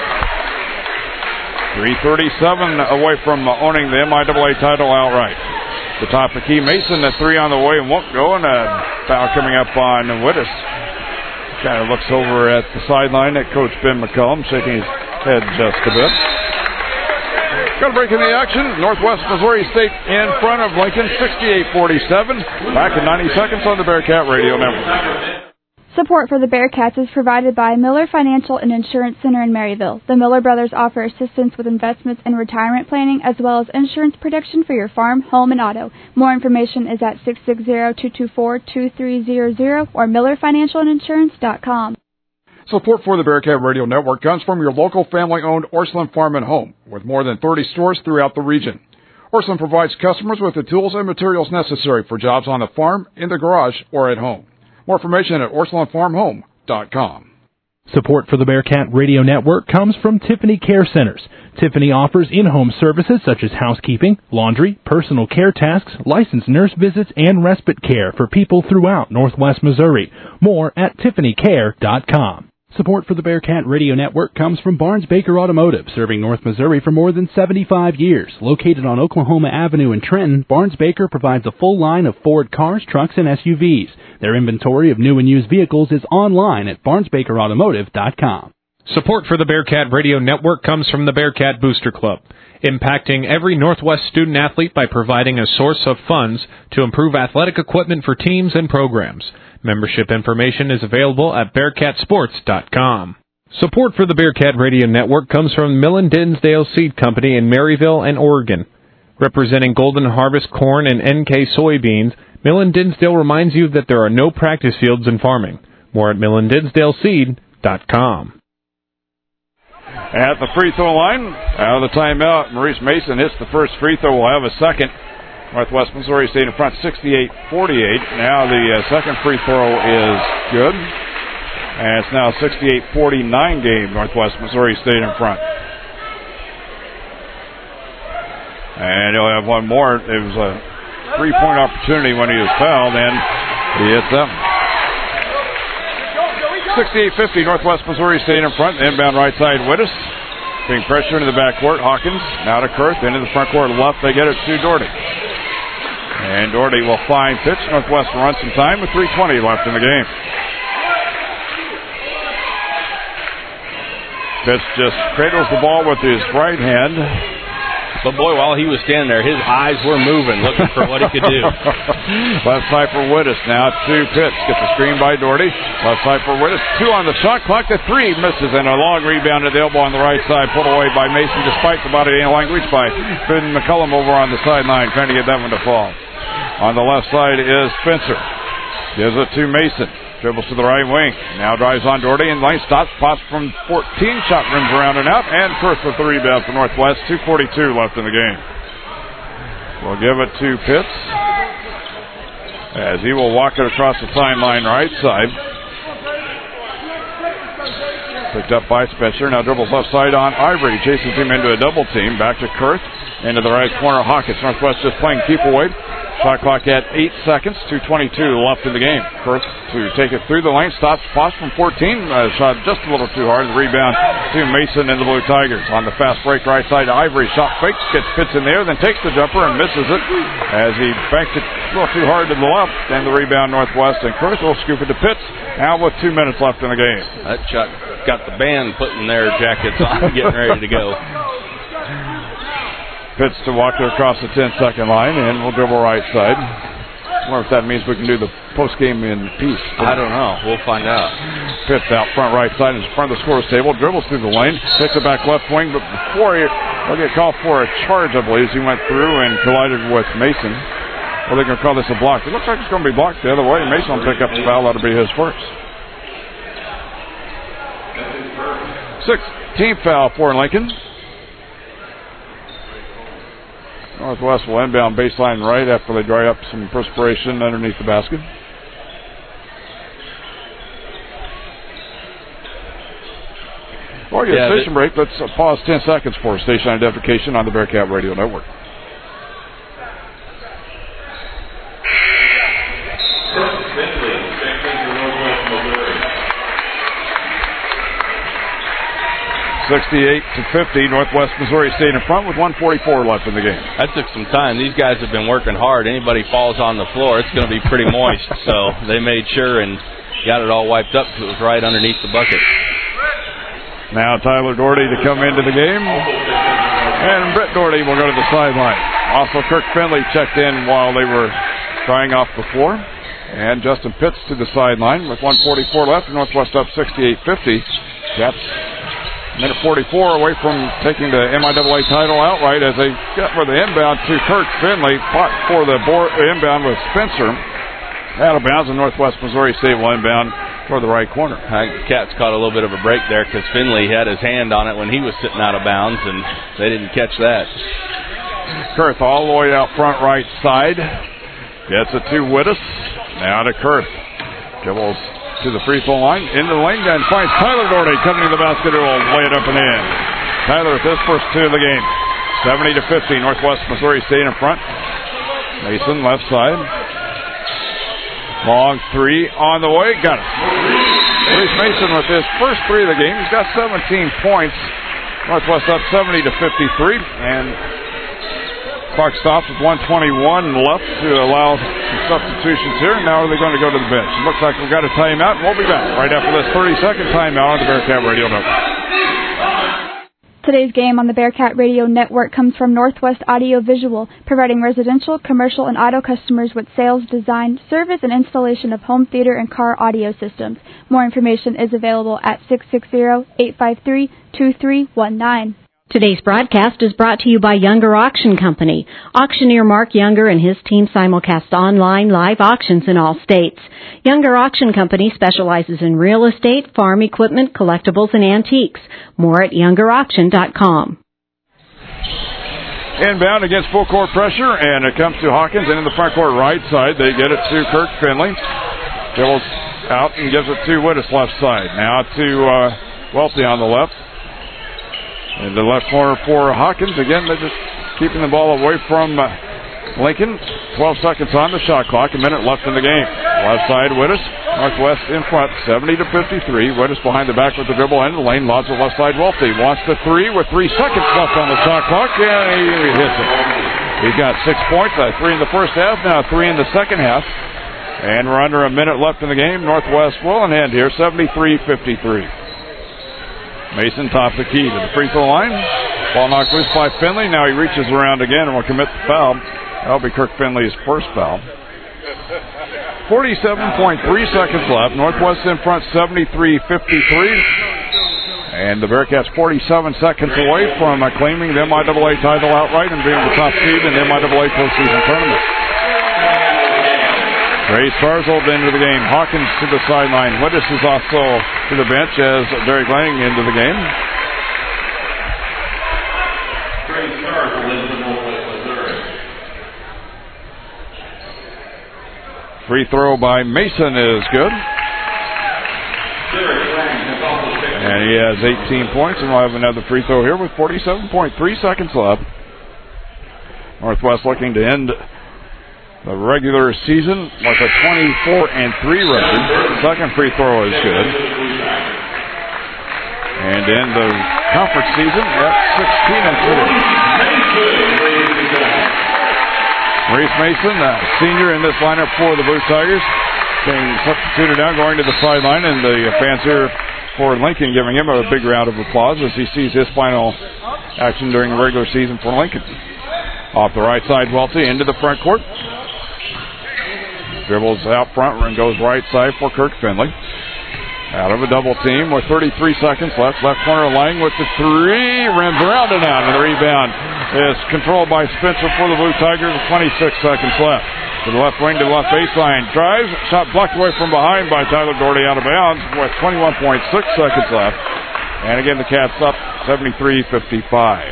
three thirty-seven away from owning the M I A A title outright. The top of key, Mason, the three on the way and won't go, and a foul coming up on Wittes. Kind of looks over at the sideline at Coach Ben McCollum, shaking his head just a bit. Got a break in the action. Northwest Missouri State in front of Lincoln, sixty-eight forty-seven. Back in ninety seconds on the Bearcat Radio Network. Support for the Bearcats is provided by Miller Financial and Insurance Center in Maryville. The Miller brothers offer assistance with investments and retirement planning, as well as insurance protection for your farm, home, and auto. More information is at six six zero, two two four, two three zero zero or miller financial and insurance dot com. Support for the Bearcat Radio Network comes from your local family-owned Orslin Farm and Home, with more than thirty stores throughout the region. Orslin provides customers with the tools and materials necessary for jobs on the farm, in the garage, or at home. More information at orslin farm home dot com. Support for the Bearcat Radio Network comes from Tiffany Care Centers. Tiffany offers in-home services such as housekeeping, laundry, personal care tasks, licensed nurse visits, and respite care for people throughout Northwest Missouri. More at tiffany care dot com. Support for the Bearcat Radio Network comes from Barnes Baker Automotive, serving North Missouri for more than seventy-five years. Located on Oklahoma Avenue in Trenton, Barnes Baker provides a full line of Ford cars, trucks, and S U Vs. Their inventory of new and used vehicles is online at barnes baker automotive dot com. Support for the Bearcat Radio Network comes from the Bearcat Booster Club. impacting every Northwest student athlete by providing a source of funds to improve athletic equipment for teams and programs. Membership information is available at bearcat sports dot com. Support for the Bearcat Radio Network comes from Millen Dinsdale Seed Company in Maryville and Oregon. Representing Golden Harvest corn and N K soybeans, Millen Dinsdale reminds you that there are no practice fields in farming. More at millen dinsdale seed dot com. At the free throw line, out of the timeout, Maurice Mason hits the first free throw. We'll have a second. Northwest Missouri State in front sixty-eight forty-eight. Now the uh, second free throw is good. And it's now a sixty-eight forty-nine game. Northwest Missouri State in front. And he'll have one more. It was a three-point opportunity when he was fouled, and he hits them. sixty-eight fifty, Northwest Missouri State in front. Inbound right side, Wittes. Being pressured into the backcourt. Hawkins now to Kurth. Into the front court left. They get it to Doherty. And Doherty will find pitch. Northwest will run some time with three twenty left in the game. Pitch just cradles the ball with his right hand. But boy, while he was standing there, his eyes were moving, looking for what he could do. Left side for Wittes now to Pitts. Gets the screen by Doherty. Left side for Wittes. Two on the shot clock. The three misses, and a long rebound at the elbow on the right side. Pulled away by Mason despite the body language by Finn McCullum over on the sideline, trying to get that one to fall. On the left side is Spencer. Gives it to Mason. Dribbles to the right wing. Now drives on Doherty and line stops. Pops from fourteen. Shot rims around and out. And Kurth with the rebound for Northwest. two forty-two left in the game. We'll give it to Pitts as he will walk it across the timeline right side. Picked up by Spencer. Now dribbles left side on Ivory. Chases him into a double team. Back to Kurth. Into the right corner. Hawkins. Northwest just playing keep away. Shot clock at eight seconds. two twenty-two left in the game. Kurth to take it through the lane. Stops. Pops from fourteen. Uh, shot just a little too hard. The rebound to Mason and the Blue Tigers. On the fast break right side to Ivory. Shot fakes. Gets Pitts in there. Then takes the jumper and misses it as he banked it a little too hard to the left. And the rebound Northwest. And Kurth will scoop it to Pitts. Now with two minutes left in the game. That shot got the band putting their jackets on, getting ready to go. Pitts to walk it across the ten-second line, and we'll dribble right side. I wonder if that means we can do the post-game in peace. I don't know. We'll find out. Pitts out front right side in front of the scorer's table. Dribbles through the lane. Takes it back left wing, but before he, he'll get called for a charge, I believe. He went through and collided with Mason. Well, they're going to call this a block. It looks like it's going to be blocked the other way. Mason will pick up the foul. That'll be his first. Sixth team foul for Lincoln. Northwest will inbound baseline right after they dry up some perspiration underneath the basket. Before we get yeah, a station break, let's uh, pause ten seconds for station identification on the Bearcat Radio Network. sixty-eight to fifty, Northwest Missouri State in front with one forty-four left in the game. That took some time. These guys have been working hard. Anybody falls on the floor, it's going to be pretty moist. So they made sure and got it all wiped up so it was right underneath the bucket. Now Tyler Doherty to come into the game. And Brett Doherty will go to the sideline. Also Kirk Finley checked in while they were trying off the floor. And Justin Pitts to the sideline with one forty-four left. Northwest up sixty-eight fifty. Caps minute forty-four away from taking the M I A A title outright as they got for the inbound to Kirk Finley. Fought for the board, inbound with Spencer. Out of bounds, and Northwest Missouri State will inbound toward the right corner. I think Cats caught a little bit of a break there because Finley had his hand on it when he was sitting out of bounds, and they didn't catch that. Kurth all the way out front right side. Gets it to Wittes. Now to Kurth. Dribbles to the free throw line, into the lane, and finds Tyler Doherty coming to the basket. Who will lay it up and in. Tyler with his first two of the game. seventy to fifty, Northwest Missouri State in front. Mason left side. Long three on the way. Got it. Reese Mason with his first three of the game. He's got seventeen points. Northwest up seventy to fifty-three, and clock stops with one twenty-one left to allow some substitutions here. Now are they going to go to the bench? It looks like we've got a timeout, and we'll be back right after this thirty-second timeout on the Bearcat Radio Network. Today's game on the Bearcat Radio Network comes from Northwest Audio Visual, providing residential, commercial, and auto customers with sales, design, service, and installation of home theater and car audio systems. More information is available at six six zero, eight five three, two three one nine. Today's broadcast is brought to you by Younger Auction Company. Auctioneer Mark Younger and his team simulcast online live auctions in all states. Younger Auction Company specializes in real estate, farm equipment, collectibles, and antiques. More at younger auction dot com. Inbound against full court pressure, and it comes to Hawkins, and in the front court right side, they get it to Kirk Finley. Dribbles out and gives it to Wittes left side. Now to uh, Welty on the left. In the left corner for Hawkins. Again, they're just keeping the ball away from uh, Lincoln. twelve seconds on the shot clock. A minute left in the game. Left side, Wittes. Northwest in front, seventy to fifty-three. Wittes behind the back with the dribble end of the lane. Lobs it left side, Welty. Wants the three with three seconds left on the shot clock. And he, he hits it. He got six points. Uh, three in the first half. Now three in the second half. And we're under a minute left in the game. Northwest well in hand here, seventy-three fifty-three. Mason tops the key to the free throw line. Ball knocked loose by Finley. Now he reaches around again and will commit the foul. That'll be Kirk Finley's first foul. forty-seven point three seconds left. Northwest in front, seventy-three fifty-three. And the Bearcats forty-seven seconds away from uh, claiming the M I A A title outright and being the top seed in the M I A A postseason tournament. Ray Starzl into the game. Hawkins to the sideline. Wittes is also to the bench as Derek Lang into the game. Ray Starzl into the Northwest Missouri. Free throw by Mason is good. And he has eighteen points, and we'll have another free throw here with forty-seven point three seconds left. Northwest looking to end the regular season with a twenty-four and three record. Second free throw is good. And in the conference season, that's sixteen and three. Maurice Mason, a senior in this lineup for the Blue Tigers, being substituted now, going to the sideline, and the fans here for Lincoln giving him a big round of applause as he sees his final action during the regular season for Lincoln. Off the right side, Welty into the front court. Dribbles out front and goes right side for Kirk Finley. Out of a double team with thirty-three seconds left. Left corner Lang with the three. Rims around and out. And the rebound is controlled by Spencer for the Blue Tigers with twenty-six seconds left. To the left wing, to the left baseline. Drives. Shot blocked away from behind by Tyler Doherty out of bounds with twenty-one point six seconds left. And again, the Cats up seventy-three fifty-five.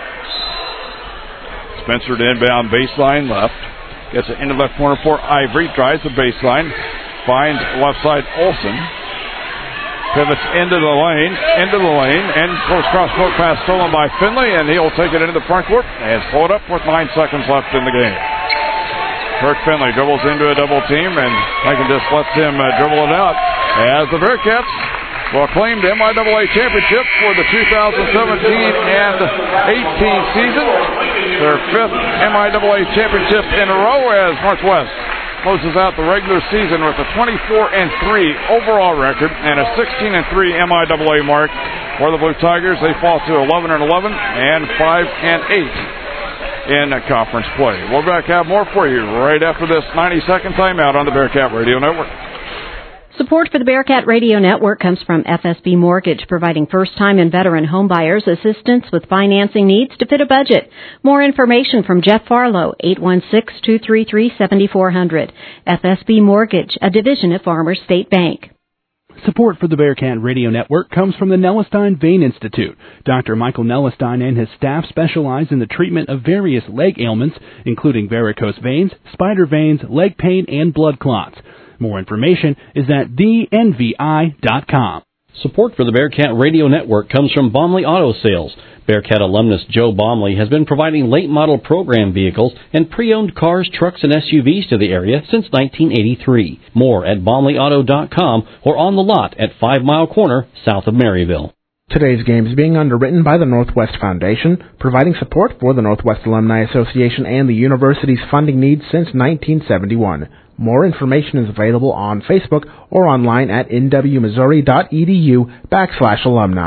Spencer to inbound baseline left. Gets it into left corner for Ivory. Drives the baseline. Finds left side Olsen. Pivots into the lane. Into the lane. And goes cross court pass stolen by Finley. And he'll take it into the front court. And slow it up with nine seconds left in the game. Kirk Finley dribbles into a double team. And Lincoln just lets him uh, dribble it out. As the Bearcats will claim the M I A A championship for the two thousand seventeen and eighteen season. Their fifth M I A A championship in a row as Northwest closes out the regular season with a twenty-four and three overall record and a sixteen and three M I A A mark for the Blue Tigers. They fall to eleven and eleven and five and eight in conference play. We'll back have more for you right after this ninety second timeout on the Bearcat Radio Network. Support for the Bearcat Radio Network comes from F S B Mortgage, providing first-time and veteran homebuyers assistance with financing needs to fit a budget. More information from Jeff Farlow, eight one six, two three three, seven four zero zero. F S B Mortgage, a division of Farmers State Bank. Support for the Bearcat Radio Network comes from the Nellestein Vein Institute. Doctor Michael Nellestein and his staff specialize in the treatment of various leg ailments, including varicose veins, spider veins, leg pain, and blood clots. More information is at the N V I dot com. Support for the Bearcat Radio Network comes from Baumley Auto Sales. Bearcat alumnus Joe Baumley has been providing late-model program vehicles and pre-owned cars, trucks, and S U Vs to the area since nineteen eighty-three. More at baumley auto dot com or on the lot at Five Mile Corner, south of Maryville. Today's game is being underwritten by the Northwest Foundation, providing support for the Northwest Alumni Association and the university's funding needs since nineteen seventy-one. More information is available on Facebook or online at n w missouri dot e d u backslash alumni.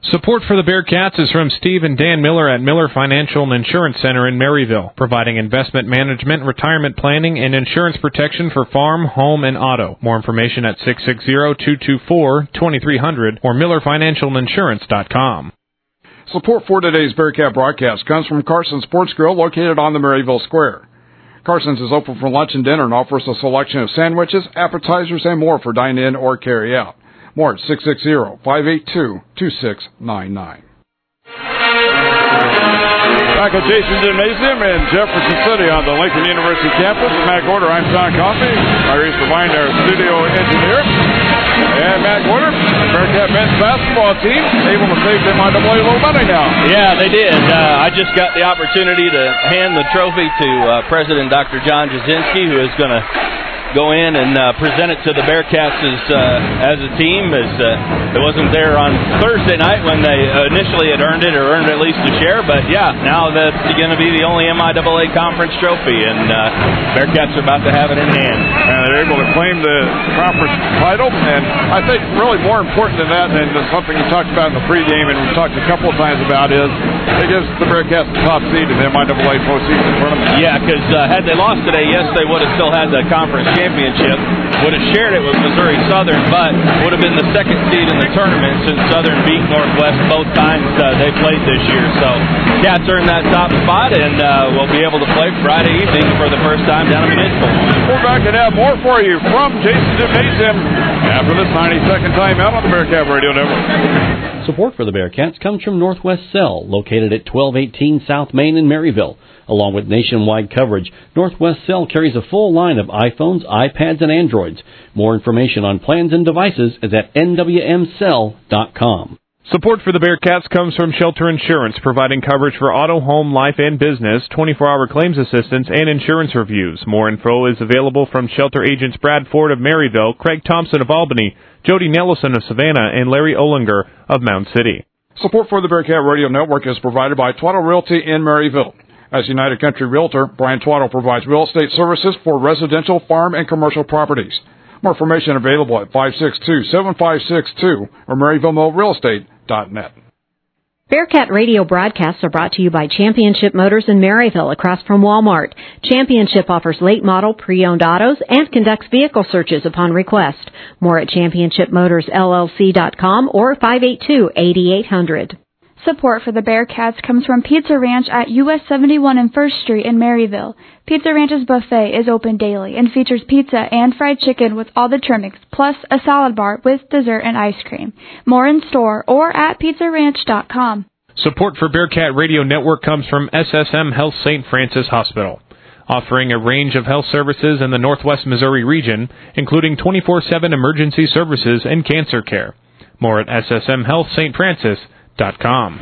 Support for the Bearcats is from Steve and Dan Miller at Miller Financial and Insurance Center in Maryville, providing investment management, retirement planning, and insurance protection for farm, home, and auto. More information at six six zero, two two four, two three zero zero or miller financial insurance dot com. Support for today's Bearcat broadcast comes from Carson's Sports Grill, located on the Maryville Square. Carson's is open for lunch and dinner and offers a selection of sandwiches, appetizers, and more for dine-in or carry-out. More at six six zero, five eight two, two six nine nine. Back at Jason's Gymnasium in Jefferson City on the Lincoln University campus. Matt Gorder, I'm Tom Coffey. Maurice Devine, our studio engineer. And Matt Gorder, Bearcat men's basketball team, able to save them on double A little money now. Yeah, they did. Uh, I just got the opportunity to hand the trophy to uh, President Doctor John Jasinski, who is going to go in and uh, present it to the Bearcats as, uh, as a team. As uh, it wasn't there on Thursday night when they initially had earned it, or earned at least a share. But yeah, now that's going to be the only M I A A conference trophy, and uh, Bearcats are about to have it in hand. And they're able to claim the conference title. And I think really more important than that, and something you talked about in the pregame, and we talked a couple of times about, is it gives the Bearcats the top seed in the M I A A postseason tournament. Yeah, because uh, had they lost today, yes, they would have still had the conference championship, would have shared it with Missouri Southern, but would have been the second seed in the tournament since Southern beat Northwest both times uh, they played this year. So Cats earned that top spot, and uh, we'll be able to play Friday evening for the first time down in Midville. We're back and have more for you from Jason's Gymnasium after this ninety-second timeout on the Bearcat Radio Network. Support for the Bearcats comes from Northwest Cell, located at twelve eighteen South Main in Maryville. Along with nationwide coverage, Northwest Cell carries a full line of iPhones, iPads, and Androids. More information on plans and devices is at N W M cell dot com. Support for the Bearcats comes from Shelter Insurance, providing coverage for auto, home, life, and business, twenty-four hour claims assistance, and insurance reviews. More info is available from Shelter agents Brad Ford of Maryville, Craig Thompson of Albany, Jody Nellison of Savannah, and Larry Olinger of Mound City. Support for the Bearcat Radio Network is provided by Twaddle Realty in Maryville. As United Country Realtor, Brian Twaddle provides real estate services for residential, farm, and commercial properties. More information available at five six two, seven five six two or maryville mo real estate dot net. Bearcat radio broadcasts are brought to you by Championship Motors in Maryville, across from Walmart. Championship offers late model, pre-owned autos and conducts vehicle searches upon request. More at championship motors L L C dot com or five eight two, eight eight zero zero. Support for the Bearcats comes from Pizza Ranch at U S seventy-one and First Street in Maryville. Pizza Ranch's buffet is open daily and features pizza and fried chicken with all the trimmings, plus a salad bar with dessert and ice cream. More in store or at pizza ranch dot com. Support for Bearcat Radio Network comes from S S M Health Saint Francis Hospital, offering a range of health services in the Northwest Missouri region, including twenty-four seven emergency services and cancer care. More at S S M Health Saint Francis dot com.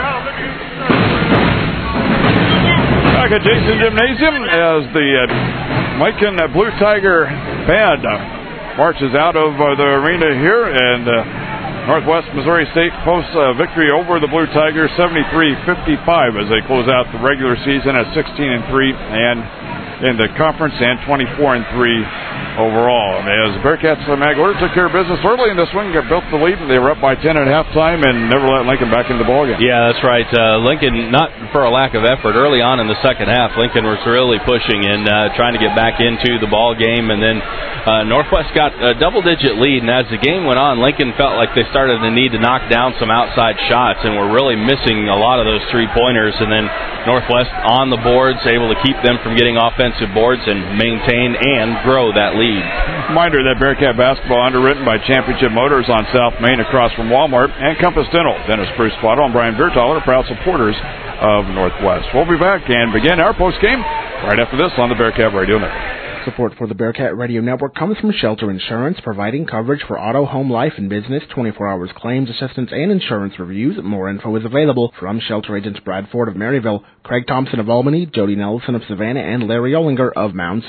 Back at Jason Gymnasium as the uh, Lincoln uh, Blue Tiger band uh, marches out of uh, the arena here, and uh, Northwest Missouri State posts a victory over the Blue Tigers seventy-three fifty-five as they close out the regular season at sixteen and three and in the conference, and twenty-four and three overall. As Bearcats, uh, Matt Gorder took care of business early in this one, got built the lead, and they were up by ten at halftime and never let Lincoln back into the ballgame. Yeah, that's right. Uh, Lincoln, not for a lack of effort, early on in the second half, Lincoln was really pushing and uh, trying to get back into the ball game, and then uh, Northwest got a double-digit lead, and as the game went on, Lincoln felt like they started to need to knock down some outside shots, and were really missing a lot of those three-pointers, and then Northwest on the boards, able to keep them from getting offensive boards and maintain and grow that lead. Reminder that Bearcat basketball underwritten by Championship Motors on South Main across from Walmart, and Compass Dental. Dennis Bruce Twaddle and Brian Beertaller, proud supporters of Northwest. We'll be back and begin our postgame right after this on the Bearcat Radio Network. Support for the Bearcat Radio Network comes from Shelter Insurance, providing coverage for auto, home, life, and business, twenty-four hours claims assistance and insurance reviews. More info is available from Shelter agents Brad Ford of Maryville, Craig Thompson of Albany, Jody Nelson of Savannah, and Larry Olinger of Mound City.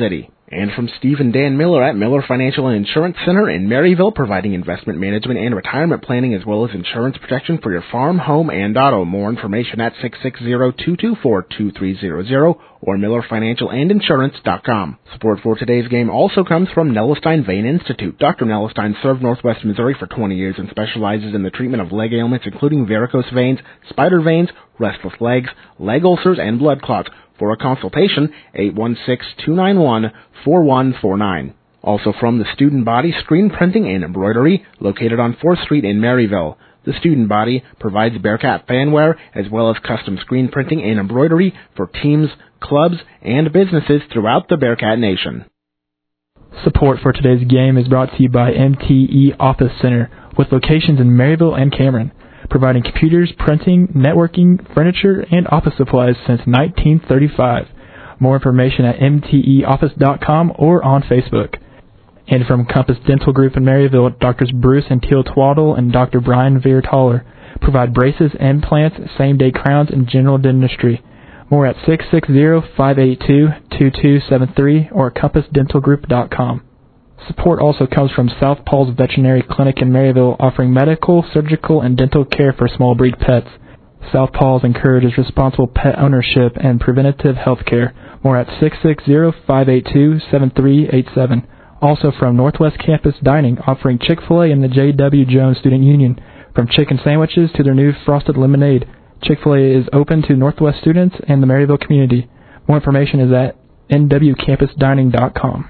And from Steve and Dan Miller at Miller Financial and Insurance Center in Maryville, providing investment management and retirement planning as well as insurance protection for your farm, home, and auto. More information at six six zero, two two four, two three zero zero or miller financial and insurance dot com. Support for today's game also comes from Nellestein Vein Institute. Doctor Nellestein served Northwest Missouri for twenty years and specializes in the treatment of leg ailments including varicose veins, spider veins, restless legs, leg ulcers, and blood clots. For a consultation, eight one six, two nine one, four one four nine. Also from the Student Body Screen Printing and Embroidery, located on fourth Street in Maryville. The Student Body provides Bearcat fanware as well as custom screen printing and embroidery for teams, clubs, and businesses throughout the Bearcat Nation. Support for today's game is brought to you by M T E Office Center, with locations in Maryville and Cameron, providing computers, printing, networking, furniture, and office supplies since nineteen thirty-five. More information at m t e office dot com or on Facebook. And from Compass Dental Group in Maryville, Doctors Bruce and Teal Twaddle and Doctor Brian Viertaler provide braces, implants, same-day crowns, and general dentistry. More at six six zero, five eight two, two two seven three or compass dental group dot com. Support also comes from South Paul's Veterinary Clinic in Maryville, offering medical, surgical, and dental care for small breed pets. South Paul's encourages responsible pet ownership and preventative health care. More at six six zero, five eight two, seven three eight seven. Also from Northwest Campus Dining, offering Chick-fil-A and the J W. Jones Student Union. From chicken sandwiches to their new frosted lemonade, Chick-fil-A is open to Northwest students and the Maryville community. More information is at n w campus dining dot com.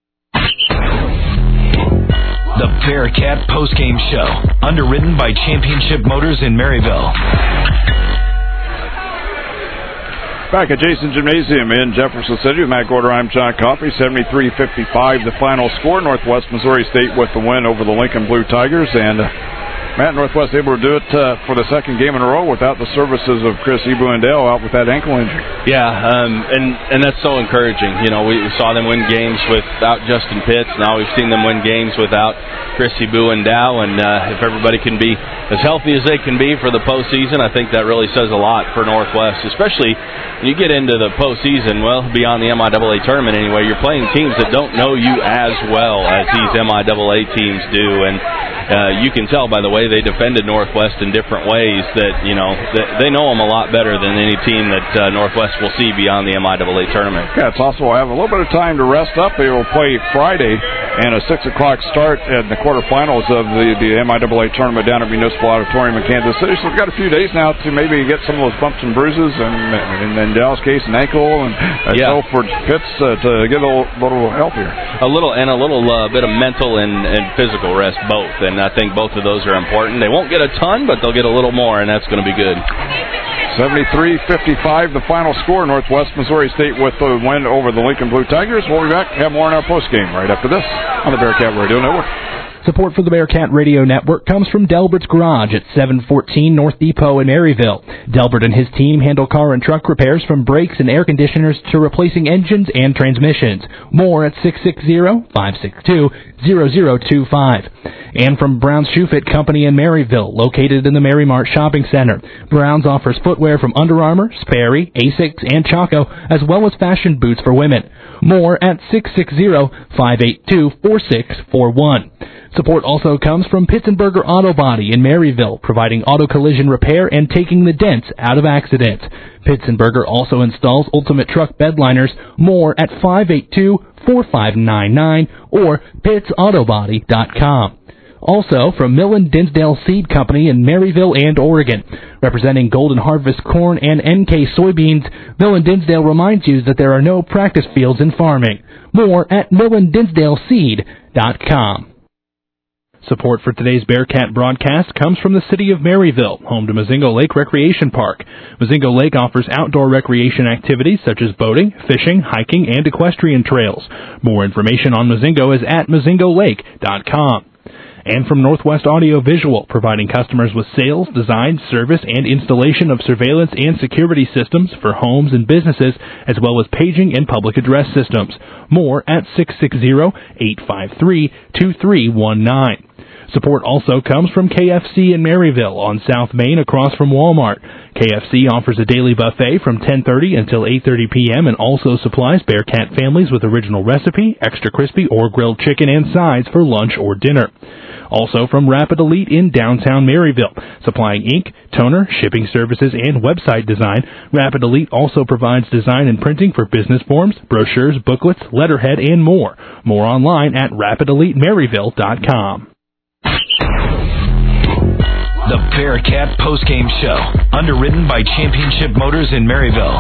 The Bearcat Postgame Show, underwritten by Championship Motors in Maryville. Back at Jason Gymnasium in Jefferson City with Matt Gorder, I'm John Coffey. seventy-three fifty-five the final score. Northwest Missouri State with the win over the Lincoln Blue Tigers. And Matt, Northwest able to do it uh, for the second game in a row without the services of Chris Ebuendale out with that ankle injury. Yeah, um, and, and that's so encouraging. You know, we saw them win games without Justin Pitts. Now we've seen them win games without Chris Ebuendale. And uh, if everybody can be as healthy as they can be for the postseason, I think that really says a lot for Northwest, especially when you get into the postseason, well, beyond the M I A A tournament anyway, you're playing teams that don't know you as well as these M I A A teams do. And uh, you can tell by the way they defended Northwest in different ways that, you know, they know them a lot better than any team that uh, Northwest will see beyond the M I A A tournament. Yeah, it's also have a little bit of time to rest up. They will play Friday and a six o'clock start in the quarterfinals of the, the M I A A tournament down at Municipal Auditorium in Kansas City. So we've got a few days now to maybe get some of those bumps and bruises, and in Dell's case, an ankle, and uh, yeah. so for Pitts uh, to get a little, little healthier. A little, and a little uh, bit of mental and, and physical rest, both. And I think both of those are important. They won't get a ton, but they'll get a little more, and that's going to be good. seventy-three fifty-five the final score. Northwest Missouri State with the win over the Lincoln Blue Tigers. We'll be back and have more in our postgame right after this on the Bearcat Radio Network. Support for the Bearcat Radio Network comes from Delbert's Garage at seven fourteen North Depot in Maryville. Delbert and his team handle car and truck repairs from brakes and air conditioners to replacing engines and transmissions. More at six six zero, five six two, zero zero two five. And from Brown's Shoe Fit Company in Maryville, located in the Mary Mart Shopping Center. Brown's offers footwear from Under Armour, Sperry, Asics, and Chaco, as well as fashion boots for women. More at six six zero, five eight two, four six four one. Support also comes from Pitzenberger Auto Body in Maryville, providing auto collision repair and taking the dents out of accidents. Pitzenberger also installs ultimate truck bed liners. More at five eight two, four five nine nine or pitts auto body dot com. Also from Millen Dinsdale Seed Company in Maryville and Oregon. Representing Golden Harvest corn and N K soybeans, Millen Dinsdale reminds you that there are no practice fields in farming. More at millen dinsdale seed dot com. Support for today's Bearcat broadcast comes from the city of Maryville, home to Mozingo Lake Recreation Park. Mozingo Lake offers outdoor recreation activities such as boating, fishing, hiking, and equestrian trails. More information on Mozingo is at mozingo lake dot com. And from Northwest Audio Visual, providing customers with sales, design, service, and installation of surveillance and security systems for homes and businesses, as well as paging and public address systems. More at six six zero, eight five three, two three one nine. Support also comes from K F C in Maryville on South Main across from Walmart. K F C offers a daily buffet from ten thirty until eight thirty p.m. and also supplies Bearcat families with original recipe, extra crispy, or grilled chicken and sides for lunch or dinner. Also from Rapid Elite in downtown Maryville, supplying ink, toner, shipping services, and website design. Rapid Elite also provides design and printing for business forms, brochures, booklets, letterhead, and more. More online at rapid elite maryville dot com. The Bearcat Postgame Show, underwritten by Championship Motors in Maryville.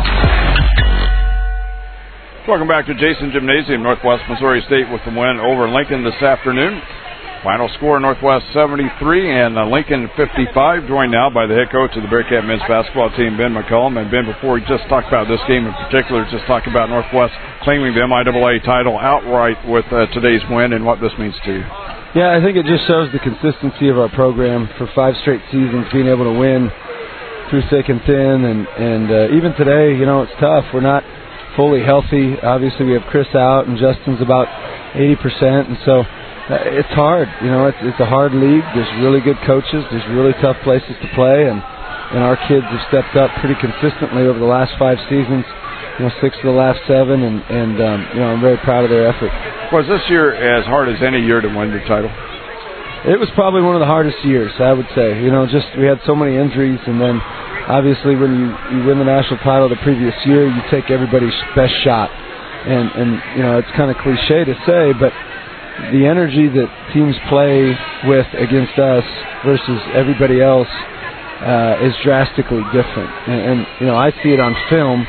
Welcome back to Jason Gymnasium. Northwest Missouri State with the win over Lincoln this afternoon. Final score, Northwest seventy-three and uh, Lincoln fifty-five, joined now by the head coach of the Bearcat men's basketball team, Ben McCullum. And Ben, before we just talked about this game in particular, just talk about Northwest claiming the M I A A title outright with uh, today's win and what this means to you. Yeah, I think it just shows the consistency of our program for five straight seasons, being able to win through thick and thin. And, and uh, even today, you know, it's tough. We're not fully healthy. Obviously, we have Chris out, and Justin's about eighty percent. And so uh, it's hard. You know, it's, it's a hard league. There's really good coaches. There's really tough places to play. And, and our kids have stepped up pretty consistently over the last five seasons. You know, six of the last seven, and, and um, you know, I'm very proud of their effort. Was this year as hard as any year to win your title? It was probably one of the hardest years, I would say. You know, just we had so many injuries, and then obviously when you, you win the national title the previous year, you take everybody's best shot. And, and you know, it's kind of cliche to say, but the energy that teams play with against us versus everybody else uh, is drastically different. And, and, you know, I see it on film.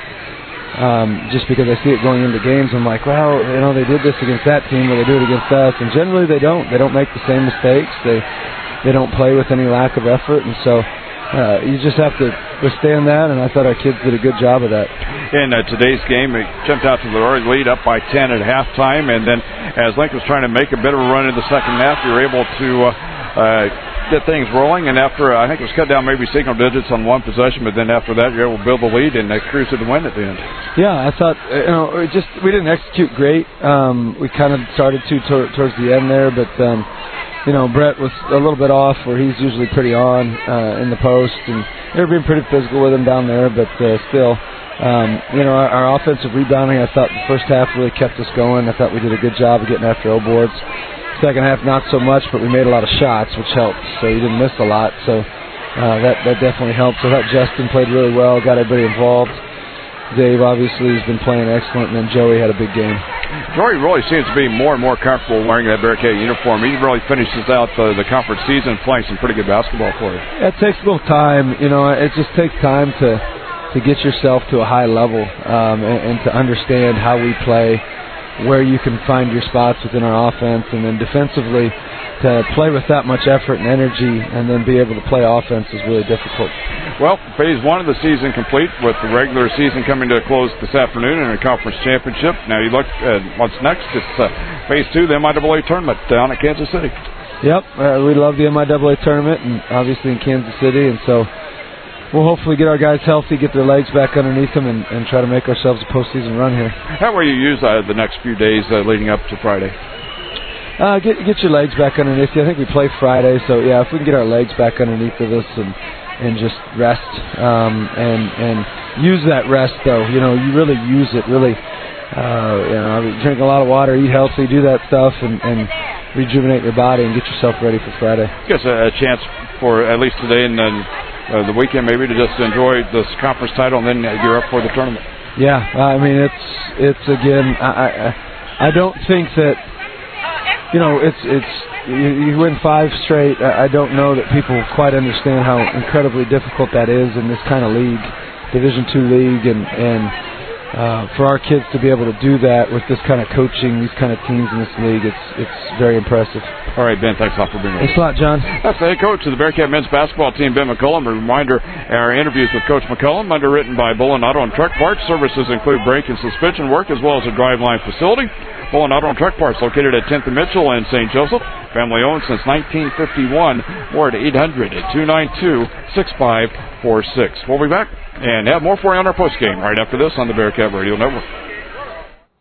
Um, just because I see it going into games, I'm like, well, you know, they did this against that team, or they do it against us, and generally they don't. They don't make the same mistakes. They they don't play with any lack of effort, and so uh, you just have to withstand that. And I thought our kids did a good job of that. In uh, today's game, it jumped out to the early lead, up by ten at halftime, and then as Lincoln was trying to make a bit of a run in the second half, you were able to Uh, uh, get things rolling, and after uh, I think it was cut down maybe single digits on one possession, but then after that you're able to build the lead and uh, cruise to the win at the end. Yeah, I thought you know it just we didn't execute great. Um, we kind of started to tor- towards the end there, but um, you know Brett was a little bit off where he's usually pretty on uh, in the post, and they were being pretty physical with him down there, but uh, still. Um, you know, our, our offensive rebounding, I thought the first half really kept us going. I thought we did a good job of getting after O boards. Second half, not so much, but we made a lot of shots, which helped. So you didn't miss a lot. So uh, that that definitely helped. So I thought Justin played really well, got everybody involved. Dave obviously has been playing excellent, and then Joey had a big game. Joey really seems to be more and more comfortable wearing that Bearcat uniform. He really finishes out the, the conference season playing some pretty good basketball for you. It takes a little time. You know, it just takes time to to get yourself to a high level um, and, and to understand how we play, where you can find your spots within our offense, and then defensively to play with that much effort and energy and then be able to play offense is really difficult. Well, phase one of the season complete with the regular season coming to a close this afternoon in a conference championship. Now you look at what's next. It's uh, phase two, the M I A A tournament down at Kansas City. Yep, uh, we love the M I A A tournament, and obviously in Kansas City, and so we'll hopefully get our guys healthy, get their legs back underneath them, and, and try to make ourselves a postseason run here. How will you use uh, the next few days uh, leading up to Friday? Uh, get get your legs back underneath you. I think we play Friday, so yeah, if we can get our legs back underneath of us and and just rest um, and and use that rest though. You know, you really use it. Really, uh, you know, drink a lot of water, eat healthy, do that stuff, and, and rejuvenate your body and get yourself ready for Friday. Guess a, a chance for at least today and then uh, the weekend maybe to just enjoy this conference title and then gear up for the tournament. Yeah, I mean it's it's again. I I, I don't think that. You know, it's it's you, you win five straight. I don't know that people quite understand how incredibly difficult that is in this kind of league, Division two league, and and uh, for our kids to be able to do that with this kind of coaching, these kind of teams in this league, it's it's very impressive. All right, Ben, thanks a lot for being with us. Thanks a lot, John. That's the head coach of the Bearcat men's basketball team, Ben McCullum. A reminder, our interviews with Coach McCullum, underwritten by Bullen Auto and Truck Parts. Services include brake and suspension work as well as a driveline facility. Bullen Auto and Truck Parts located at tenth and Mitchell in Saint Joseph. Family owned since nineteen fifty-one. More at eight hundred, two nine two, six five four six. We'll be back and have more for you on our postgame right after this on the Bearcat Radio Network.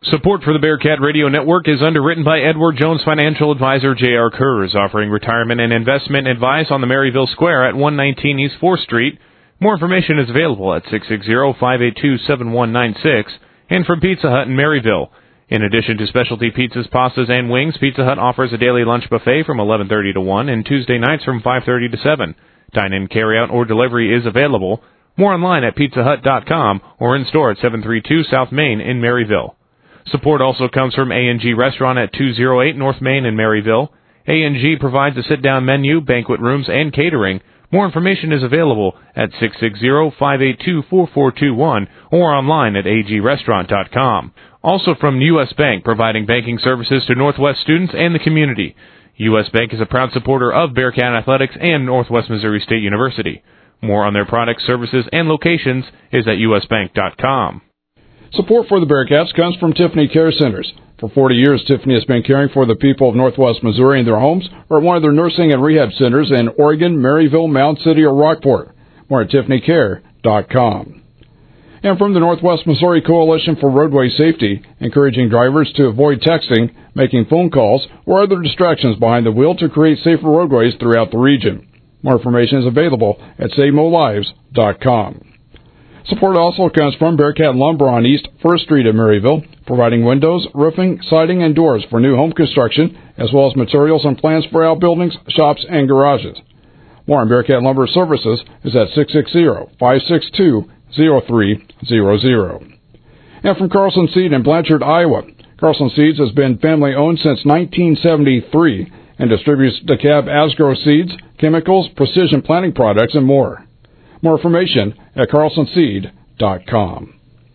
Support for the Bearcat Radio Network is underwritten by Edward Jones Financial Advisor J R. Kurz, offering retirement and investment advice on the Maryville Square at one nineteen East fourth Street. More information is available at six six zero, five eight two, seven one nine six and from Pizza Hut in Maryville. In addition to specialty pizzas, pastas, and wings, Pizza Hut offers a daily lunch buffet from eleven thirty to one and Tuesday nights from five thirty to seven. Dine-in, carry-out, or delivery is available. More online at pizza hut dot com or in store at seven thirty-two South Main in Maryville. Support also comes from A and G Restaurant at two oh eight North Main in Maryville. A and G provides a sit-down menu, banquet rooms, and catering. More information is available at six six zero, five eight two, four four two one or online at a g restaurant dot com. Also from U S Bank, providing banking services to Northwest students and the community. U S Bank is a proud supporter of Bearcat Athletics and Northwest Missouri State University. More on their products, services, and locations is at u s bank dot com. Support for the Bearcats comes from Tiffany Care Centers. For forty years, Tiffany has been caring for the people of Northwest Missouri in their homes or at one of their nursing and rehab centers in Oregon, Maryville, Mound City, or Rockport. More at tiffany care dot com. And from the Northwest Missouri Coalition for Roadway Safety, encouraging drivers to avoid texting, making phone calls, or other distractions behind the wheel to create safer roadways throughout the region. More information is available at save mo lives dot com. Support also comes from Bearcat Lumber on East first Street in Maryville, providing windows, roofing, siding, and doors for new home construction, as well as materials and plans for outbuildings, shops, and garages. More on Bearcat Lumber Services is at six six zero, five six two, zero three zero zero. And from Carlson Seed in Blanchard, Iowa, Carlson Seeds has been family-owned since nineteen seventy-three and distributes DeKalb Asgrow seeds, chemicals, precision planting products, and more. More information at carlson seed dot com.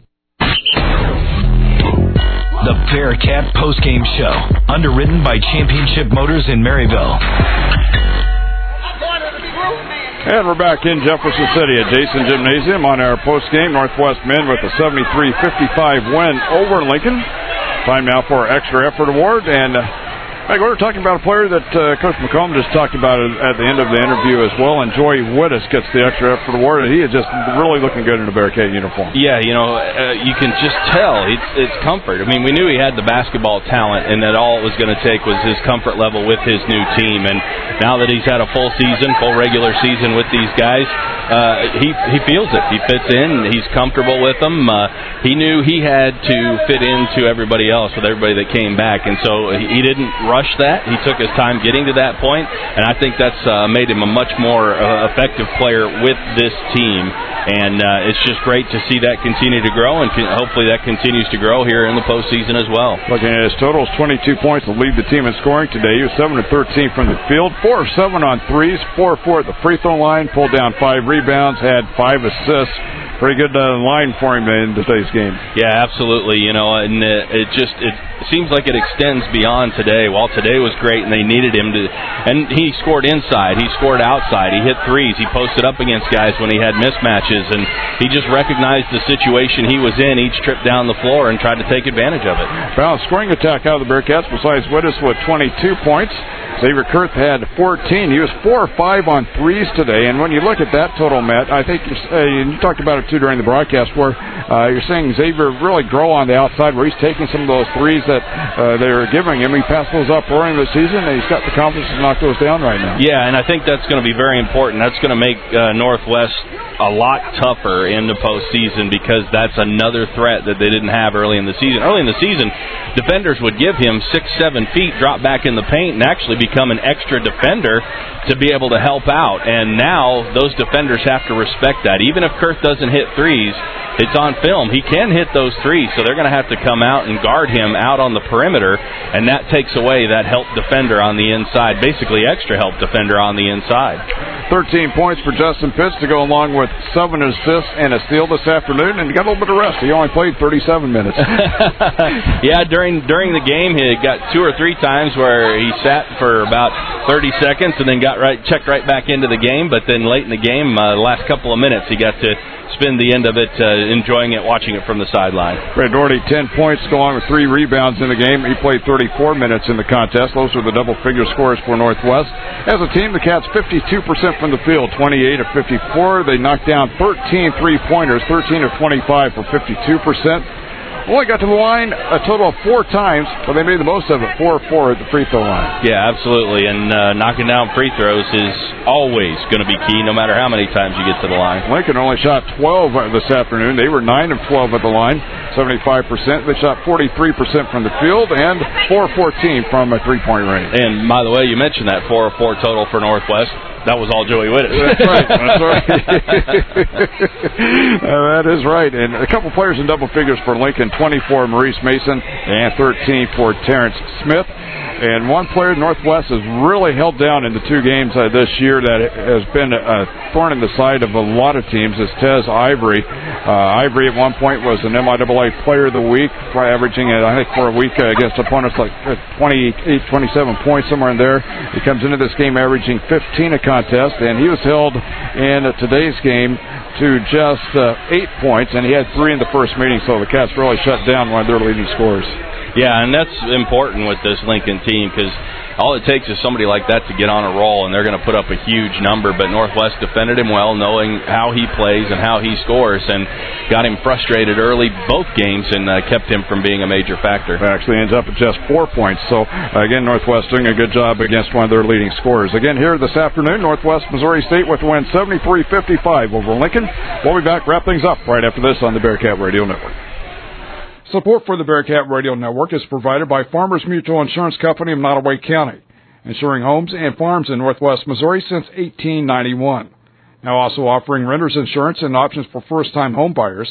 The Bearcat Postgame Show, underwritten by Championship Motors in Maryville. And we're back in Jefferson City at Jason Gymnasium on our postgame. Northwest men with a seventy-three fifty-five win over Lincoln. Time now for our extra effort award. And uh, Hey, we're talking about a player that uh, Coach McComb just talked about at the end of the interview as well, and Joey Wittes gets the extra effort award. He is just really looking good in a Bearcat uniform. Yeah, you know, uh, you can just tell it's, it's comfort. I mean, we knew he had the basketball talent, and that all it was going to take was his comfort level with his new team. And now that he's had a full season, full regular season with these guys, uh, he he feels it. He fits in. He's comfortable with them. Uh, he knew he had to fit into everybody else, with everybody that came back, and so he, he didn't rush that. He took his time getting to that point, and I think that's uh, made him a much more uh, effective player with this team. And uh, it's just great to see that continue to grow, and hopefully that continues to grow here in the postseason as well. Looking at his totals, twenty-two points to lead the team in scoring today. He was seven of thirteen from the field, four of seven on threes, four of four at the free throw line, pulled down five rebounds, had five assists. Pretty good uh, line for him in today's game. Yeah, absolutely. You know, and uh, it just it seems like it extends beyond today. While today was great, and they needed him to, and he scored inside, he scored outside, he hit threes, he posted up against guys when he had mismatches, and he just recognized the situation he was in each trip down the floor and tried to take advantage of it. Balanced scoring attack out of the Bearcats besides Wittes with twenty-two points. Xavier Kurth had fourteen. He was four or five on threes today. And when you look at that total, Matt, I think you're, uh, you talked about it too during the broadcast, where uh, you're seeing Xavier really grow on the outside, where he's taking some of those threes that uh, they were giving him. He passed those up early in the season, and he's got the confidence to knock those down right now. Yeah, and I think that's going to be very important. That's going to make uh, Northwest a lot tougher in the postseason, because that's another threat that they didn't have early in the season. Early in the season, defenders would give him six, seven feet, drop back in the paint, and actually become an extra defender to be able to help out. And now those defenders have to respect that. Even if Kurth doesn't hit threes, it's on film. He can hit those threes, so they're going to have to come out and guard him out on the perimeter, and that takes away that help defender on the inside, basically extra help defender on the inside. thirteen points for Justin Pitts to go along with seven assists and a steal this afternoon, and he got a little bit of rest. He only played thirty-seven minutes. Yeah, during during the game, he got two or three times where he sat for about thirty seconds and then got right checked right back into the game, but then late in the game, uh, the last couple of minutes, he got to spend the end of it uh, enjoying it, watching it from the sideline. Brad Doherty, ten points, along with three rebounds in the game. He played thirty-four minutes in the contest. Those are the double-figure scores for Northwest. As a team, the Cats fifty-two percent from the field, twenty-eight of fifty-four. They knocked down thirteen three-pointers, thirteen of twenty-five for fifty-two percent. only got to the line a total of four times, but they made the most of it, four or four at the free throw line. Yeah, absolutely. And uh, knocking down free throws is always going to be key, no matter how many times you get to the line. Lincoln only shot twelve this afternoon. They were nine of twelve at the line, seventy-five percent. They shot forty-three percent from the field and four of fourteen from a three-point range. And by the way, you mentioned that four of four total for Northwest. That was all Joey Wittes. That's right. That's right. uh, that is right. And a couple players in double figures for Lincoln, twenty for Maurice Mason and thirteen for Terrence Smith. And one player, Northwest, has really held down in the two games uh, this year that has been a thorn in the side of a lot of teams, is Tez Ivory. Uh, Ivory at one point was an M I A A Player of the Week, averaging, uh, I think, for a week uh, against opponents like twenty-eight, twenty-seven points, somewhere in there. He comes into this game averaging fifteen a contest, and he was held in uh, today's game to just uh, eight points, and he had three in the first meeting, so the Cats really shut down one of their leading scorers. Yeah, and that's important with this Lincoln team because all it takes is somebody like that to get on a roll, and they're going to put up a huge number. But Northwest defended him well, knowing how he plays and how he scores, and got him frustrated early both games and uh, kept him from being a major factor. It actually ends up at just four points. So, uh, again, Northwest doing a good job against one of their leading scorers. Again, here this afternoon, Northwest Missouri State with a win seventy-three fifty-five over Lincoln. We'll be back, wrap things up right after this on the Bearcat Radio Network. Support for the Bearcat Radio Network is provided by Farmers Mutual Insurance Company of Nottoway County, insuring homes and farms in Northwest Missouri since eighteen ninety-one. Now also offering renter's insurance and options for first-time home buyers.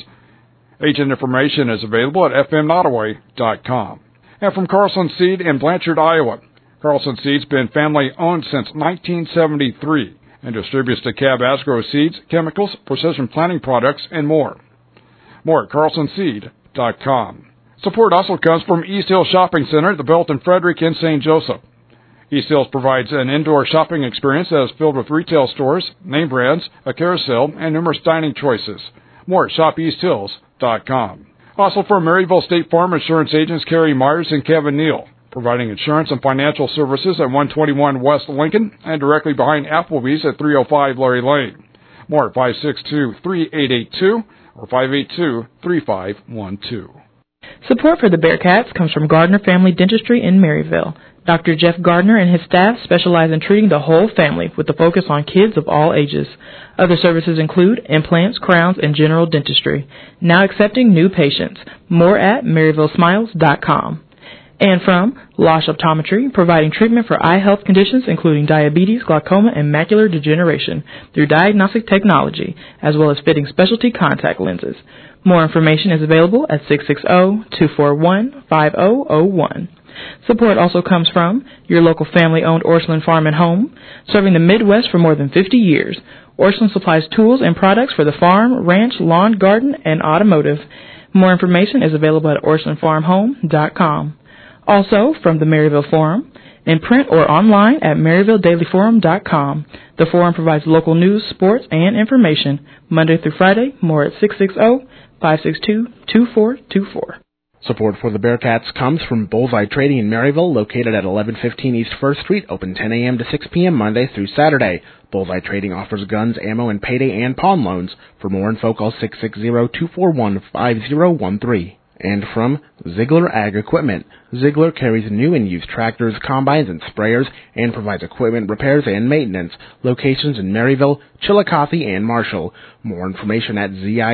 Agent information is available at f m nottoway dot com. And from Carlson Seed in Blanchard, Iowa. Carlson Seed's been family-owned since nineteen seventy-three and distributes DeKalb Asgrow seeds, chemicals, precision planting products, and more. More at carlson seed dot com. Support also comes from East Hill Shopping Center, the Belton Frederick in Saint Joseph. East Hills provides an indoor shopping experience that is filled with retail stores, name brands, a carousel, and numerous dining choices. More at shop east hills dot com. Also for Maryville State Farm Insurance agents Kerry Myers and Kevin Neal, providing insurance and financial services at one twenty-one West Lincoln and directly behind Applebee's at three oh five Larry Lane. More at five six two, three eight eight two or five eight two, three five one two. Support for the Bearcats comes from Gardner Family Dentistry in Maryville. Doctor Jeff Gardner and his staff specialize in treating the whole family with a focus on kids of all ages. Other services include implants, crowns, and general dentistry. Now accepting new patients. More at maryville smiles dot com. And from Losh Optometry, providing treatment for eye health conditions including diabetes, glaucoma, and macular degeneration through diagnostic technology, as well as fitting specialty contact lenses. More information is available at six six zero, two four one, five zero zero one. Support also comes from your local family-owned Orchland Farm and Home, serving the Midwest for more than fifty years. Orchland supplies tools and products for the farm, ranch, lawn, garden, and automotive. More information is available at orchland farm home dot com. Also, from the Maryville Forum, in print or online at maryville daily forum dot com. The Forum provides local news, sports, and information Monday through Friday. More at six six zero, five six two, two four two four. Support for the Bearcats comes from Bullseye Trading in Maryville, located at eleven fifteen East first Street, open ten a.m. to six p.m. Monday through Saturday. Bullseye Trading offers guns, ammo, and payday and pawn loans. For more info, call six six zero, two four one, five zero one three. And from Ziegler Ag Equipment. Ziegler carries new and used tractors, combines, and sprayers, and provides equipment repairs and maintenance. Locations in Maryville, Chillicothe, and Marshall. More information at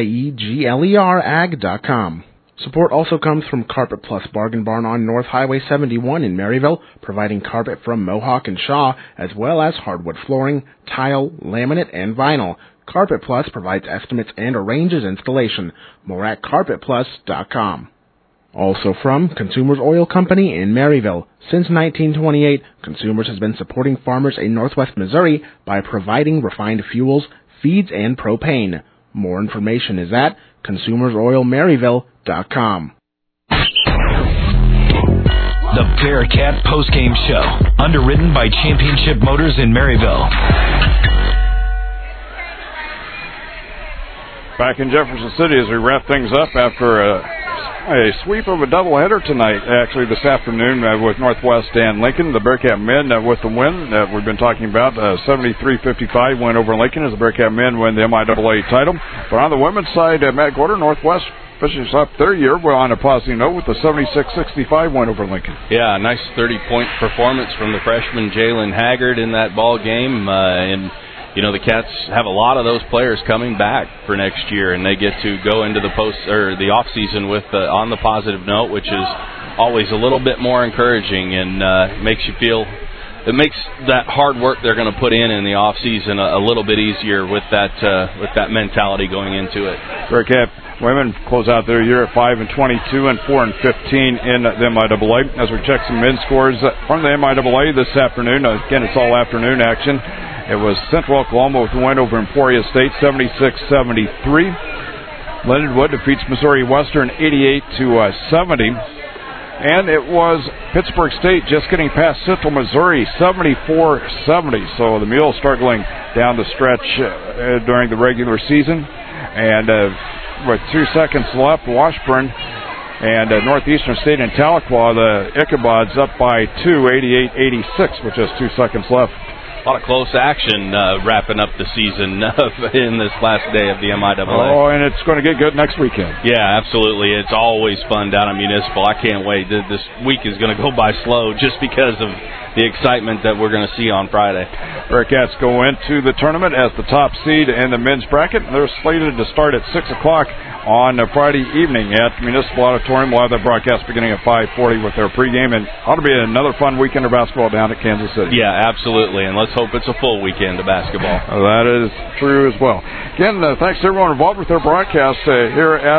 ziegler ag dot com. Support also comes from Carpet Plus Bargain Barn on North Highway seventy-one in Maryville, providing carpet from Mohawk and Shaw, as well as hardwood flooring, tile, laminate, and vinyl. Carpet Plus provides estimates and arranges installation. More at carpet plus dot com. Also from Consumers Oil Company in Maryville. Since nineteen twenty-eight, Consumers has been supporting farmers in Northwest Missouri by providing refined fuels, feeds, and propane. More information is at consumers oil maryville dot com. The Bearcat Postgame Show, underwritten by Championship Motors in Maryville. Back in Jefferson City as we wrap things up after a, a sweep of a doubleheader tonight, actually this afternoon uh, with Northwest and Lincoln. The Bearcat men uh, with the win that we've been talking about, uh, seventy-three fifty-five win over Lincoln as the Bearcat men win the M I A A title. But on the women's side, uh, Matt Gorder, Northwest finishes up their year on a positive note with a seventy-six sixty-five win over Lincoln. Yeah, nice thirty-point performance from the freshman Jalen Haggard in that ball game. Uh, and, you know, the Cats have a lot of those players coming back for next year, and they get to go into the post or the off season with uh, on the positive note, which is always a little bit more encouraging and uh, makes you feel. It makes that hard work they're going to put in in the off season a, a little bit easier with that uh, with that mentality going into it. Bearcat women close out their year at five and twenty-two and four and fifteen in the M I A A. As we check some men's scores from the M I A A this afternoon, again it's all afternoon action. It was Central Oklahoma with a win over Emporia State, seventy-six seventy-three. Lindenwood defeats Missouri Western, eighty-eight to seventy. And it was Pittsburgh State just getting past Central Missouri, seventy-four seventy. So the Mules struggling down the stretch uh, during the regular season. And uh, with two seconds left, Washburn and uh, Northeastern State and Tahlequah, the Ichabods up by two, eighty-eight eighty-six, with just two seconds left. A lot of close action uh, wrapping up the season uh, in this last day of the M I A A. Oh, and it's going to get good next weekend. Yeah, absolutely. It's always fun down at Municipal. I can't wait. This week is going to go by slow just because of the excitement that we're going to see on Friday. Bearcats go into the tournament as the top seed in the men's bracket. They're slated to start at six o'clock on Friday evening at Municipal Auditorium. We'll have the broadcast beginning at five forty with their pregame, and ought to be another fun weekend of basketball down at Kansas City. Yeah, absolutely, and let's hope it's a full weekend of basketball. That is true as well. Again, uh, thanks to everyone involved with their broadcast uh, here at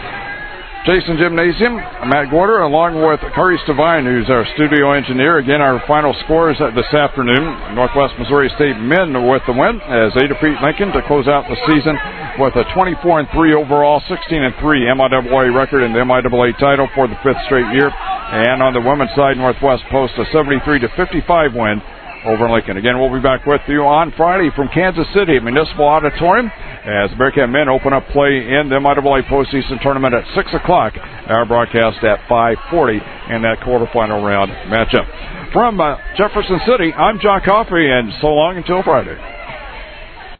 Jason Gymnasium. Matt Gorder, along with Kari Devine, who's our studio engineer. Again, our final scores this afternoon. Northwest Missouri State men with the win as they defeat Lincoln to close out the season with a twenty-four and three overall, sixteen and three M I A A record in the M I A A title for the fifth straight year. And on the women's side, Northwest posts a seventy-three to fifty-five win over Lincoln. Again, we'll be back with you on Friday from Kansas City at Municipal Auditorium as the Bearcat men open up play in the M I A A postseason tournament at six o'clock. Our broadcast at five forty in that quarterfinal round matchup. From uh, Jefferson City, I'm John Coffey, and so long until Friday.